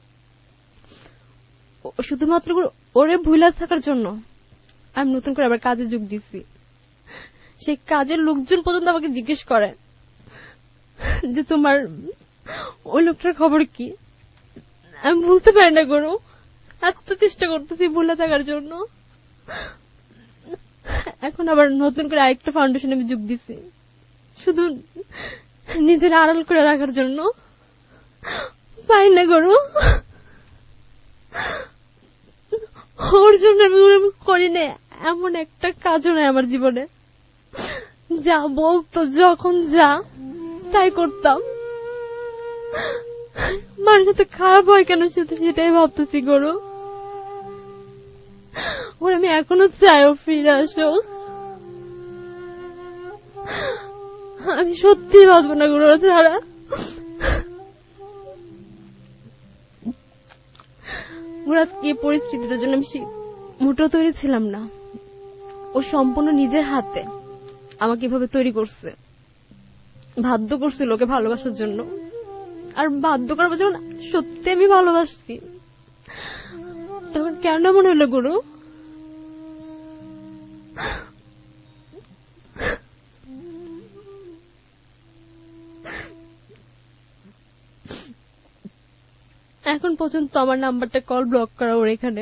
শুধুমাত্র ওরে ভুলে থাকার জন্য আমি নতুন করে আবার কাজে যোগ দিচ্ছি। সেই কাজের লোকজন পর্যন্ত আমাকে জিজ্ঞেস করে যে তোমার ওই লোকটার খবর কি। আমি বলতে পারি না গরু, এত চেষ্টা করতেছি ভুলে থাকার জন্য। এখন আবার নতুন করে আরেকটা ফাউন্ডেশন আমি যোগ দিচ্ছি শুধু নিজের আড়াল করে রাখার জন্য। পাই না গরু, ওর জন্য আমি করি না এমন একটা কাজও নাই আমার জীবনে। যা বলতো যখন যা তাই করতাম। মানুষ তো খারাপ হয় কেন সেটাই ভাবতেছি গরু। ওর আমি এখনো চাই ও ফিরে আসুক। আমি সত্যি বাঁচবো না গরু ছাড়া। ওর আজকে এই পরিস্থিতিটার জন্য আমি মোটেও তৈরি ছিলাম না। ও সম্পূর্ণ নিজের হাতে আমাকে এভাবে তৈরি করছে, বাধ্য করছিল ওকে ভালোবাসার জন্য। আর বাধ্য করার যখন সত্যি আমি ভালোবাসছি তখন কেন মনে হলো গুরু? এখন পর্যন্ত আমার নাম্বারটা কল ব্লক করা ওর এখানে।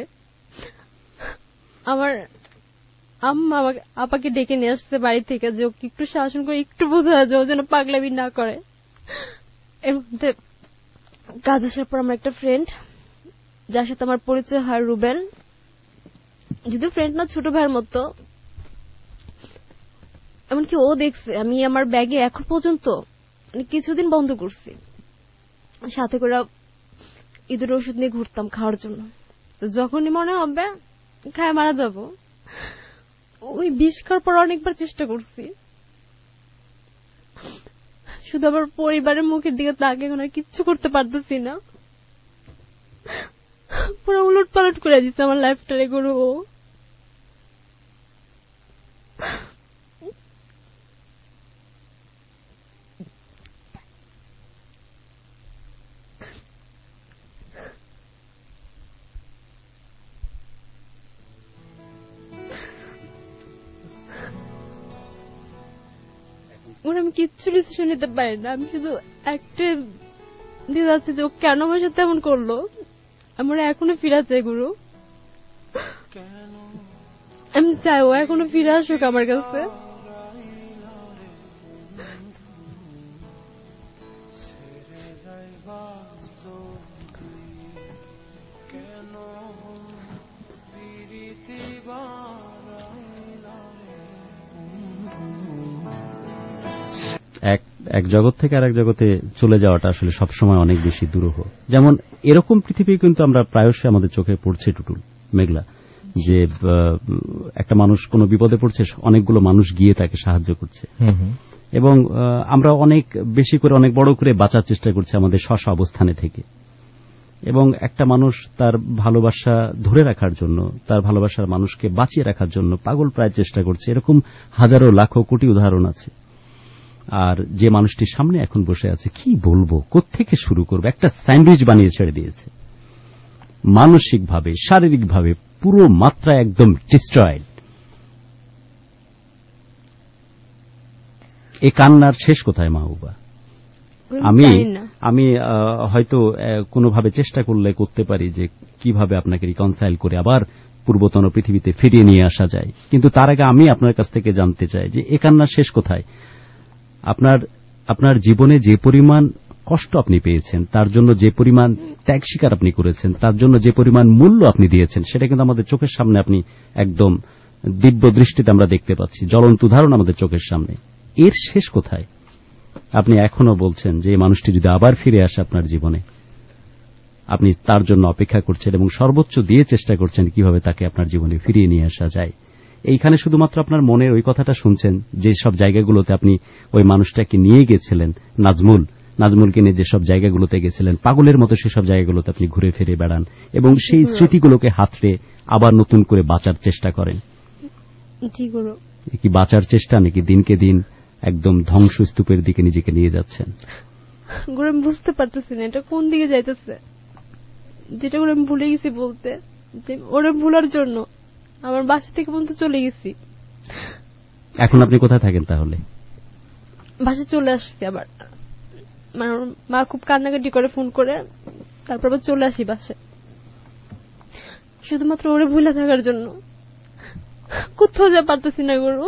আমার আম্মা আপাকে ডেকে নিয়ে আসছে বাড়ি থেকে যে ওকে একটু শাসন করে একটু বোঝা যায় ও যেন পাগলামি না করে। এর মধ্যে কাজ আসার পর আমার একটা ফ্রেন্ড যার সাথে আমার পরিচয় হয় রুবেল, যদিও ফ্রেন্ড না ছোট ভাইয়ের মতো, এমনকি ও দেখছে আমি আমার ব্যাগে এখন পর্যন্ত কিছুদিন বন্ধ করছি, সাথে করে ঈদের ওষুধ নিয়ে ঘুরতাম খাওয়ার জন্য। তো যখনই মনে হবে খায় মারা যাব, ওই বিষ খাওয়ার পর অনেকবার চেষ্টা করছি, শুধু আমার পরিবারের মুখের দিকে তাকে এখন আর কিচ্ছু করতে পারতেছি না। পুরো উলট পালট করে দিচ্ছে আমার লাইফটারে গরু। আমি কিচ্ছু ডিসিশন নিতে পারি না। আমি শুধু একটা দিয়ে যাচ্ছি যে ও কেন আমার সাথে এমন করলো। আমরা এখনো ফিরে চাই গুরু, আমি চাই ও এখনো ফিরে আসুক আমার কাছে। এক জগৎ থেকে আরেক জগতে চলে যাওয়াটা আসলে সবসময় অনেক বেশি দুরূহ। যেমন এরকম পৃথিবী কিন্তু আমরা প্রায়শই আমাদের চোখে পড়ছে টুটুল মেঘলা, যে একটা মানুষ কোনো বিপদে পড়ছে, অনেকগুলো মানুষ গিয়ে তাকে সাহায্য করছে, এবং আমরা অনেক বেশি করে অনেক বড় করে বাঁচার চেষ্টা করছি আমাদের স্ব অবস্থানে থেকে। এবং একটা মানুষ তার ভালোবাসা ধরে রাখার জন্য, তার ভালোবাসার মানুষকে বাঁচিয়ে রাখার জন্য পাগল প্রায় চেষ্টা করছে। এরকম হাজারো লাখো কোটি উদাহরণ আছে। আর যে মানুষটির সামনে এখন বসে আছে, কি বলবো, কোত্থেকে শুরু করবো, একটা স্যান্ডউইচ বানিয়ে ছেড়ে দিয়েছে, মানসিকভাবে শারীরিকভাবে পুরো মাত্রা একদম ডিস্ট্রয়েড। এ কান্নার শেষ কোথায় মাহবুবা? আমি হয়তো কোনোভাবে চেষ্টা করলে করতে পারি যে কিভাবে আপনাকে রিকনসাইল করে আবার পূর্বতন পৃথিবীতে ফিরিয়ে নিয়ে আসা যায়, কিন্তু তার আগে আমি আপনার কাছ থেকে জানতে চাই যে এ কান্নার শেষ কোথায়? আপনার জীবনে যে পরিমাণ কষ্ট আপনি পেয়েছেন, তার জন্য যে পরিমাণ ত্যাগ স্বীকার আপনি করেছেন, তার জন্য যে পরিমাণ মূল্য আপনি দিয়েছেন, সেটা কিন্তু আমাদের চোখের সামনে আপনি একদম দিব্য দৃষ্টিতে আমরা দেখতে পাচ্ছি, জ্বলন্ত উদাহরণ আমাদের চোখের সামনে। এর শেষ কোথায়? আপনি এখনো বলছেন যে এই মানুষটি যদি আবার ফিরে আসে আপনার জীবনে, আপনি তার জন্য অপেক্ষা করছেন এবং সর্বোচ্চ দিয়ে চেষ্টা করছেন কিভাবে তাকে আপনার জীবনে ফিরিয়ে নিয়ে আসা যায়। এইখানে শুধুমাত্র আপনার মনের ওই কথাটা শুনছেন, যে সব জায়গাগুলোতে আপনি ওই মানুষটাকে নিয়ে গেছিলেন, নাজমুলকে নিয়ে যেসব জায়গাগুলোতে গেছিলেন, পাগলের মতো সেসব জায়গাগুলোতে আপনি ঘুরে ফিরে বেড়ান এবং সেই স্মৃতিগুলোকে হাতড়ে আবার নতুন করে বাঁচার চেষ্টা করেন। কি বাঁচার চেষ্টা, নাকি দিনকে দিন একদম ধ্বংসস্তূপের দিকে নিজেকে নিয়ে যাচ্ছেন? আমি বুঝতে পারতেছি না এটা কোন দিকে যাইতেছে। যেটা করে আমি ভুলে গেছি বলতে, যে ওরা ভুলার জন্য আমার বাসা থেকে পর্যন্ত চলে গেছি। এখন আপনি কোথায় থাকেন তাহলে? বাসা চলে আসছি আবার, মানে মা খুব কান্নাকাটি করে ফোন করে, তারপর আবার চলে আসি বাসায় শুধুমাত্র ওরে ভুলে থাকার জন্য। কোথাও যা পারতেছি না গরু।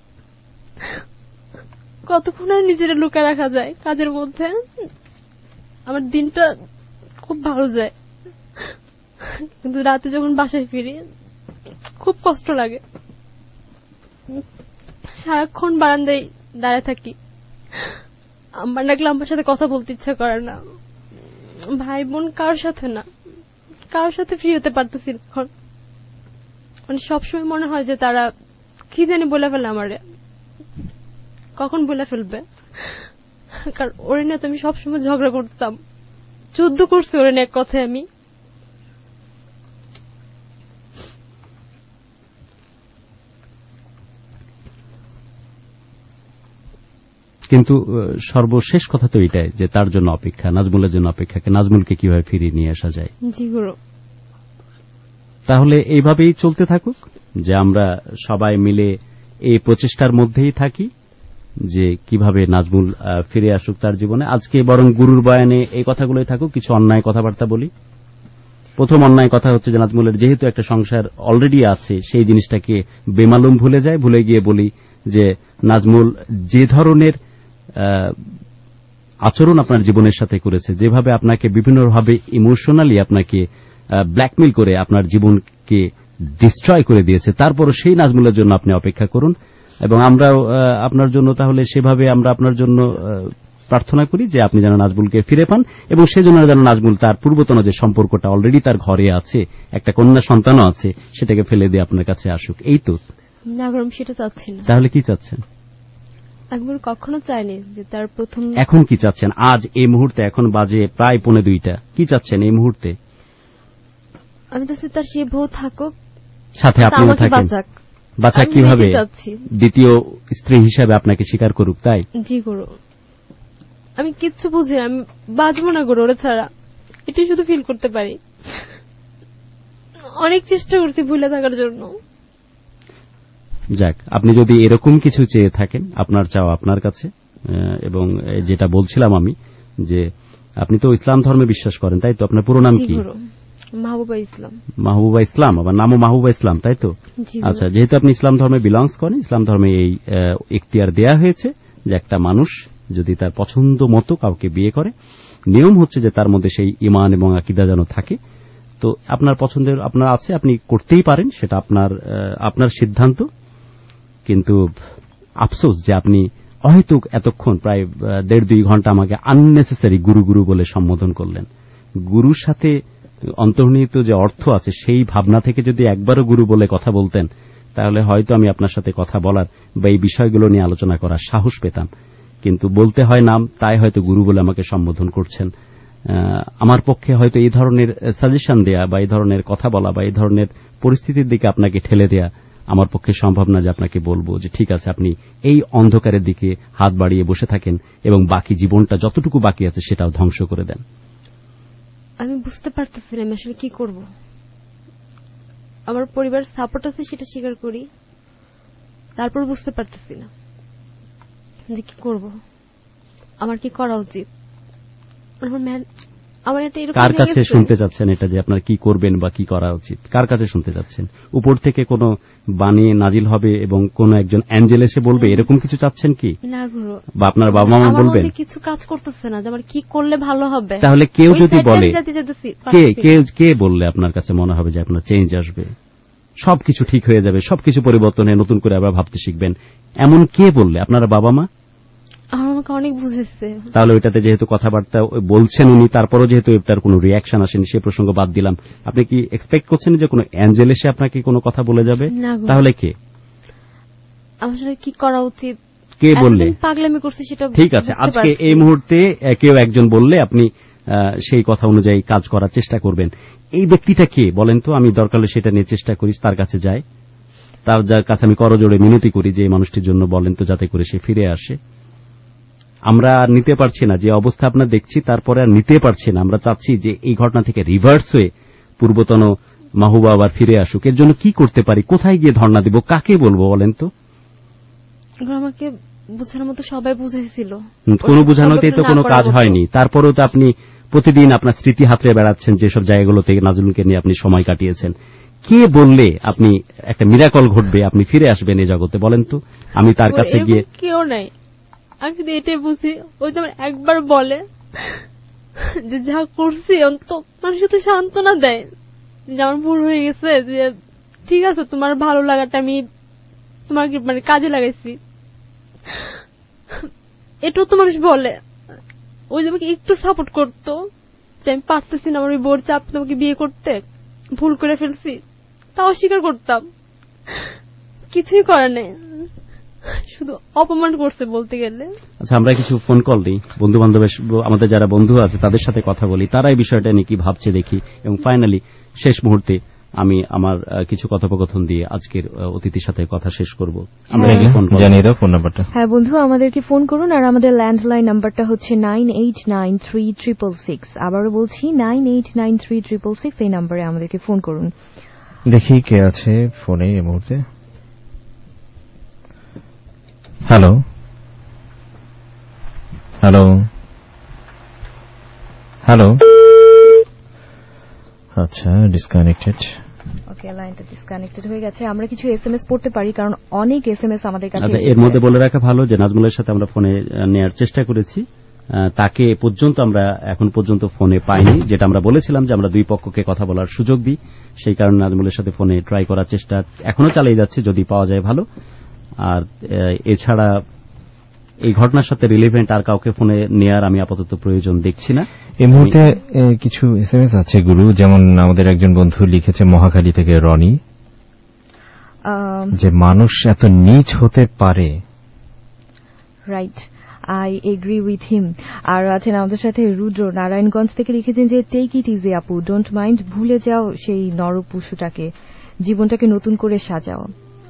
কতক্ষণ আর নিজেরা লুকায় রাখা যায় কাজের মধ্যে। আমার দিনটা খুব ভালো যায়, কিন্তু রাতে যখন বাসায় ফিরি খুব কষ্ট লাগে। সারাক্ষণ বারান্দায় দাঁড়ায় থাকি, আমার ডাকলে আমার সাথে কথা বলতে ইচ্ছা করে না। ভাই বোন কারোর সাথে না, কারোর সাথে ফ্রি হতে পারতেছি এখন। মানে সবসময় মনে হয় যে তারা কি জানি বলে ফেলে আমারে, কখন বলে ফেলবে। কারণ ওরে নিয়ে তো আমি সবসময় ঝগড়া করতাম, যুদ্ধ করছি ওরে নিয়ে এক কথায় আমি। কিন্তু সর্বশেষ কথা তো এটাই যে তার জন্য অপেক্ষা, নাজমুলের জন্য অপেক্ষা, নাজমুলকে কিভাবে ফিরিয়ে নিয়ে আসা যায়। জি গুরু। তাহলে এইভাবেই চলতে থাকুক, যে আমরা সবাই মিলে এই প্রচেষ্টার মধ্যেই থাকি যে কিভাবে নাজমুল ফিরে আসুক তার জীবনে। আজকে বরং গুরুর বয়ানে এই কথাগুলোই থাকুক, কিছু অন্যায় কথাবার্তা বলি। প্রথম অন্যায় কথা হচ্ছে যে নাজমুলের যেহেতু একটা সংসার অলরেডি আছে, সেই জিনিসটাকে বেমালুম ভুলে যায়, ভুলে গিয়ে বলি যে নাজমুল যে ধরনের আচরণ আপনার জীবনের সাথে করেছে, যেভাবে আপনাকে বিভিন্নভাবে ইমোশনালি আপনাকে ব্ল্যাকমেইল করে আপনার জীবনকে ডিস্ট্রয় করে দিয়েছে, তারপরও সেই নাজমুলের জন্য আপনি অপেক্ষা করুন এবং আমরাও আপনার জন্য তাহলে সেভাবে আমরা আপনার জন্য প্রার্থনা করি যে আপনি যেন নাজমুলকে ফিরে পান এবং সেজন্য যেন নাজমুল তার পূর্বতন যে সম্পর্কটা অলরেডি তার ঘরে আছে, একটা কন্যা সন্তানও আছে, সেটাকে ফেলে দিয়ে আপনার কাছে আসুক। এই তো না, সেটা চাচ্ছি না। তাহলে কি চাচ্ছেন? একবার কখনো চাইনি যে তার প্রথম। এখন কি চাচ্ছেন? আজ এই মুহূর্তে, এখন বাজে প্রায় 1:45, কি চাচ্ছেন এই মুহূর্তে? আমি চাচ্ছি তার সে বউ থাকুক, সাথে আপনিও থাকেন। বাচ্চা কিভাবে দ্বিতীয় স্ত্রী হিসাবে আপনাকে স্বীকার করুক, তাই? জি গুরু। আমি কিচ্ছু বুঝি না, আমি বাঁচবো না গুরু ওরা ছাড়া, এটাই শুধু ফিল করতে পারি। অনেক চেষ্টা করছি ভুলে থাকার জন্য। যাক, আপনি যদি এরকম কিছু চেয়ে থাকেন, আপনার চাও আপনার কাছে, এবং যেটা বলছিলাম আমি যে আপনি তো ইসলাম ধর্মে বিশ্বাস করেন, তাই তো? আপনার পুরো নাম কি? মাহবুবা ইসলাম। মাহবুবা ইসলাম, আবার নামও মাহবুবা ইসলাম, তাই তো? আচ্ছা, যেহেতু আপনি ইসলাম ধর্মে বিলংস করেন, ইসলাম ধর্মে এই এখতিয়ার দেয়া হয়েছে যে একটা মানুষ যদি তার পছন্দ মতো কাউকে বিয়ে করে, নিয়ম হচ্ছে যে তার মধ্যে সেই ঈমান এবং আকীদা যেন থাকে। তো আপনার পছন্দের আপনার আছে, আপনি করতেই পারেন, সেটা আপনার সিদ্ধান্ত। কিন্তু আফসোস যে আপনি হয়তো এতক্ষণ প্রায় 1.5-2 ঘন্টা আমাকে আননেসেসারি গুরু গুরু বলে সম্বোধন করলেন। গুরুর সাথে অন্তর্নিহিত যে অর্থ আছে সেই ভাবনা থেকে যদি একবারও গুরু বলে কথা বলতেন, তাহলে হয়তো আমি আপনার সাথে কথা বলার বা এই বিষয়গুলো নিয়ে আলোচনা করার সাহস পেতাম। কিন্তু বলতে হয় নাম, তাই হয়তো গুরু বলে আমাকে সম্বোধন করছেন। আমার পক্ষে হয়তো এই ধরনের সাজেশন দেয়া বা এই ধরনের কথা বলা বা এই ধরনের পরিস্থিতির দিকে আপনাকে ঠেলে দেয়া আমার পক্ষে সম্ভব না যে আপনাকে বলবো যে ঠিক আছে, আপনি এই অন্ধকারের দিকে হাত বাড়িয়ে বসে থাকেন এবং বাকি জীবনটা যতটুকু বাকি আছে সেটাও ধ্বংস করে দেন। আমি বুঝতে পারতেছি না আমি আসলে কি করব। আমার পরিবার সাপোর্ট আছে সেটা স্বীকার করি, তারপর বুঝতে পারতেছি না যে কি করব, আমার কি করা উচিত। আমার এটা এরকম কার কাছে শুনতে চাচ্ছেন এটা যে আপনার কি করবেন বা কি করা উচিত, কার কাছে শুনতে চাচ্ছেন? উপর থেকে কোনো বাণী নাজিল হবে এবং কোন একজন অ্যাঞ্জেল এসে বলবে, এরকম কিছু চাচ্ছেন কি? না গুরু, বা আপনার বাবা মা বলবেন? কিছু কাজ করতেছে না যে আমার কি করলে ভালো হবে। তাহলে কেউ যদি বলে, কে বললে আপনার কাছে মনে হবে যে আপনার চেঞ্জ আসবে, সবকিছু ঠিক হয়ে যাবে, সবকিছু পরিবর্তন হয়ে নতুন করে আবার ভাবতে শিখবেন, এমন কে বললে? আপনার বাবা মা? আমাকে অনেক বুঝেছে। তাহলে ওইটাতে যেহেতু কথাবার্তা বলছেন উনি, তারপরও যেহেতু এটার কোনো রিয়াকশন আসেনি, সে প্রসঙ্গ বাদ দিলাম। আপনি কি এক্সপেক্ট করছেন যে কোনো অ্যাঞ্জেল এসে আপনাকে কোনো কথা বলে যাবে? তাহলে কে? আমার সাথে কি করা উচিত কে বললে? পাগলামি করছি সেটা ঠিক আছে, আজকে এই মুহূর্তে কেউ একজন বললে আপনি সেই কথা অনুযায়ী কাজ করার চেষ্টা করবেন। এই ব্যক্তিটা কে বলেন তো, আমি দরকার হলে সেটা নিয়ে চেষ্টা করি, তার কাছে যাই, তার যার কাছে আমি করজোড়ে মিনতি করি যে এই মানুষটির জন্য বলেন তো, যাতে করে সে ফিরে আসে। আমরা আর নিতে পারছি না যে অবস্থা আপনার দেখছি, তারপরে আর নিতে পারছি না। আমরা চাচ্ছি যে এই ঘটনা থেকে রিভার্স হয়ে পূর্বতন মাহবুবা আবার ফিরে আসুক। এর জন্য কি করতে পারি, কোথায় গিয়ে ধর্ণা দিব, কাকে বলবো বলেন তো? আমাকে বোঝানোর মতো সবাই বুঝেছিল, কোনো বোঝানোতে তো কোনো কাজ হয়নি। তারপরেও তো আপনি প্রতিদিন আপনার স্মৃতি হাতড়ে বেড়াচ্ছেন যেসব জায়গাগুলোতে নাজরুলকে নিয়ে আপনি সময় কাটিয়েছেন। কে বললে আপনি একটা মিরাকল ঘটবে, আপনি ফিরে আসবেন এই জগতে বলেন তো? আমি তার কাছে গিয়ে, কেউ নাই, আমি শুধু এটাই বুঝি, ওই তো আমার একবার বলে যে যা করছি অন্ত মানুষ তো সান্ত্বনা দেয় যে আমার ভুল হয়ে গেছে, যে ঠিক আছে তোমার ভালো লাগাটা আমি তোমাকে মানে কাজে লাগাইছি, এটাও তো মানুষ বলে। ওই যে আমাকে একটু সাপোর্ট করতো যে আমি পারতেছি না, আমার ওই বোর চাপ তোমাকে বিয়ে করতে, ভুল করে ফেলছি, তা অস্বীকার করতাম, কিছুই করার নেই, শুধু অপমান করছে বলতে গেলে। আচ্ছা, আমরা কিছু ফোন কল দিই, বন্ধু বান্ধব, আমাদের যারা বন্ধু আছে তাদের সাথে কথা বলি, তারা এই বিষয়টা নিয়ে কি ভাবছে দেখি, এবং ফাইনালি শেষ মুহূর্তে আমি আমার কিছু কথোপকথন দিয়ে আজকের অতিথির সাথে কথা শেষ করব। আমরা জানিয়ে দাও ফোন নাম্বারটা। হ্যাঁ বন্ধু, আমাদেরকে ফোন করুন, আর আমাদের ল্যান্ডলাইন নাম্বারটা হচ্ছে 98936666। আবারও বলছি 98936666, এই নাম্বারে আমাদেরকে ফোন করুন। দেখি কে আছে ফোনে এই মুহূর্তে। হ্যালো হ্যালো হ্যালো, আচ্ছা ডিসকানেক্টেড। ওকে, লাইনটা ডিসকানেক্টেড হয়ে গেছে। আমরা কিছু এসএমএস পড়তে পারি, কারণ অনেক এসএমএস আমাদের কাছে এসেছে। এর মধ্যে বলে রাখা ভালো যে নাজমুলের সাথে আমরা ফোনে নেওয়ার চেষ্টা করেছি, তাকে পর্যন্ত আমরা এখন পর্যন্ত ফোনে পাইনি, যেটা আমরা বলেছিলাম যে আমরা দুই পক্ষকে কথা বলার সুযোগ দিই, সেই কারণে নাজমুলের সাথে ফোনে ট্রাই করার চেষ্টা এখনো চালিয়ে যাচ্ছে, যদি পাওয়া যায় ভালো। আর এছাড়া এই ঘটনার সাথে রিলেভেন্ট আর কাউকে ফোনে নেয়ার আমি আপাতত প্রয়োজন দেখছি না। এই মুহূর্তে কিছু এসএমএস আছে গুরু, যেমন আমাদের একজন বন্ধু লিখেছে মহাখালী থেকে রনি, যে মানুষ এত নীচ হতে পারে। Right, I agree with him. আর আছেন আমাদের সাথে রুদ্র নারায়ণগঞ্জ থেকে, লিখেছেন যে টেক ইট ইজি আপু, ডোন্ট মাইন্ড, ভুলে যাও সেই নরপশুটাকে, জীবনটাকে নতুন করে সাজাও।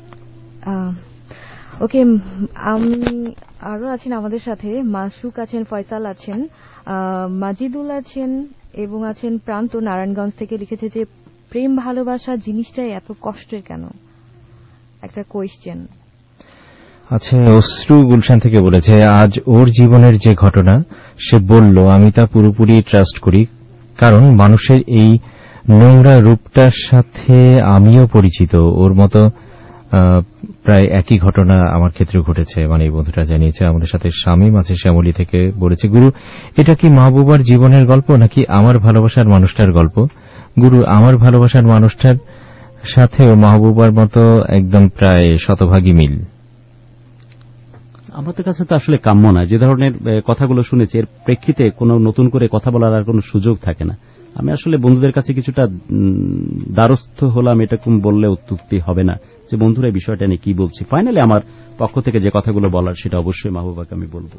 ওকে, আমি আরো আছেন আমাদের সাথে, মাসুক আছেন, ফয়সাল আছেন, মাজিদুল আছেন, এবং আছেন প্রান্ত নারায়ণগঞ্জ থেকে, লিখেছে যে প্রেম ভালোবাসা জিনিসটাই এত কষ্টের কেন, একটা কোয়েশ্চেন। আচ্ছা, অশ্রু গুলশান থেকে বলেছে আজ ওর জীবনের যে ঘটনা সে বলল, আমি তা পুরোপুরি ট্রাস্ট করি, কারণ মানুষের এই নোংরা রূপটার সাথে আমিও পরিচিত। ওর মতো প্রায় একই ঘটনা আমার ক্ষেত্রে ঘটেছে। মানে এই বন্ধুটা জানিয়েছে। আমাদের সাথে শামীম আছে শ্যামলী থেকে, বলেছে গুরু এটা কি মাহবুবার জীবনের গল্প নাকি আমার ভালোবাসার মানুষটার গল্প? গুরু, আমার ভালোবাসার মানুষটার সাথেও মাহবুবার মতো একদম প্রায় শতভাগী মিল। আমাদের কাছে তো আসলে কাম্য না, যে ধরনের কথাগুলো শুনেছি এর প্রেক্ষিতে কোনো নতুন করে কথা বলার আর কোনো সুযোগ থাকে না। আমি আসলে বন্ধুদের কাছে কিছুটা দ্বারস্থ হলাম, এটা কোন বললে উত্তরটি হবে না যে বন্ধুরা এই বিষয়টা নিয়ে কি বলছি। ফাইনালি আমার পক্ষ থেকে যে কথাগুলো বলার সেটা অবশ্যই মাহবুবাকে আমি বলবো।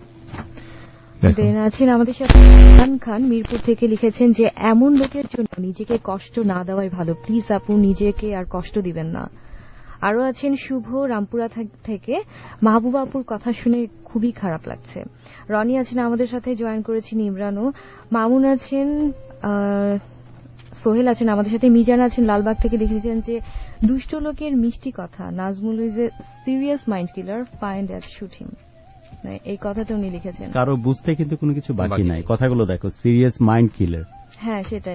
আছেন আমাদের সাথে খান খান মিরপুর থেকে, লিখেছেন যে এমন লোকের জন্য নিজেকে কষ্ট না দেওয়াই ভালো, প্লিজ আপু নিজেকে আর কষ্ট দিবেন না। আরো আছেন শুভ রামপুরা থেকে, মাহবুবা আপুর কথা শুনে খুবই খারাপ লাগছে। রনি আছেন আমাদের সাথে, জয়েন করেছেন ইমরানও। মামুন আছেন, সোহেল আছেন আমাদের সাথে, মিজান আছেন লালবাগ থেকে, লিখেছেন যে দুষ্ট লোকের মিষ্টি কথা, Nazmul is a serious mind killer, find and shoot him. এই কথাটা উনি লিখেছেন। কারো বুঝতে কিন্তু কোনো কিছু বাকি নাই। কথাগুলো দেখো, সিরিয়াস মাইন্ড কিলার। হ্যাঁ, সেটাই।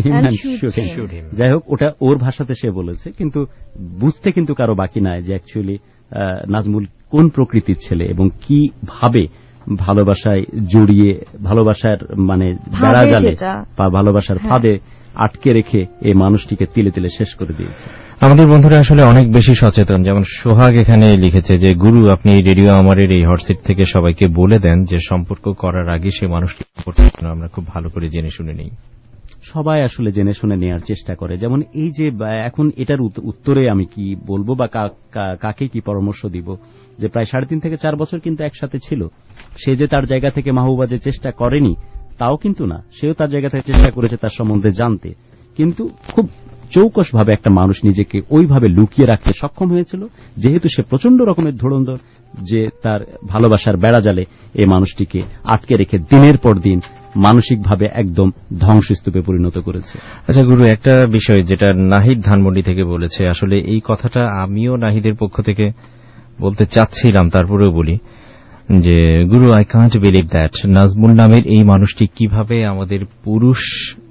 যাই হোক, ওটা ওর ভাষাতে সে বলেছে, কিন্তু বুঝতে কিন্তু কারো বাকি নাই যে অ্যাকচুয়ালি নাজমুল কোন প্রকৃতির ছেলে এবং কিভাবে ভালোবাসায় জড়িয়ে, ভালোবাসার মানে বেড়া জালে বা ভালোবাসার ফাঁদে আটকে রেখে এই মানুষটিকে তিলে তিলে শেষ করে দিয়েছে। আমাদের বন্ধুরা আসলে অনেক বেশি সচেতন। যেমন সোহাগ এখানে লিখেছে যে, গুরু আপনি রেডিও আমারের এই হটসিট থেকে সবাইকে বলে দেন যে সম্পর্ক করার আগে সে মানুষটি আমরা খুব ভালো করে জেনে শুনে নেই। সবাই আসলে জেনে শুনে নেওয়ার চেষ্টা করে। যেমন এই যে এখন এটার উত্তরে আমি কি বলবো বা কাকে কি পরামর্শ দিব, যে প্রায় 3.5 থেকে 4 বছর কিন্তু একসাথে ছিল। সে যে তার জায়গা থেকে মাহবুবা যে চেষ্টা করেনি তাও কিন্তু না, সেও তার জায়গা থেকে চেষ্টা করেছে তার সম্বন্ধে জানতে, কিন্তু খুব চৌকসভাবে একটা মানুষ নিজেকে ওইভাবে লুকিয়ে রাখতে সক্ষম হয়েছিল, যেহেতু সে প্রচন্ড রকমের ধুরন্ধর, যে তার ভালোবাসার বেড়াজালে এই মানুষটিকে আটকে রেখে দিনের পর দিন মানসিকভাবে একদম ধ্বংসস্তূপে পরিণত করেছে। আচ্ছা গুরু, একটা বিষয় যেটা নাহিদ ধানমন্ডি থেকে বলেছে, আসলে এই কথাটা আমিও নাহিদের পক্ষ থেকে বলতে চাচ্ছিলাম, তারপরেও বলি যে গুরু, I can't believe that Nazmul নামের এই মানুষটি কিভাবে আমাদের পুরুষ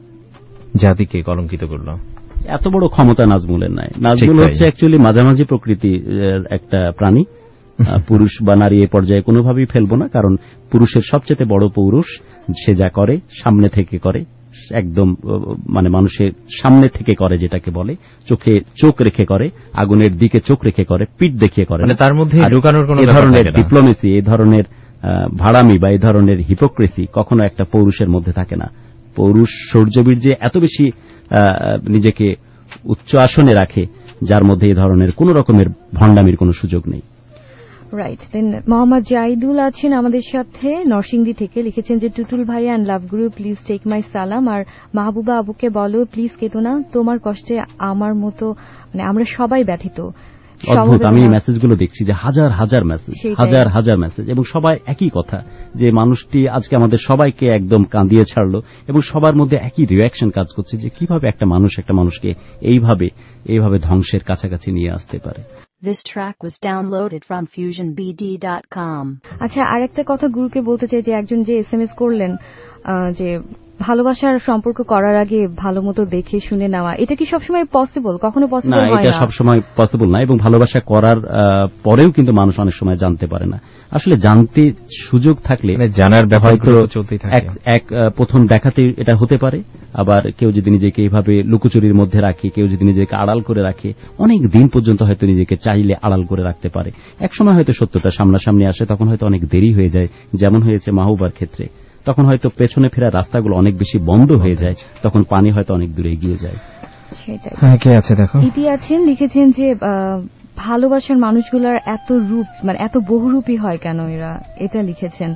জাতিকে কলঙ্কিত করল। এত বড় ক্ষমতা নাজমুলের নাই। নাজমুল হচ্ছে অ্যাকচুয়ালি মাঝামাঝি প্রকৃতির একটা প্রাণী। পুরুষ বা নারী এ পর্যায়ে কোনোভাবেই ফেলবো না, কারণ পুরুষের সবচেয়ে বড় পৌরুষ, সে যা করে সামনে থেকে করে, একদম মানে মানুষের সামনে থেকে করে, যেটাকে বলে চোখে চোখ রেখে করে, আগুনের দিকে চোখ রেখে করে, পিঠ দেখিয়ে করে, মানে তার মধ্যে লুকানোর কোনো ধরনের ডিপ্লোমেসি, এই ধরনের ভাড়ামি বা এই ধরনের হিপোক্রেসি কখনো একটা পৌরুষের মধ্যে থাকে না। পৌরুষ শৌর্যবীর্যে এত বেশি নিজেকে উচ্চ আসনে রাখে, যার মধ্যে এই ধরনের কোন রকমের ভণ্ডামির কোনো সুযোগ নেই। রাইট। দেন মোহাম্মদ জাহিদুল আছেন আমাদের সাথে নরসিংদী থেকে, লিখেছেন যে টুটুল ভাই and love guru, please take my salam, আর মাহবুবা আবুকে বলো প্লিজ কেতো না, তোমার কষ্টে আমার মতো মানে আমরা সবাই ব্যথিত। অদ্ভুত, আমি মেসেজগুলো দেখছি যে হাজার হাজার মেসেজ, হাজার হাজার মেসেজ, এবং সবাই একই কথা, যে মানুষটি আজকে আমাদের সবাইকে একদম কাঁদিয়ে ছাড়লো, এবং সবার মধ্যে একই রিঅ্যাকশন কাজ করছে যে কিভাবে একটা মানুষ একটা মানুষকে এইভাবে ধ্বংসের কাছাকাছি নিয়ে আসতে পারে। This track was downloaded from FusionBD.com. আচ্ছা, আরেকটা কথা গুরুকে বলতে চাই, যে একজন যে এসএমএস করলেন যে ভালোবাসার সম্পর্ক করার আগে ভালো মতো দেখে শুনে নেওয়া, এটা কি সবসময় পসিবল? কখনো পসিবল হয় না, এটা সবসময় পসিবল না, এবং ভালোবাসা করার পরেও কিন্তু মানুষ অনেক সময় জানতে পারে না। আসলে জানতে সুযোগ থাকলে জানার ব্যাপারগুলো চলতেই থাকে। এক প্রথম দেখাতে এটা হতে পারে, আবার কেউ যদি নিজেকে এইভাবে লুকোচুরির মধ্যে রাখে, কেউ যদি নিজেকে আড়াল করে রাখে, অনেক দিন পর্যন্ত হয়তো নিজেকে চাইলে আড়াল করে রাখতে পারে। এক সময় হয়তো সত্যটা সামনাসামনি আসে, তখন হয়তো অনেক দেরি হয়ে যায়, যেমন হয়েছে মাহবুবার ক্ষেত্রে। তখন হয়তো পেছনে ফেরার রাস্তাগুলো অনেক বেশি বন্ধ হয়ে যায়, তখন পানি হয়তো অনেক দূরে এগিয়ে যায়। সেটাই। কে আছে দেখো, ইতি আছেন, লিখেছেন যে ভালোবাসার মানুষগুলোর এত রূপ, মানে এত বহুরূপী হয় কেন এরা, এটা লিখেছেন।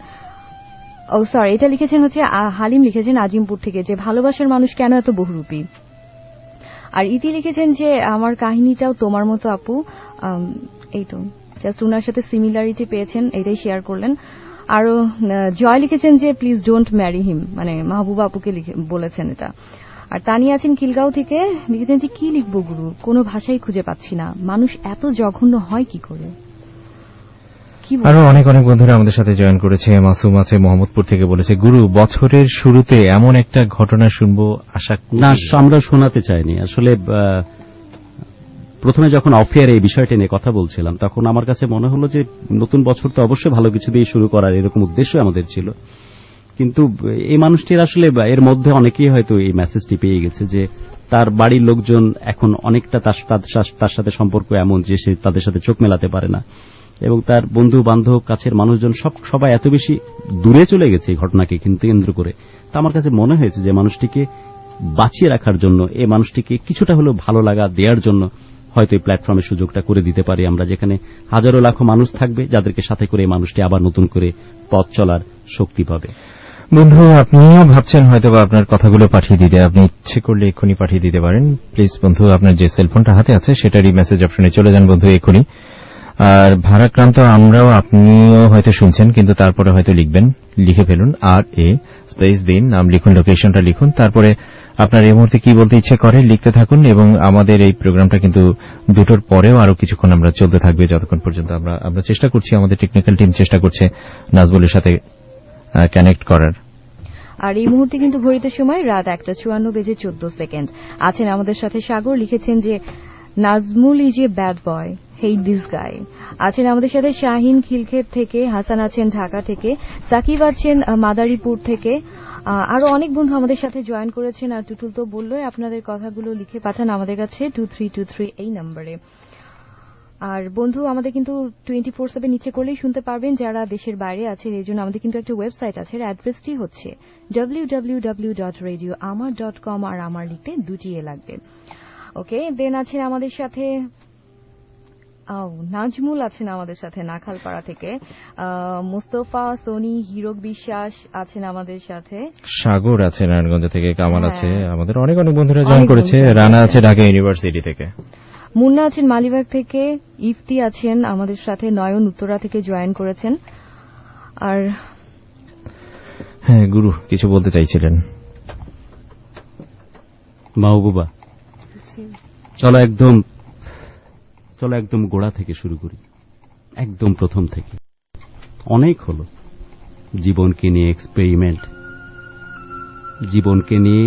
এটা লিখেছেন হচ্ছে হালিম, লিখেছেন আজিমপুর থেকে, যে ভালোবাসার মানুষ কেন এত বহুরূপী। আর ইতি লিখেছেন যে আমার কাহিনীটাও তোমার মতো আপু, এই তো জাস্ট ওনার সাথে সিমিলারিটি পেয়েছেন, এটাই শেয়ার করলেন। আরো জয় লিখেছেন যে প্লিজ ডোন্ট ম্যারি হিম, মানে মাহবুবা আপুকে বলেছেন এটা। আর তানি আছেন খিলগাঁও থেকে, লিখেছেন যে কি লিখবো গুরু, কোনো ভাষাই খুঁজে পাচ্ছি না, মানুষ এত জঘন্য হয় কি করে। আরো অনেক অনেক বন্ধুরা আমাদের সাথে জয়েন করেছে। মাসুম আছে মোহাম্মদপুর থেকে, বলেছে গুরু বছরের শুরুতে এমন একটা ঘটনা শুনবো আশা না, আমরা শোনাতে চাইনি। আসলে প্রথমে যখন অফেয়ার এই বিষয়টা নিয়ে কথা বলছিলাম, তখন আমার কাছে মনে হলো যে নতুন বছর তো অবশ্যই ভালো কিছু দিয়ে শুরু করার এরকম উদ্দেশ্য আমাদের ছিল, কিন্তু এই মানুষটির আসলে এর মধ্যে অনেকেই হয়তো এই মেসেজটি পেয়ে গেছে যে তার বাড়ির লোকজন এখন অনেকটা তার সাথে সম্পর্ক এমন যে সে তাদের সাথে চোখ মেলাতে পারে না, এবং তার বন্ধু বান্ধব কাছের মানুষজন সবাই এত বেশি দূরে চলে গেছে এই ঘটনাকে কেন্দ্র করে। তা আমার কাছে মনে হয়েছে যে মানুষটিকে বাঁচিয়ে রাখার জন্য, এই মানুষটিকে কিছুটা হলেও ভালো লাগা দেওয়ার জন্য হয়তো এই প্ল্যাটফর্মের সুযোগটা করে দিতে পারি আমরা, যেখানে হাজারো লাখো মানুষ থাকবে যাদেরকে সাথে করে এই মানুষটি আবার নতুন করে পথ চলার শক্তি পাবে। বন্ধু, আপনিও ভাবছেন হয়তো বা আপনার কথাগুলো পাঠিয়ে দিতে, আপনি ইচ্ছে করলে এক্ষুনি পাঠিয়ে দিতে পারেন। প্লিজ বন্ধু, আপনার যে সেলফোনটা হাতে আছে সেটারই মেসেজ অপশনে চলে যান বন্ধু এক্ষুনি। আর ভারাক্রান্ত আমরাও, আপনিও হয়তো শুনছেন, কিন্তু তারপরে হয়তো লিখবেন, লিখে ফেলুন আর এ স্পেস দিন, নাম লিখুন, লোকেশনটা লিখুন, তারপরে আপনার এই মুহূর্তে কি বলতে ইচ্ছে করে লিখতে থাকুন, এবং আমাদের এই প্রোগ্রামটা কিন্তু 2টোর পরেও আরো কিছুক্ষণ আমরা চলতে থাকবে, যতক্ষণ পর্যন্ত আমরা চেষ্টা করছি, আমাদের টেকনিক্যাল টিম চেষ্টা করছে নাজমুলের সাথে কানেক্ট করার। আর এই মুহূর্তে কিন্তু ঘড়িতে সময় রাত 1:54 আছেন আমাদের সাথে সাগর, লিখেছেন যে Nazmul is a bad boy, hate this guy. আছেন আমাদের সাথে শাহিন খিলক্ষেত থেকে, হাসান আছেন ঢাকা থেকে, সাকিব আছেন মাদারীপুর থেকে, আরো অনেক বন্ধু আমাদের সাথে জয়েন করেছেন। আর টুটুল তো বললোই আপনাদের কথাগুলো লিখে পাঠান আমাদের কাছে 2323 এই নম্বরে। আর বন্ধু আমাদের কিন্তু 24/7 নিচে করলেই শুনতে পারবেন যারা দেশের বাইরে আছেন। এই জন্য আমাদের কিন্তু একটা ওয়েবসাইট আছে, অ্যাড্রেসটি হচ্ছে www.radioamar.com, আর আমার লিখতে 2টি এ লাগবে। ওকে, দেন আছেন আমাদের সাথে নাজমুল আছেন আমাদের সাথে নাখালপাড়া থেকে, মুস্তফা, সোনি, হিরক বিশ্বাস আছেন আমাদের সাথে, সাগর আছে নারায়ণগঞ্জ থেকে, কামাল আছে, আমাদের অনেক অনেক বন্ধুরা জয়েন করেছে, রানা আছে ঢাকা ইউনিভার্সিটি থেকে, মুন্না আছেন মালিবাগ থেকে, ইফতি আছেন আমাদের সাথে, নয়ন উত্তরা থেকে জয়েন করেছেন। আর হ্যাঁ গুরু কিছু বলতে চাইছিলেন? মাহবুবা, চলো একদম গোড়া থেকে শুরু করি, একদম প্রথম থেকে। অনেক হলো জীবনকে নিয়ে এক্সপেরিমেন্ট, জীবনকে নিয়ে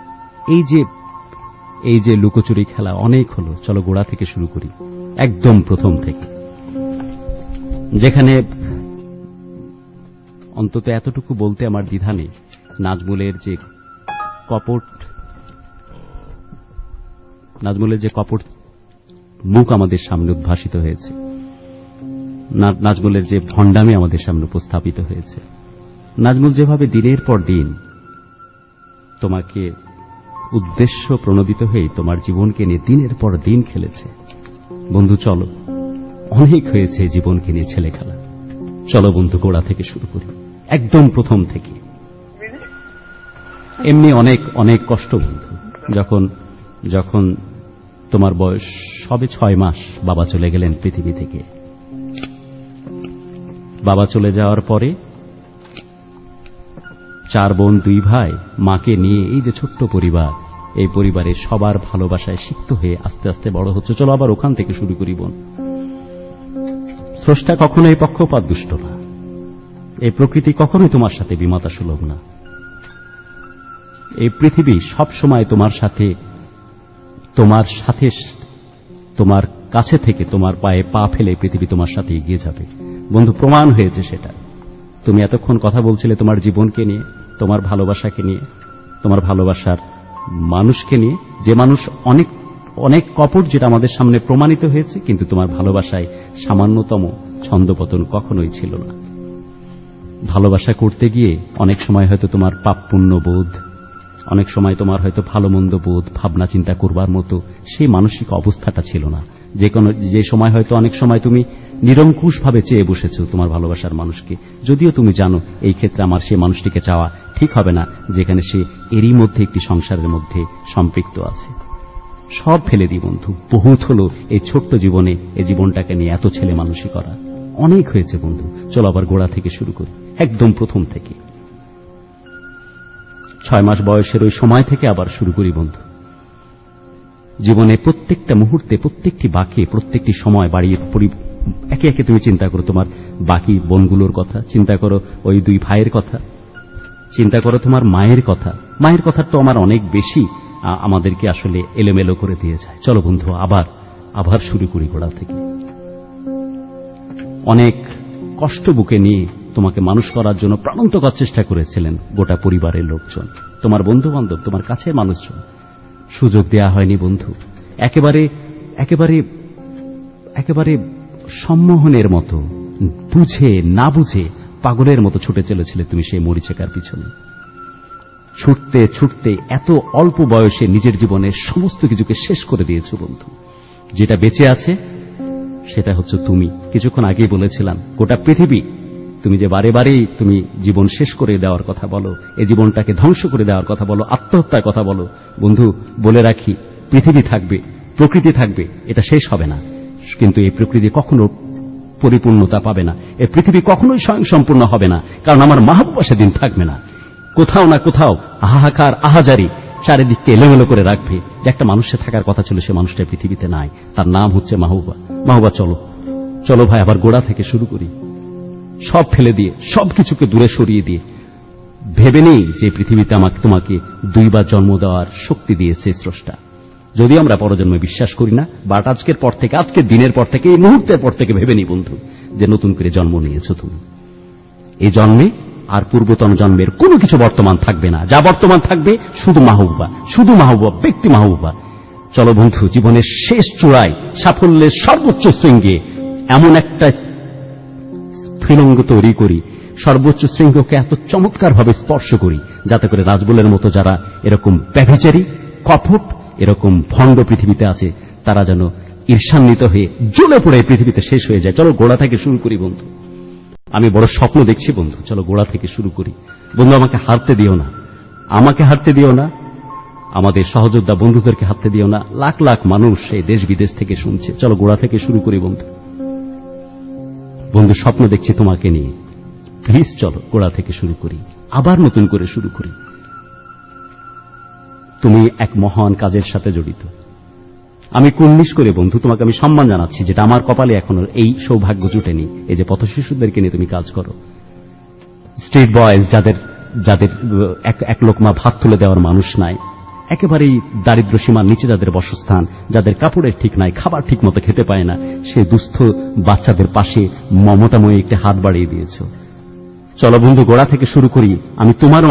এই যে লুকোচুরি খেলা, অনেক হলো। চলো গোড়া থেকে শুরু করি, একদম প্রথম থেকে, যেখানে অন্তত এতটুকু বলতে আমার দ্বিধা নেই, নাজমুলের যে কপট মুখ আমাদের সামনে উদ্ভাসিত হয়েছে, নাজমুলের যে ভণ্ডামি আমাদের সামনে উপস্থাপিত হয়েছে, নাজমুল যেভাবে দিনের পর দিন তোমাকে উদ্দেশ্য প্রণোদিত হয়ে তোমার জীবনকে নিয়ে দিনের পর দিন খেলেছে। বন্ধু চলো, অনেক হয়েছে জীবনকে নিয়ে ছেলে খেলা। চলো বন্ধু গোড়া থেকে শুরু করি, একদম প্রথম থেকে। এমনি অনেক অনেক কষ্ট বন্ধু, যখন তোমার বয়স সবে 6 মাস, বাবা চলে গেলেন পৃথিবী থেকে। বাবা চলে যাওয়ার পরে 4 বোন 2 ভাই, মাকে নিয়ে এই যে ছোট্ট পরিবার, এই পরিবারের সবার ভালোবাসায় সিক্ত হয়ে আস্তে আস্তে বড় হচ্ছে। চলো আবার ওখান থেকে শুরু করি বোন। স্রষ্টা কখনোই পক্ষপাত দুষ্ট না, এই প্রকৃতি কখনোই তোমার সাথে বিমাতা সুলভ না। এই পৃথিবী সব সময় তোমার সাথে তোমার কাছে থেকে তোমার পায়ে পা ফেলে পৃথিবী তোমার সাথে এগিয়ে যাবে। বন্ধু প্রমাণ হয়েছে সেটা। তুমি এতক্ষণ কথা বলছিলে তোমার জীবনকে নিয়ে, তোমার ভালোবাসাকে নিয়ে, তোমার ভালোবাসার মানুষকে নিয়ে, যে মানুষ অনেক অনেক কপট, যেটা আমাদের সামনে প্রমাণিত হয়েছে, কিন্তু তোমার ভালোবাসায় সামান্যতম ছন্দপতন কখনোই ছিল না। ভালোবাসা করতে গিয়ে অনেক সময় হয়তো তোমার পাপ পুণ্য বোধ, অনেক সময় তোমার হয়তো ভালো মন্দ বোধ, ভাবনা চিন্তা করবার মতো সেই মানসিক অবস্থাটা ছিল না। যে সময় হয়তো অনেক সময় তুমি নিরঙ্কুশভাবে চেয়ে বসেছো তোমার ভালোবাসার মানুষকে, যদিও তুমি জানো এই ক্ষেত্রে আমার সেই মানুষটিকে চাওয়া ঠিক হবে না, যেখানে সে এরই মধ্যে একটি সংসারের মধ্যে সম্পৃক্ত আছে। সব ফেলে দিই বন্ধু, বহুত হলো এই ছোট্ট জীবনে, এই জীবনটাকে নিয়ে এত ছেলে মানুষই করা। অনেক হয়েছে বন্ধু, চলো আবার গোড়া থেকে শুরু করি, একদম প্রথম থেকে। 6 মাস বয়সের ওই সময় থেকে আবার শুরু করি বন্ধু। জীবনে প্রত্যেকটা মুহূর্তে, প্রত্যেকটি বাঁকে, প্রত্যেকটি সময় বাড়িয়ে একে একে তুমি চিন্তা করো তোমার বাকি বোনগুলোর কথা, চিন্তা করো ওই 2 ভাইয়ের কথা, চিন্তা করো তোমার মায়ের কথা। মায়ের কথা তো আমার অনেক বেশি আমাদেরকে আসলে এলোমেলো করে দিয়ে যায়। চলো বন্ধু আবার শুরু করি গোড়া থেকে। অনেক কষ্ট বুকে নিয়ে তোমাকে মানুষ করার জন্য প্রাণান্তকর চেষ্টা করেছিলেন গোটা পরিবারের লোকজন, তোমার বন্ধু বান্ধব, তোমার কাছের মানুষজন। সুযোগ দেয়া হয়নি বন্ধু, একেবারে সম্মোহনের মতো, বুঝে না বুঝে পাগলের মতো ছুটে চলেছিলে তুমি সেই মরিচিকার পিছনে। ছুটতে ছুটতে এত অল্প বয়সে নিজের জীবনের সমস্ত কিছুকে শেষ করে দিয়েছো বন্ধু। যেটা বেঁচে আছে সেটা হচ্ছে তুমি। কিছুক্ষণ আগেই বলেছিলাম গোটা পৃথিবী, তুমি যে বারে বারেই তুমি জীবন শেষ করে দেওয়ার কথা বলো, এই জীবনটাকে ধ্বংস করে দেওয়ার কথা বলো, আত্মহত্যার কথা বলো। বন্ধু বলে রাখি, পৃথিবী থাকবে, প্রকৃতি থাকবে, এটা শেষ হবে না, কিন্তু এই প্রকৃতি কখনো পরিপূর্ণতা পাবে না, এই পৃথিবী কখনোই স্বয়ংসম্পূর্ণ হবে না, কারণ আমার মাহবুবা সেদিন থাকবে না। কোথাও না কোথাও হাহাকার, আহাজারি, চারিদিককে এলোমেলো করে রাখবে, যে একটা মানুষের থাকার কথা ছিল সে মানুষটা পৃথিবীতে নাই, তার নাম হচ্ছে মাহবুবা। মাহবুবা চলো চলো ভাই, আবার গোড়া থেকে শুরু করি, সব ফেলে দিয়ে, সবকিছুকে দূরে সরিয়ে দিয়ে ভেবে নেই যে পৃথিবীতে তোমাকে দুইবার জন্ম দেওয়ার শক্তি দিয়েছে স্রষ্টা। যদি আমরা পরজন্মে বিশ্বাস করি না, বাট আজকের পর থেকে, আজকের দিনের পর থেকে, এই মুহূর্তের পর থেকে ভেবে নি বন্ধু যে নতুন করে জন্ম নিয়েছো তুমি। এই জন্মে আর পূর্বতন জন্মের কোনো কিছু বর্তমান থাকবে না, যা বর্তমান থাকবে শুধু মাহবুবা, শুধু মাহবুবা, ব্যক্তি মাহবুবা। চলো বন্ধু, জীবনের শেষ চূড়ায়, সাফল্যের সর্বোচ্চ শৃঙ্গে এমন একটা স্ফুলিঙ্গ তৈরি করি, সর্বোচ্চ শৃঙ্গকে এত চমৎকারভাবে স্পর্শ করি, যাতে করে রাজবুলের মতো যারা এরকম ব্যভিচারী, কপট, এরকম ভণ্ড পৃথিবীতে আছে, তারা যেন ঈর্ষান্বিত হয়ে জ্বলে পড়ে পৃথিবীতে শেষ হয়ে যায়। চলো গোড়া থেকে শুরু করি বন্ধু। আমি বড় স্বপ্ন দেখছি বন্ধু, চলো গোড়া থেকে শুরু করি বন্ধু। আমাকে হারতে দিও না, আমাকে হারতে দিও না, আমাদের সহযোদ্ধা বন্ধুদেরকে হারতে দিও না। লাখ লাখ মানুষ এই দেশ বিদেশ থেকে শুনছে, চলো গোড়া থেকে শুরু করি বন্ধু। বন্ধু স্বপ্ন দেখছি তোমাকে নিয়ে, প্লিজ চলো গোড়া থেকে শুরু করি, আবার নতুন করে শুরু করি। তুমি এক মহান কাজের সাথে জড়িত, আমি কুর্নিশ করে বন্ধু তোমাকে আমি সম্মান জানাচ্ছি, যেটা আমার কপালে এখনো এই সৌভাগ্য জুটেনি। এই যে পথ শিশুদেরকে নিয়ে তুমি কাজ করো, স্ট্রিট বয়েজ, যাদের এক লোকমা ভাত তুলে দেওয়ার মানুষ নাই, একেবারেই দারিদ্র সীমার নিচে যাদের বসস্থান, যাদের কাপড়ের ঠিক নাই, খাবার ঠিক মতো খেতে পায় না, সেই দুস্থ বাচ্চাদের পাশে মমতাময়ী একটি হাত বাড়িয়ে দিয়েছ। চলো বন্ধু গোড়া থেকে শুরু করি। আমি তোমার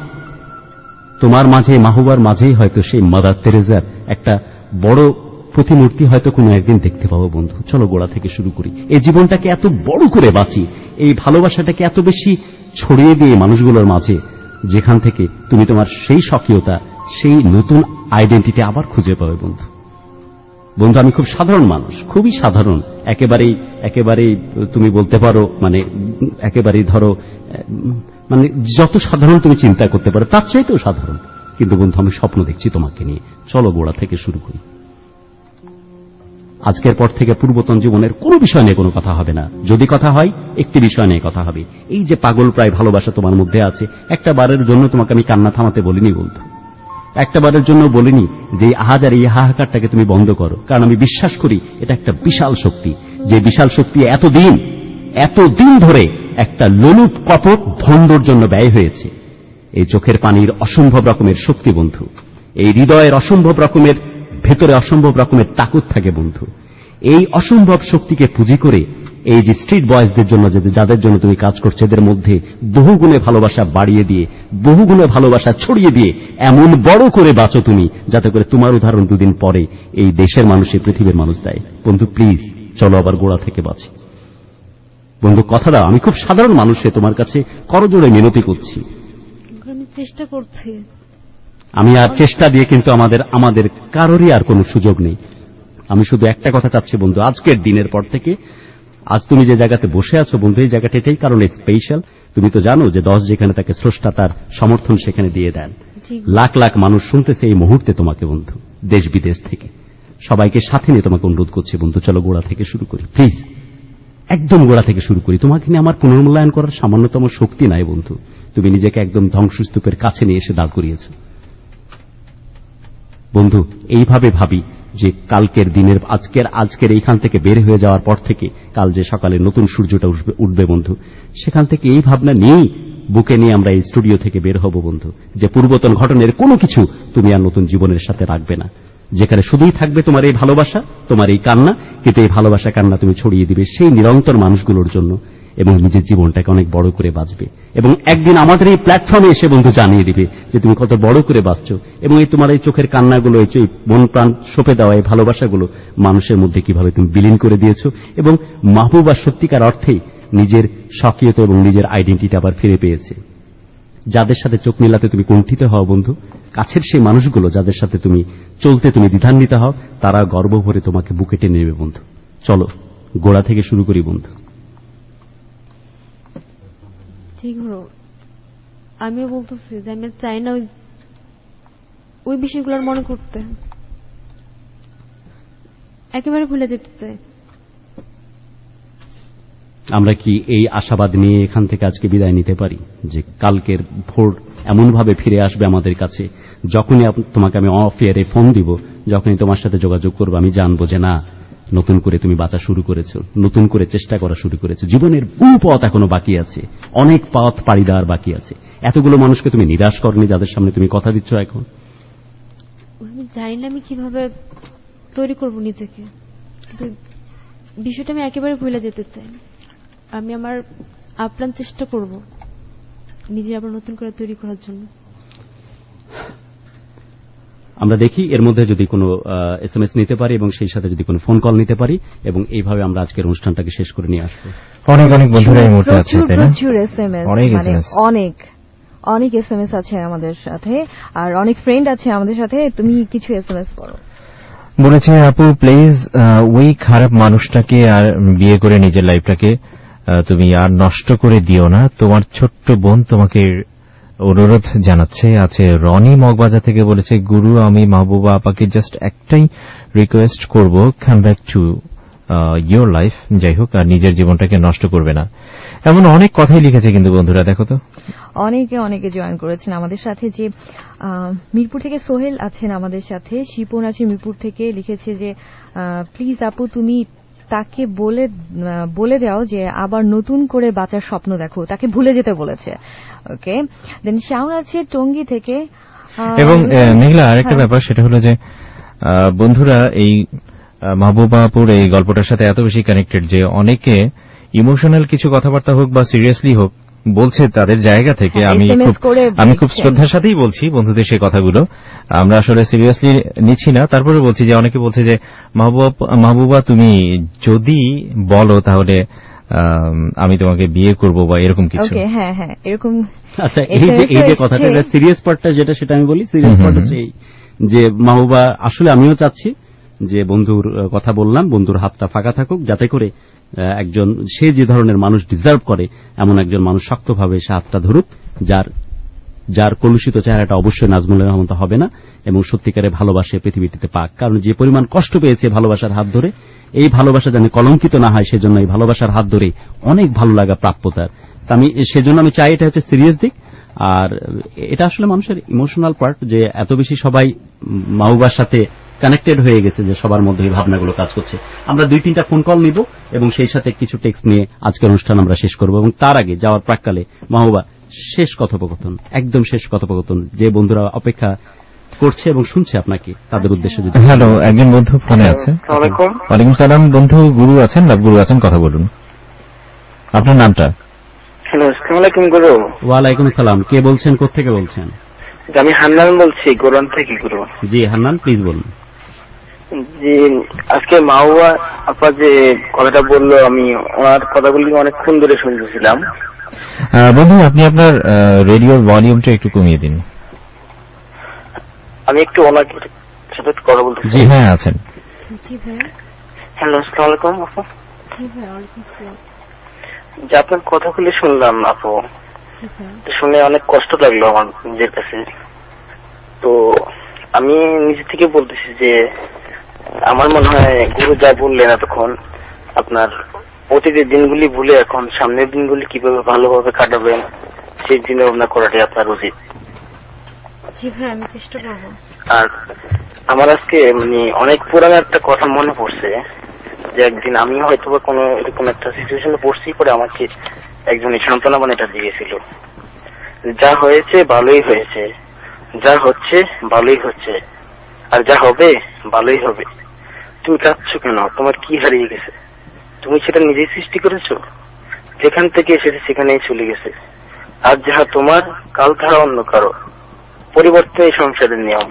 মাঝে, মাহবুবার মাঝেই হয়তো সেই মাদার তেরেজার একটা বড় প্রতিমূর্তি হয়তো কোনো একদিন দেখতে পাবো বন্ধু। চলো গোড়া থেকে শুরু করি, এই জীবনটাকে এত বড় করে বাঁচি, এই ভালোবাসাটাকে এত বেশি ছড়িয়ে দিয়ে মানুষগুলোর মাঝে, যেখান থেকে তুমি তোমার সেই স্বকীয়তা, সেই নতুন আইডেন্টিটি আবার খুঁজে পাবে বন্ধু। বন্ধু আমি খুব সাধারণ মানুষ, খুবই সাধারণ, একেবারেই তুমি বলতে পারো মানে একেবারেই ধরো মানে যত সাধারণ তুমি চিন্তা করতে পারো তার চাইতেও সাধারণ, কিন্তু বন্ধু আমি স্বপ্ন দেখছি তোমাকে নিয়ে। চলো গোড়া থেকে শুরু করি। আজকের পর থেকে পূর্বতন জীবনের কোনো বিষয় নিয়ে কোনো কথা হবে না, যদি কথা হয় একটি বিষয় নিয়ে কথা হবে। এই যে পাগল প্রায় ভালোবাসা তোমার মধ্যে আছে, একটা বারের জন্য তোমাকে আমি কান্না থামাতে বলিনি বন্ধু, একটা বারের জন্য বলিনি যে আহাজার এই হাহাকারটাকে তুমি বন্ধ করো, কারণ আমি বিশ্বাস করি এটা একটা বিশাল শক্তি, যে বিশাল শক্তি এতদিন ধরে একটা লোলুপ কপট ভণ্ডর জন্য ব্যয় হয়েছে। এই চোখের পানির অসম্ভব রকমের শক্তি বন্ধু, এই হৃদয়ের অসম্ভব রকমের, ভেতরে অসম্ভব রকমের তাকত থাকে বন্ধু। এই অসম্ভব শক্তিকে পুঁজি করে এই যে স্ট্রিট বয়েজদের জন্য, যাদের জন্য তুমি কাজ করছো, এদের মধ্যে বহুগুণে ভালোবাসা বাড়িয়ে দিয়ে, বহুগুণে ভালোবাসা ছড়িয়ে দিয়ে এমন বড় করে বাঁচো তুমি, যাতে করে তোমার উদাহরণ দুদিন পরে এই দেশের মানুষ, এই পৃথিবীর মানুষ দেয়। বন্ধু প্লিজ চলো আবার গোড়া থেকে বাঁচি বন্ধু। কথা দাও, আমি খুব সাধারণ মানুষে তোমার কাছে করজোড়ে মিনতি করছি, আমি চেষ্টা করছি। আমি আর চেষ্টা দিয়ে কিন্তু আমাদের কারোরই আর কোনো সুযোগ নেই। আমি শুধু একটা কথা চাচ্ছি বন্ধু, আজকের দিনের পর থেকে, আজ তুমি যে জায়গাতে বসে আছো বন্ধু, এই জায়গাটা এটাই কারণে স্পেশাল। তুমি তো জানো যে 10 যেখানে তাকে স্রষ্টা তার সমর্থন সেখানে দিয়ে দেন। লাখ লাখ মানুষ শুনতেছে এই মুহূর্তে তোমাকে বন্ধু, দেশ বিদেশ থেকে। সবাইকে সাথে নিয়ে তোমাকে অনুরোধ করছি বন্ধু, চলো গোড়া থেকে শুরু করি প্লিজ, একদম গোড়া থেকে শুরু করি। তোমাকে নিয়ে আমার পুনর্মূল্যায়ন করার সামান্যতম শক্তি নাই বন্ধু, তুমি নিজেকে একদম ধ্বংসস্তূপের কাছে নিয়ে এসে দাঁড় করিয়েছ বন্ধু। এইভাবে ভাবি যে কালকের দিনের, আজকের এইখান থেকে বের হয়ে যাওয়ার পর থেকে কাল যে সকালে নতুন সূর্যটা উঠবে বন্ধু, সেখান থেকে এই ভাবনা নিয়েই বুকে নিয়ে আমরা এই স্টুডিও থেকে বের হব বন্ধু, যে পূর্বতন ঘটনের কোনো কিছু তুমি আর নতুন জীবনের সাথে রাখবে না, যেখানে শুধুই থাকবে তোমার এই ভালোবাসা, তোমার এই কান্না, কিন্তু এই ভালোবাসা কান্না তুমি ছড়িয়ে দিবে সেই নিরন্তর মানুষগুলোর জন্য, এবং নিজের জীবনটাকে অনেক বড় করে বাঁচবে, এবং একদিন আমাদের এই প্ল্যাটফর্মে এসে বন্ধু জানিয়ে দিবে যে তুমি কত বড় করে বাঁচছো, এবং এই তোমার এই চোখের কান্নাগুলো, এই মন প্রাণ সঁপে দেওয়া এই ভালোবাসাগুলো মানুষের মধ্যে কিভাবে তুমি বিলীন করে দিয়েছো, এবং মাহবুবা সত্যিকার অর্থেই নিজের স্বকীয়তা এবং নিজের আইডেন্টিটি আবার ফিরে পেয়েছে। যাদের সাথে চোখ মেলাতে তুমি কুণ্ঠিত হও বন্ধু, কাছের সেই মানুষগুলো যাদের সাথে তুমি চলতে তুমি দ্বিধান্বিত হও, তারা গর্ব ভরে তোমাকে বুকে টেনে নেবে বন্ধু। চলো গোড়া থেকে শুরু করি বন্ধু। ঠিক হলো, আমিও বলতেছি যে আমি চাই না ওই বিষয়গুলোর মনে করতে, একেবারে ভুলে যেতে চাই। আমরা কি এই আশাবাদ নিয়ে এখান থেকে আজকে বিদায় নিতে পারি যে কালকের ভোর এমনভাবে ফিরে আসবে আমাদের কাছে। যখনই তোমাকে আমি অফ এয়ারে ফোন দিব, যখনই তোমার সাথে যোগাযোগ করবো, আমি জানবো যে না, নতুন করে তুমি বাঁচা শুরু করেছো, নতুন করে চেষ্টা করা শুরু করেছো। জীবনের বহু পথ এখনো বাকি আছে, অনেক পথ পাড়ি দেওয়ার বাকি আছে। এতগুলো মানুষকে তুমি নিরাশ করনি যাদের সামনে তুমি কথা দিচ্ছ এখন। আমি জানি না আমি কিভাবে তৈরি করব নিজেকে, কিন্তু বিষয়টা আমি একেবারে ভুলে যেতে চাই। আমি আমার আপ্রাণ চেষ্টা করব নিজে আবার নতুন করে তৈরি করার জন্য। আমরা দেখি এর মধ্যে যদি কোনো SMS নিতে পারি এবং সেই সাথে যদি কোনো ফোন কল নিতে পারি, এবং এইভাবে আমরা আজকের অনুষ্ঠানটাকে শেষ করে নিয়ে আসবো। অনেক অনেক বন্ধুরা এই মুহূর্তে আছে, তাই না? প্রচুর SMS, অনেক SMS আছে আমাদের সাথে, আর অনেক ফ্রেন্ড আছে আমাদের সাথে। তুমি কিছু SMS পড়ো। বলেছে আপু প্লিজ ওই খারাপ মানুষটাকে আর বিয়ে করে নিজের লাইফটাকে তুমি আর নষ্ট করে দিও না, তোমার ছোট্ট বোন তোমাকে অনুরোধ জানাচ্ছে। আছে রনি মগবাজার থেকে বলেছে, গুরু আমি মাহবুবা আপাকে জাস্ট একটাই রিকোয়েস্ট করব, come back to your life. যাই হোক, আর নিজের জীবনটাকে নষ্ট করবে না। এমন অনেক কথাই লিখেছে কিন্তু বন্ধুরা, দেখো তো অনেকে জয়েন করেছেন আমাদের সাথে। যে মিরপুর থেকে সোহেল আছেন আমাদের সাথে, শিপন আছে মিরপুর থেকে, লিখেছে যে প্লিজ আপু তুমি তাকে বলে দাও যে আবার নতুন করে বাঁচার স্বপ্ন দেখো, তাকে ভুলে যেতে বলেছে। ওকে, দেন শাওন আছে টঙ্গী থেকে। এবং মেঘলা আরেকটা ব্যাপার, সেটা হলো যে বন্ধুরা এই মাহবুবা আপুর এই গল্পটার সাথে এত বেশি কানেক্টেড যে অনেকে ইমোশনাল কিছু কথাবার্তা হোক বা সিরিয়াসলি হোক বলছে তাদের জায়গা থেকে। আমি খুব শ্রদ্ধার সাথেই বলছি বন্ধুদের সেই কথাগুলো, আমরা আসলে সিরিয়াসলি নিচ্ছি না। তারপরে বলছি যে অনেকে বলছে যে মাহবুবা তুমি যদি বলো তাহলে আমি তোমাকে বিয়ে করব বা এরকম কিছু। হ্যাঁ এরকম। আচ্ছা, এই যে কথাটা, সিরিয়াস পার্টটা যেটা, সেটা আমি বলি। সিরিয়াস পার্ট হচ্ছে এই যে মাহবুবা, আসলে আমিও চাচ্ছি যে বন্ধুর কথা বললাম, বন্ধুর হাতটা ফাঁকা থাকুক, যাতে করে একজন সে যে ধরনের মানুষ ডিজার্ভ করে এমন একজন মানুষ শক্তভাবে সে হাতটা ধরুক, যার কলুষিত চেহারাটা অবশ্যই নাজমুলের মতো হবে না, এবং সত্যিকারে ভালোবাসে পৃথিবীতে পাক। কারণ যে পরিমাণ কষ্ট পেয়েছে ভালোবাসার হাত ধরে, এই ভালোবাসা যেন কলঙ্কিত না হয় সেজন্য এই ভালোবাসার হাত ধরে অনেক ভালো লাগা প্রাপ্যতার। সেজন্য আমি চাই এটা হচ্ছে সিরিয়াস দিক। আর এটা আসলে মানুষের ইমোশনাল পার্ট, যে এত বেশি সবাই মাহবুবার সাথে কানেক্টেড হয়ে গেছে যে সবার মধ্যে এই ভাবনাগুলো কাজ করছে। আমরা 2-3টা ফোন কল নিব এবং সেই সাথে কিছু টেক্সট নিয়ে আজকের অনুষ্ঠান আমরা শেষ করব। এবং তার আগে যাওয়ার প্রাক্কালে মাহবুবা, শেষ কথোপকথন, একদম শেষ কথোপকথন, যে বন্ধুরা অপেক্ষা করছে এবং শুনছে আপনাকে, তাদের উদ্দেশ্যে যদি। হ্যালো, একজন বন্ধু ফোনে আছে। ওয়ালাইকুম সালাম। বন্ধু গুরু আছেন, লাভ গুরু আছেন, কথা বলুন। আপনার নামটা? হ্যালো, আসসালামু আলাইকুম গুরু। ওয়ালাইকুম সালাম। কে বলছেন, কোত্থেকে বলছেন? আমি হান্নান বলছি, গোরান থেকে গুরু। জি হান্নান, প্লিজ বলুন। জি, আজকে মাহবুবা আপা যে কথাটা বললো, আমি ওনার কথাগুলি অনেকক্ষণ ধরে শুনতেছিলাম। বন্ধু আপনি আপনার রেডিওর ভলিউমটা একটু কমিয়ে দিন। আমি একটু ওনাকে সাথে কথা বলতে। জি হ্যাঁ আছেন। জি ভাই। হ্যালো, আসসালামু আলাইকুম আপু। জি ভাই, ওয়ালাইকুম আসসালাম। যে আপনার কথাগুলি শুনলাম আপু, শুনে অনেক কষ্ট লাগলো আমার নিজের কাছে। তো আমি নিজে থেকে বলতেছি যে আমার মনে হয় গুরু যা বললেন এতক্ষণ, আপনার অতীতের দিনগুলি ভুলে এখন সামনের দিনগুলি কিভাবে ভালোভাবে কাটাবেন সেই চিন্তা ভাবনা করাটাই আপনার উচিত। জি ভাই, আমি চেষ্টা করব। আর আমার আজকে অনেক পুরানো একটা কথা মনে পড়ছে, যে একদিন আমি হয়তো বা কোনো এরকম একটা সিচুয়েশনে পড়ছি, পরে আমাকে একজন সান্ত্বনা বাণীটা দিয়েছিল, যা হয়েছে ভালোই হয়েছে, যা হচ্ছে ভালোই হচ্ছে, আর যা হবে ভালোই হবে। তুমি কাঁদছো কেন? তোমার কি হারিয়ে গেছে? তুমি সেটা নিজেই সৃষ্টি করেছো, যেখান থেকে এসেছে সেখানেই চলে গেছে। আর যাহা তোমার, কাল তাহা অন্য কারো। পরিবর্তন এই সংসারের নিয়ম।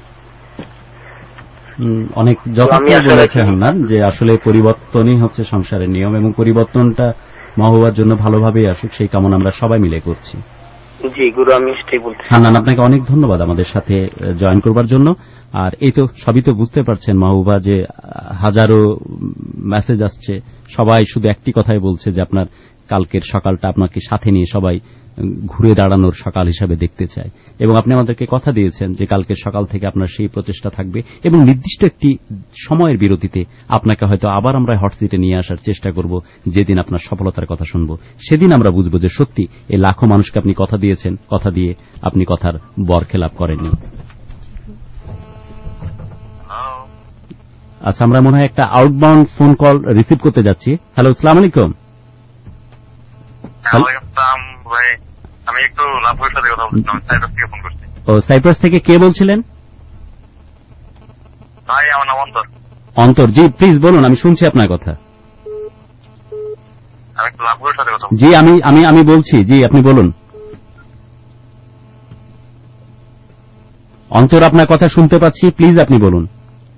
অনেক যথার্থ বলেছে হান্নান, যে আসলে পরিবর্তনই হচ্ছে সংসারের নিয়ম, এবং পরিবর্তনটা মাহবুবার জন্য ভালোভাবেই আসুক সেই কামনা আমরা সবাই মিলে করছি। জি গুরু, আমি সেটাই বলছি। হান্নান, আপনাকে অনেক ধন্যবাদ আমাদের সাথে জয়েন করবার জন্য। আর এই তো সবই তো বুঝতে পারছেন মাহবুবা, যে হাজারো মেসেজ আসছে, সবাই শুধু একটি কথাই বলছে যে আপনার কালকের সকালটা আপনাকে সাথে নিয়ে সবাই ঘুরে দাঁড়ানোর সকাল হিসাবে দেখতে চায়, এবং আপনি আমাদেরকে কথা দিয়েছেন যে কালকের সকাল থেকে আপনার সেই প্রচেষ্টা থাকবে এবং নির্দিষ্ট একটি সময়ের বিরতিতে আপনাকে হয়তো আবার আমরা হট সিটে নিয়ে আসার চেষ্টা করব। যেদিন আপনার সফলতার কথা শুনব সেদিন আমরা বুঝব যে সত্যি এই লাখো মানুষকে আপনি কথা দিয়েছেন, কথা দিয়ে আপনি কথার বরখেলাপ করেননি। আচ্ছা, আমরা মনে হয় একটা আউটবাউন্ড ফোন কল রিসিভ করতে যাচ্ছি। হ্যালো, আসসালামু আলাইকুম। আমি একটু লাভগুলোর সাথে কথা বলছিলাম, সাইপ্রাস থেকে ফোন করছি। ও, সাইপ্রাস থেকে কে বলছিলেন? ভাই, আমার নাম অন্তর। অন্তর জি, প্লিজ বলুন, আমি শুনছি আপনার কথা। আমি একটু লাভগুলোর সাথে কথা বলছি। জি, আমি বলছি, জি আপনি বলুন। অন্তর, আপনার কথা শুনতে পাচ্ছি, প্লিজ আপনি বলুন।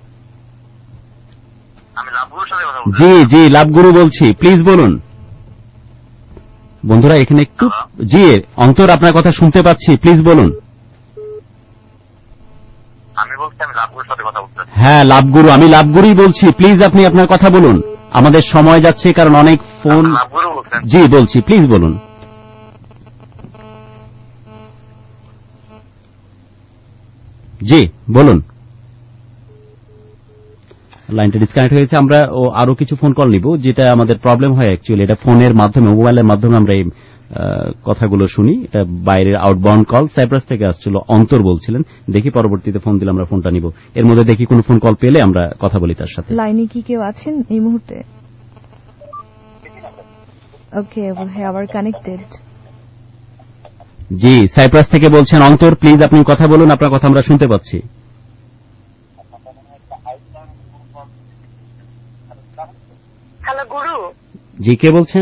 আমি লাভগুলোর সাথে কথা বলছি। জি জি, লাভগুরু বলছি, প্লিজ বলুন। বন্ধুরা এখানে একটু, জি অন্তর, আপনার কথা শুনতে পাচ্ছি, প্লিজ বলুন। আমি বলছি আমি লাভগুলোর সাথে কথা বলছি। হ্যাঁ, লাভগুরু, আমি লাভগুরুই বলছি, প্লিজ আপনি আপনার কথা বলুন। আমাদের সময় যাচ্ছে, কারণ অনেক ফোন। লাভগুরু বলছেন? জি বলছি, প্লিজ বলুন। জি বলুন। লাইনটা ডিসকানেক্ট হয়েছে। আমরা আরো কিছু ফোন কল নিব, যেটা আমাদের প্রবলেম হয় অ্যাকচুয়ালি, এটা ফোনের মাধ্যমে, মোবাইলের মাধ্যমে আমরা এই কথাগুলো শুনি। এটা বাইরের আউটবাউন্ড কল, সাইপ্রাস থেকে আসছিল, অন্তর বলছিলেন। দেখি পরবর্তীতে ফোন দিলে আমরা ফোনটা নিব। এর মধ্যে দেখি কোন ফোন কল পেলে আমরা কথা বলি তার সাথে। লাইনে কি কেউ আছেন এই মুহূর্তে? ওকে, আবার কানেক্টেড। জি, সাইপ্রাস থেকে বলছেন অন্তর, প্লিজ আপনি কথা বলুন, আপনার কথা আমরা শুনতে পাচ্ছি। হ্যালো গুরু। জি, কে বলছেন?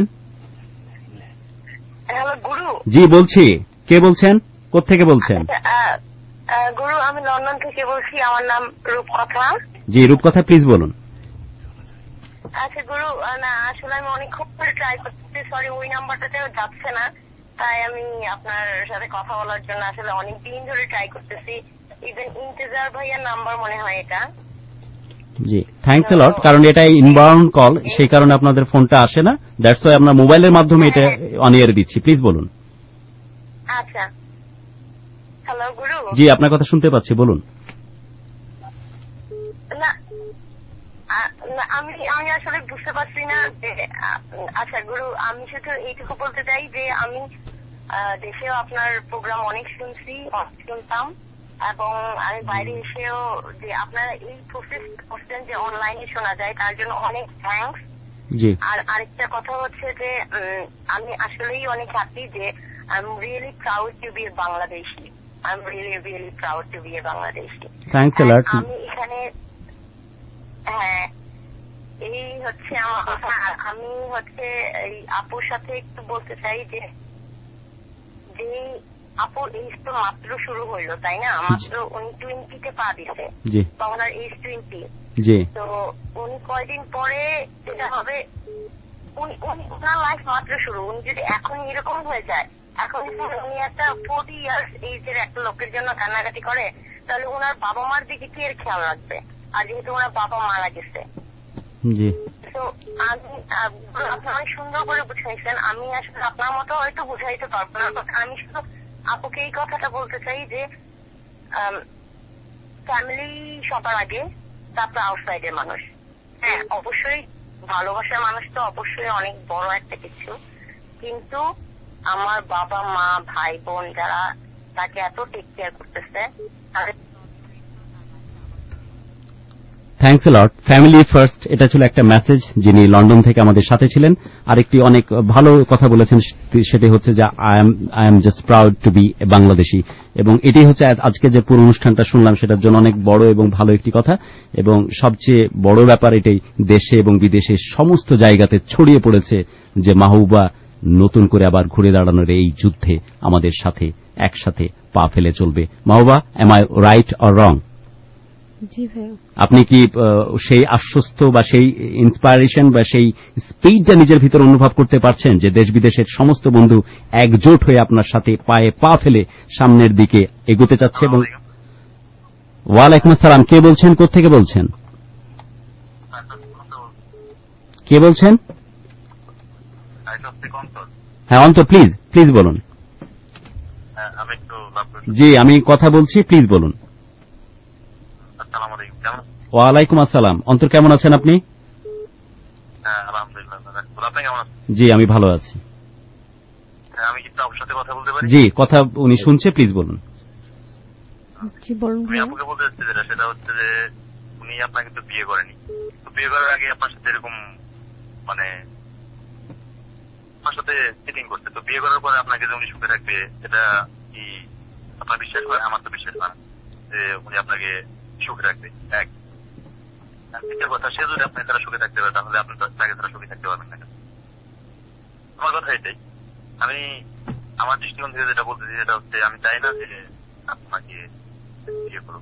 হ্যালো গুরু। জি বলছি, কে বলছেন, কোত্থেকে বলছেন? গুরু, আমি লন্ডন থেকে বলছি, আমার নাম রূপকথা। জি রূপকথা, প্লিজ বলুন। আচ্ছা গুরু, না আসলে আমি অনেকক্ষণ ধরে ট্রাই করতেছি, সরি ওই নাম্বারটাতেও যাচ্ছে না, তাই আমি আপনার সাথে কথা বলার জন্য আসলে অনেকদিন ধরে ট্রাই করতেছি। ইভেন ইন্তেজার ভাইয়ার নাম্বার মনে হয় এটা। জি, থ্যাঙ্কস এ লট, কারণ এটা ইনবাউন্ড কল, সেই কারণে আপনাদের ফোনটা আসে না, দ্যাটস ওয়াই আমরা মোবাইলের মাধ্যমে এটা অন এয়ার দিচ্ছি। প্লিজ বলুন। আচ্ছা, হ্যালো গুরু। জি, আপনার কথা শুনতে পাচ্ছি, বলুন। না আমি আসলে বুঝতে পারছি না যে, আচ্ছা গুরু, আমি শুধু এইটুকু বলতে চাই যে আমি দেশেও আপনার প্রোগ্রাম অনেক শুনতাম, এবং আমি বাইরে এসেও যে আপনারা এই প্রসেস করছেন যে অনলাইনে শোনা যায়, তার জন্য অনেক থ্যাঙ্কস। আর আরেকটা কথা হচ্ছে যে আমি আসলেই অনেক হ্যাপি যে I am really proud to be a Bangladeshi. I am really proud to be a Bangladeshi. Thanks a lot. আমি এখানে, হ্যাঁ, এই হচ্ছে আমার কথা। আমি হচ্ছে এই আপুর সাথে একটু বলতে চাই যে আপুর এজ তো মাত্র শুরু হইলো, তাই না? মাত্র উনি 20-তে পা দিছে, বা ওনার এজ 20। তো উনি কয়দিন পরে যেটা হবে, ওনার লাইফ মাত্র শুরু। উনি যদি এখন এরকম হয়ে যায়, এখন উনি একটা 40 ইয়ার্স এজের একটা লোকের জন্য কান্নাকাটি করে, তাহলে ওনার বাবা মার দিকে কি এর খেয়াল রাখবে? আর যেহেতু ওনার বাবা মারা গেছে, তো আমি অনেক সুন্দর করে বুঝাইছেন। আমি আসলে আপনার মতো হয়তো বুঝাইতে পারবো না, আমি শুধু আপুকে এই কথাটা বলতে চাই যে ফ্যামিলি সবার আগে, তারপর আউটসাইডের মানুষ। হ্যাঁ, অবশ্যই ভালোবাসার মানুষ তো অবশ্যই অনেক বড় একটা কিছু, কিন্তু আমার বাবা মা ভাই বোন যারা তাকে এত টেক কেয়ার করতেছে, thanks a lot. Family first, এটা ছিল একটা মেসেজ, যিনি লন্ডন থেকে আমাদের সাথে ছিলেন। আরেকটি অনেক ভালো কথা বলেছেন, সেটি হচ্ছে যে I am just proud to be a Bangladeshi, এবং এটাই হচ্ছে আজকে যে পুরো অনুষ্ঠানটা শুনলাম সেটার জন্য অনেক বড় এবং ভালো একটি কথা। এবং সবচেয়ে বড় ব্যাপার এটাই, দেশে এবং বিদেশে সমস্ত জায়গাতে ছড়িয়ে পড়েছে যে মাহবুবা নতুন করে আবার ঘুরে দাঁড়ানোর এই যুদ্ধে আমাদের সাথে একসাথে পা ফেলে চলবে। Mahbuba, am I right or wrong? আপনি কি সেই আশ্বস্ত বা সেই ইন্সপায়ারেশন বা সেই স্পিডটা নিজের ভিতর অনুভব করতে পারছেন যে দেশ বিদেশের সমস্ত বন্ধু একজোট হয়ে আপনার সাথে পায়ে পা ফেলে সামনের দিকে এগোতে চাচ্ছে? এবং ওয়ালাইকুম আসসালাম, কে বলছেন, কোত্থেকে বলছেন, কে বলছেন? হ্যাঁ অন্তর, প্লিজ প্লিজ বলুন। জি আমি কথা বলছি, প্লিজ বলুন। ওয়ালাইকুম আসসালাম। অন্তর কেমন আছেন আপনি? জি আমি ভালো আছি। আমি কি আপনার সাথে কথা বলতে পারি? জি কথা উনি শুনছে, প্লিজ বলুন। জি বলুন। আমি আপনাকে বলতে চাচ্ছি যেটা, সেটা হচ্ছে যে উনি আপনাকে তো বিয়ে করেনি, তো বিয়ে করার আগে আপনার সাথে এরকম মানে আপনার সাথে চিটিং করছে, তো বিয়ে করার পরে আপনাকে যে উনি সুখে রাখবে এটা কি আপনার বিশ্বাস করে? আমার তো বিশ্বাস না যে উনি আপনাকে সুখে রাখবে। এক দ্বিতীয় কথা, সে যদি আপনি তারা সুখে থাকতে পারে তাহলে আপনি তাকে তারা সুখে থাকতে পারবেন না। আমার কথা এটাই। আমি আমার দৃষ্টিকোণ থেকে যেটা বলতেছি যেটা হচ্ছে আমি চাই না যে আপনাকে বিয়ে করুক।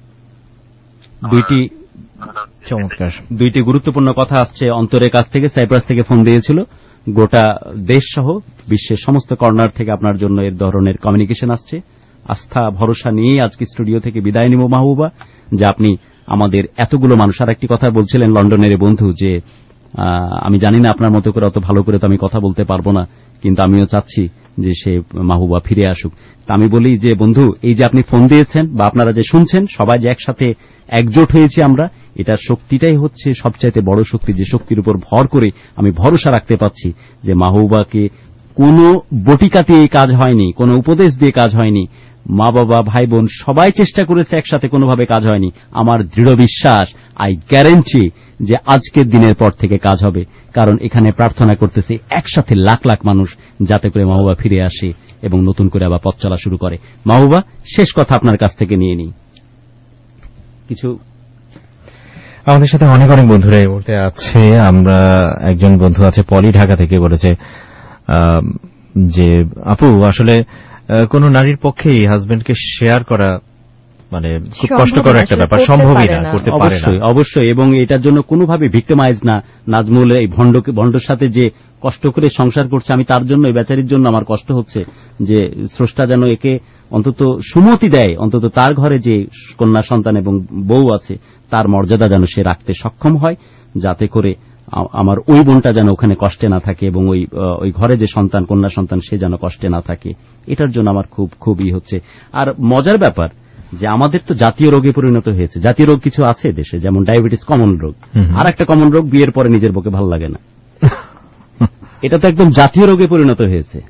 দুইটি গুরুত্বপূর্ণ কথা আসছে অন্তরের কাছ থেকে। সাইপ্রাস থেকে ফোন দিয়েছিল, গোটা দেশ সহ বিশ্বের সমস্ত কর্নার থেকে আপনার জন্য এর ধরনের কমিউনিকেশন আসছে। আস্থা ভরসা নিয়ে আজকে স্টুডিও থেকে বিদায় নিব মাহবুবা, যে আপনি আমাদের এতগুলো মানুষ। আর একটি কথা বলছিলেন লন্ডনের বন্ধু যে আমি জানি না আপনার মতো করে অত ভালো করে তো আমি কথা বলতে পারবো না, কিন্তু আমিও চাচ্ছি যে সে মাহবুবা ফিরে আসুক। তা আমি বলি যে বন্ধু, এই যে আপনি ফোন দিয়েছেন বা আপনারা যে শুনছেন, সবাই যে একসাথে একজোট হয়েছি আমরা, এটার শক্তিটাই হচ্ছে সবচাইতে বড় শক্তি, যে শক্তির উপর ভর করে আমি ভরসা রাখতে পারছি যে মাহবুবাকে কোনো বটিকা দিয়ে কাজ হয়নি, কোনো উপদেশ দিয়ে কাজ হয়নি, মা বাবা ভাই বোন সবাই চেষ্টা করেছে, একসাথে কোনোভাবে কাজ হয়নি। আমার দৃঢ় বিশ্বাস, আই গ্যারান্টি যে আজকের দিনের পর থেকে কাজ হবে, কারণ এখানে প্রার্থনা করতেছি একসাথে লাখ লাখ মানুষ যাতে করে মাহবুবা ফিরে আসে এবং নতুন করে আবার পথ চলা শুরু করে। মাহবুবা, শেষ কথা আপনার কাছ থেকে নিয়ে নিই কিছু। আমাদের সাথে অনেক অনেক বন্ধুরা এই মুহূর্তে আছে। আমরা একজন বন্ধু আছে পলি, ঢাকা থেকে, বলেছে যে আপু আসলে কোন নারীর পক্ষেই হাজবেন্ডকে শেয়ার করা মানে খুব কষ্টকর একটা ব্যাপার, সম্ভবই না, করতে পারে না। অবশ্যই, এবং এটার জন্য কোনোভাবে ভিক্টিমাইজ না। নাজমুল এই ভণ্ডর সাথে যে কষ্ট করে সংসার করছে, আমি তার জন্য, এই বেচারির জন্য আমার কষ্ট হচ্ছে যে স্রষ্টা যেন একে অন্তত সুমতি দেয়, অন্তত তার ঘরে যে কন্যা সন্তান এবং বউ আছে তার মর্যাদা যেন সে রাখতে সক্ষম হয়, যাতে করে আমার ওই বোনটা যেন ওখানে কষ্টে না থাকে এবং ওই ঘরে যে সন্তান, কন্যা সন্তান, সে যেন কষ্টে না থাকে। এটার জন্য আমার খুবই হচ্ছে। আর মজার ব্যাপার যে আমাদের তো জাতীয় রোগে পরিণত হয়েছে। জাতীয় রোগ কিছু আছে দেশে, যেমন ডায়াবেটিস কমন রোগ, আর একটা কমন রোগ বিয়ের পরে নিজের বউকে ভালো লাগে না। এটা তো একদম জাতীয় রোগে পরিণত হয়েছে।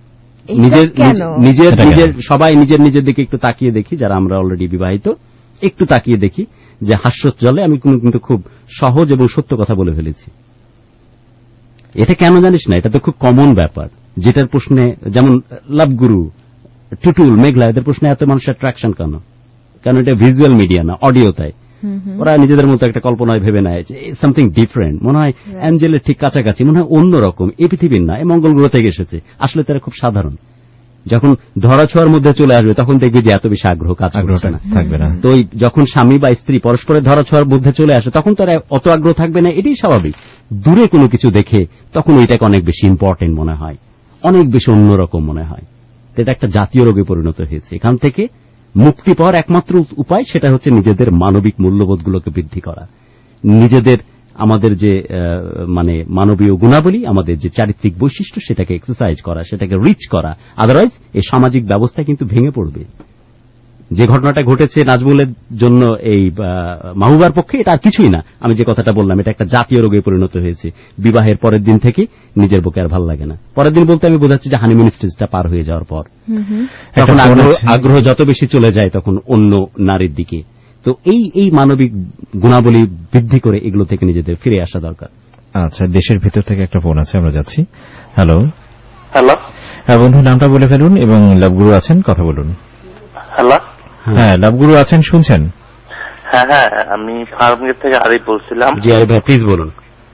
নিজের সবাই নিজের দিকে একটু তাকিয়ে দেখি, যারা আমরা অলরেডি বিবাহিত, একটু তাকিয়ে দেখি যে হাস্যজ্জ্বলে আমি কিন্তু খুব সহজ এবং সত্য কথা বলে ফেলেছি। এটা কেন জানিস না, এটা তো খুব কমন ব্যাপার, যেটার প্রশ্নে যেমন লাভগুরু, টুটুল, মেঘলা, এদের প্রশ্নে এত মানুষের অ্যাট্রাকশন কেন? কারণ এটা ভিজুয়াল মিডিয়া না, অডিও। তাই ওরা নিজেদের মতো একটা কল্পনায় ভেবে নেয় যে সামথিং ডিফারেন্ট, মনে হয় অ্যাঞ্জেলের ঠিক কাছাকাছি, মনে হয় অন্যরকম, এই পৃথিবীর না, এই মঙ্গল গ্রহ থেকে এসেছে। আসলে তারা খুব সাধারণ। যখন ধরাছোঁয়ার মধ্যে চলে আসবে তখন দেখবি যে এত বেশি আগ্রহ কাজ করছে না, থাকবে না। তো যখন স্বামী বা স্ত্রী পরস্পরের ধরাছোঁয়ার মধ্যে চলে আসে তখন তার অত আগ্রহ থাকবে না, এটাই স্বাভাবিক। দূরে কোনো কিছু দেখে তখন ওইটাকে অনেক বেশি ইম্পর্টেন্ট মনে হয়, অনেক বেশি অন্যরকম মনে হয়। এটা একটা জাতীয় রোগে পরিণত হয়েছে। এখান থেকে মুক্তি পাওয়ার একমাত্র উপায় সেটা হচ্ছে নিজেদের মানবিক মূল্যবোধগুলোকে বৃদ্ধি করা, নিজেদের আমাদের যে মানে মানবীয় গুণাবলী, আমাদের যে চারিত্রিক বৈশিষ্ট্য সেটাকে এক্সারসাইজ করা, সেটাকে রিচ করা। আদারওয়াইজ এই সামাজিক ব্যবস্থা কিন্তু ভেঙে পড়বে। যে ঘটনাটা ঘটেছে নাজমুলের জন্য এই মাহবুবার পক্ষে, এটা আর কিছুই না। আমি যে কথাটা বললাম, এটা একটা জাতীয় রোগে পরিণত হয়েছে। বিবাহের পরের দিন থেকে নিজের বউকে আর ভালো লাগে না। পরের দিন বলতে আমি বোঝাচ্ছি যে হানিমুন স্টেজটা পার হয়ে যাওয়ার পর তখন আগ্রহ যত বেশি চলে যায় তখন অন্য নারীর দিকে। তো এই মানবিক গুণাবলী বৃদ্ধি করে এগুলো থেকে নিজেদের ফিরে আসা দরকার। আচ্ছা, দেশের ভিতর থেকে একটা ফোন আছে, আমরা যাচ্ছি। হ্যালো। হ্যাঁ বন্ধু, নামটা বলে ফেলুন এবং লাভগুরু আছেন, কথা বলুন। হ্যালো। হ্যাঁ, লাভগুরু আছেন, শুনছেন? হ্যাঁ, আমি ফার্মগেট থেকে আরিফ বলছিলাম। জি আরিফ ভাই, প্লিজ বলুন।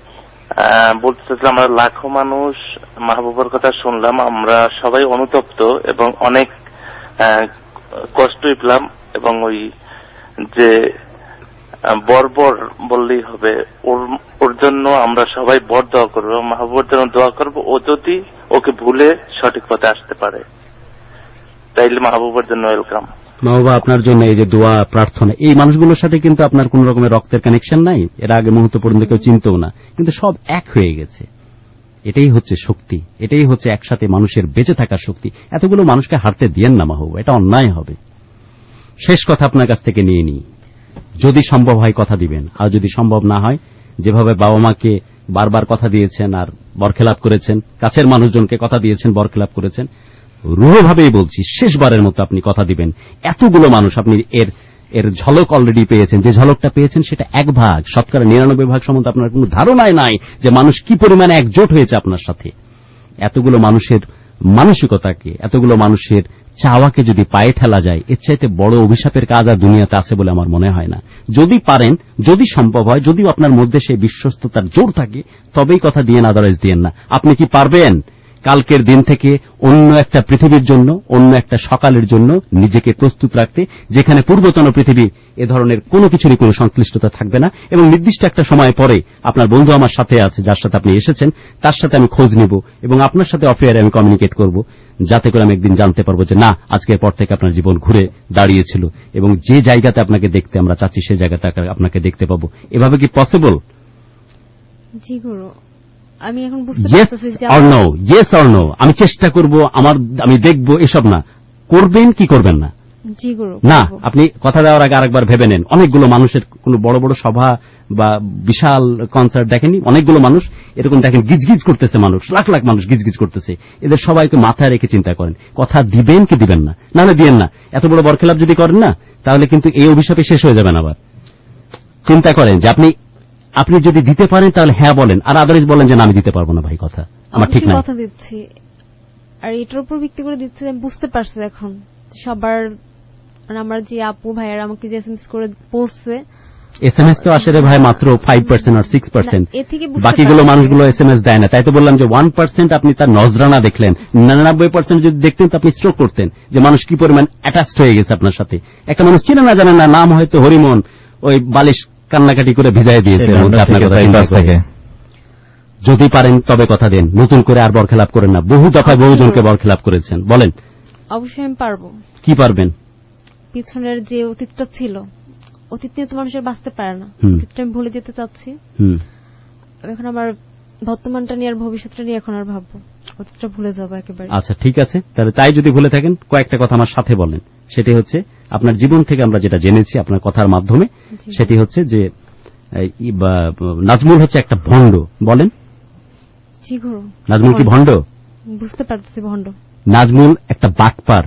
বলতে চাইছিলাম, আমরা লাখো মানুষ মাহবুবার কথা শুনলাম, আমরা সবাই অনুতপ্ত এবং অনেক কষ্টই পেলাম। এবং ওই যে বর্বর বললেই হবে, ওর জন্য আমরা সবাই বড় দোয়া করবো, মাহবুবার জন্য দোয়া করবো। ও যদি ওকে ভুলে সঠিক পথে আসতে পারে তাইলে মাহবুবার জন্য ওয়েলকাম। মাহবুবা, আপনার জন্য এই যে দোয়া প্রার্থনা, এই মানুষগুলোর সাথে কিন্তু আপনার কোন রকমের রক্তের কানেকশন নাই, এর আগে মুহূর্ত পর্যন্ত কেউ চিনতেও না, কিন্তু সব এক হয়ে গেছে। এটাই হচ্ছে শক্তি, এটাই হচ্ছে একসাথে মানুষের বেঁচে থাকার শক্তি। এতগুলো মানুষকে হারতে দিয়েন না মাহবুব, এটা অন্যায় হবে। শেষ কথা আপনার কাছ থেকে নিয়ে নিই, যদি সম্ভব হয় কথা দিবেন, আর যদি সম্ভব না হয় যেভাবে বাবা মাকে বারবার কথা দিয়েছেন আর বরখেলাপ করেছেন, কাছের মানুষজনকে কথা দিয়েছেন বরখেলাপ করেছেন, রূঢ়ভাবেই বলছি শেষবারের মতো আপনি কথা দিবেন। এতগুলো মানুষ আপনি এর ঝলক অলরেডি পেয়েছেন, যে ঝলকটা পেয়েছেন সেটা 1%, শতকরা 99% সম্বন্ধে আপনার কোনো ধারণাই নাই যে মানুষ কি পরিমাণে একজোট হয়েছে আপনার সাথে। এতগুলো মানুষের মানসিকতাকে, এতগুলো মানুষের চাওয়াকে যদি পায়ে ঠেলা যায়, এর চাইতে বড় অভিশাপের কাজ আর দুনিয়াতে আছে বলে আমার মনে হয় না। যদি পারেন, যদি সম্ভব হয়, যদিও আপনার মধ্যে সেই বিশ্বস্ততার জোর থাকে, তবেই কথা দিয়েন, আদারওয়াইজ দিয়েন না। আপনি কি পারবেন কালকের দিন থেকে অন্য একটা পৃথিবীর জন্য, অন্য একটা সকালের জন্য নিজেকে প্রস্তুত রাখতে, যেখানে পূর্বতন পৃথিবী এ ধরনের কোনো কিছুরই কোনো সংশ্লিষ্টতা থাকবে না, এবং নির্দিষ্ট একটা সময় পরে আপনার বন্ধু আমার সাথে আছে, যার সাথে আপনি এসেছেন, তার সাথে আমি খোঁজ নিব এবং আপনার সাথে অফেয়ারে আমি কমিউনিকেট করব, যাতে করে আমি একদিন জানতে পারবো যে না, আজকের পর থেকে আপনার জীবন ঘুরে দাঁড়িয়েছিল, এবং যে জায়গাতে আপনাকে দেখতে আমরা চাচ্ছি সেই জায়গাতে আপনাকে দেখতে পাবো। এভাবে কি পসিবল? জি গুরু, আমি এখন বুঝতে পারতেছি যে ইয়েস অর নো, আমি চেষ্টা করব, আমি দেখব, এসব না। করবেন কি করবেন না? জি গুরু না, আপনি কথা দেওয়ার আগে আরেকবার ভেবে নেন। অনেকগুলো মানুষের কোনো বড় বড় সভা বা বিশাল কনসার্ট দেখেনি, অনেকগুলো মানুষ এরকম দেখেন গিজগিজ করতেছে, মানুষ লাখ লাখ মানুষ গিজগিজ করতেছে। এদের সবাইকে মাথায় রেখে চিন্তা করেন, কথা দিবেন কি দিবেন না, নাহলে দিয়েন না। এত বড় বরখেলাপ যদি করেন না, তাহলে কিন্তু এই অভিশাপে শেষ হয়ে যাবেন। আবার চিন্তা করেন যে আপনি যদি দিতে পারেন তাহলে হ্যাঁ বলেন, আর আদারওয়াইজ বলেন যে না, আমি দিতে পারবো না ভাই, কথা আমার ঠিক না। কথা দিচ্ছি, আর এটার উপর ভিত্তি করে দিচ্ছি। আমি বুঝতে পারছি এখন সবার, আমার যে আপু ভাইয়ারা আমাকে যে এসএমএস করে বলছে, এসএমএস তো আসলে ভাই মাত্র 5% আর 6%, বাকিগুলো মানুষগুলো এসএমএস দেয় না। তাই তো বললাম যে 1% আপনি তার নজরানা দেখলেন, 99% যদি দেখতেন তো আপনি স্ট্রোক করতেন যে মানুষ কি পরিমাণ অ্যাটাচড হয়ে গেছে আপনার সাথে। একটা মানুষ চিনে না জানে না, নাম হয়তো হরিমন, ওই বালিশ কান্নাকাটি করে ভিজাই দিয়েছে আপনার কথা। যদি পারেন তবে কথা দেন, নতুন করে আর বরখেলাপ করেন না। বহু দফায় বহুজনকে বরখেলাপ করেছেন, বলেন। অবশ্যই আমি পারবো। কি পারবেন? পিছনের যে অতীতটা ছিল, অতীত নিয়ে তো মানুষের বাঁচতে পারে না, অতীতটা আমি ভুলে যেতে চাচ্ছি। এখন আমার বর্তমানটা নিয়ে আর ভবিষ্যৎটা নিয়ে এখন আর ভাববো, অতীতটা ভুলে যাবো একেবারে। আচ্ছা ঠিক আছে, তাহলে তাই যদি ভুলে থাকেন কয়েকটা কথা আমার সাথে বলেন। সেটি হচ্ছে আপনার জীবন থেকে আমরা যেটা জেনেছি আপনার কথার মাধ্যমে, সেটি হচ্ছে যে নাজমুল হচ্ছে একটা ভণ্ড, বলেন। জি গুরু। নাজমুল কি ভণ্ড? বুঝতে পারতেছি ভণ্ড। নাজমুল একটা বাটপার।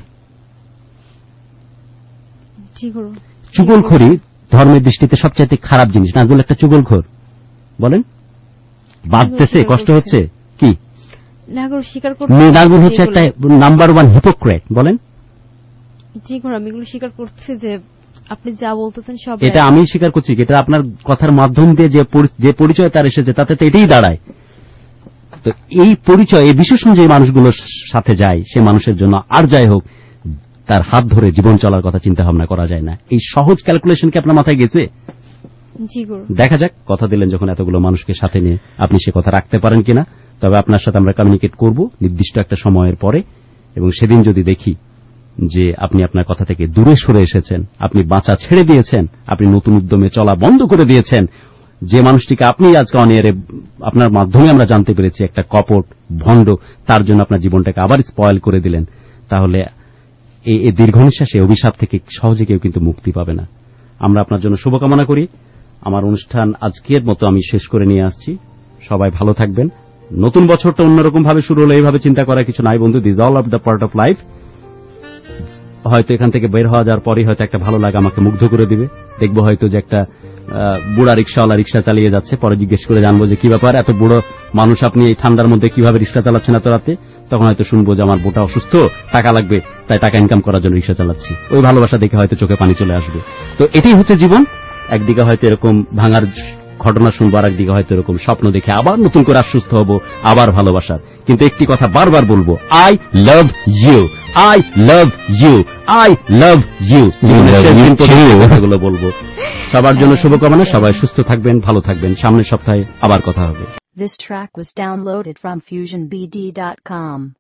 জি গুরু। চুগলখড়ি ধর্মের দৃষ্টিতে সবচেয়ে খারাপ জিনিস। নাজমুল একটা চুগলখোর, বলেন। বাঁধতেছে, কষ্ট হচ্ছে কি? নাজমুল হচ্ছে একটা নাম্বার 1 হিপোক্রেট, বলেন। জি গুরু, আমি এগুলো স্বীকার করছি যে আপনি যা বলতেছেন সব এটা আমি স্বীকার করছি। এটা আপনার কথার মাধ্যম দিয়ে যে পরিচয় তার এসেছে তাতে তো এটাই দাঁড়ায়। তো এই পরিচয়, এই বিশেষণ যে মানুষগুলোর সাথে যায়, সে মানুষের জন্য আর যাই হোক তার হাত ধরে জীবন চলার কথা চিন্তা ভাবনা করা যায় না। এই সহজ ক্যালকুলেশন কি আপনার মাথায় গেছে? জি গুরু। দেখা যাক, কথা দিলেন যখন এতগুলো মানুষকে সাথে নিয়ে, আপনি সে কথা রাখতে পারেন কিনা। তবে আপনার সাথে আমরা কমিউনিকেট করব নির্দিষ্ট একটা সময়ের পরে, এবং সেদিন যদি দেখি যে আপনি আপনার কথা থেকে দূরে সরে এসেছেন, আপনি বাঁচা ছেড়ে দিয়েছেন, আপনি নতুন উদ্যমে চলা বন্ধ করে দিয়েছেন, যে মানুষটিকে আপনি আজকে অনিয়ারে আপনার মাধ্যমে আমরা জানতে পেরেছি একটা কপট ভণ্ড, তার জন্য আপনার জীবনটাকে আবার স্পয়েল করে দিলেন, তাহলে এই দীর্ঘ নিঃশ্বাসে অভিশাপ থেকে সহজে কেউ কিন্তু মুক্তি পাবে না। আমরা আপনার জন্য শুভকামনা করি। আমার অনুষ্ঠান আজকের মতো আমি শেষ করে নিয়ে আসছি। সবাই ভালো থাকবেন। নতুন বছরটা অন্যরকম ভাবে শুরু হলো, এইভাবে চিন্তা করার কিছু নাই বন্ধু। This all of the part of life. হয়তো এখান থেকে বের হওয়া যাওয়ার পরই হয়তো একটা ভালো লাগা আমাকে মুগ্ধ করে দিবে। দেখবো হয়তো যে একটা বুড়া রিক্সাওয়ালা রিক্সা চালিয়ে যাচ্ছে, পরে জিজ্ঞেস করে জানবো যে কি ব্যাপার, এত বুড়ো মানুষ আপনি এই ঠান্ডার মধ্যে কিভাবে রিক্সা চালাচ্ছেন এত রাতে। তখন হয়তো শুনবো যে আমার বোটা অসুস্থ, টাকা লাগবে, তাই টাকা ইনকাম করার জন্য রিক্সা চালাচ্ছি। ওই ভালোবাসা দেখে হয়তো চোখে পানি চলে আসবে। তো এটাই হচ্ছে জীবন। একদিকে হয়তো এরকম ভাঙার ঘটনা শুনবো, আর একদিকে হয়তো এরকম স্বপ্ন দেখে আবার নতুন করে আশ্বস্ত হব, আবার ভালোবাসার। কিন্তু একটি কথা বারবার বলবো, I love you, I love you, I love you. কথাগুলো বলবো। সবার জন্য শুভকামনা। সবাই সুস্থ থাকবেন, ভালো থাকবেন। সামনের সপ্তাহে আবার কথা হবে। This track was downloaded from FusionBD.com.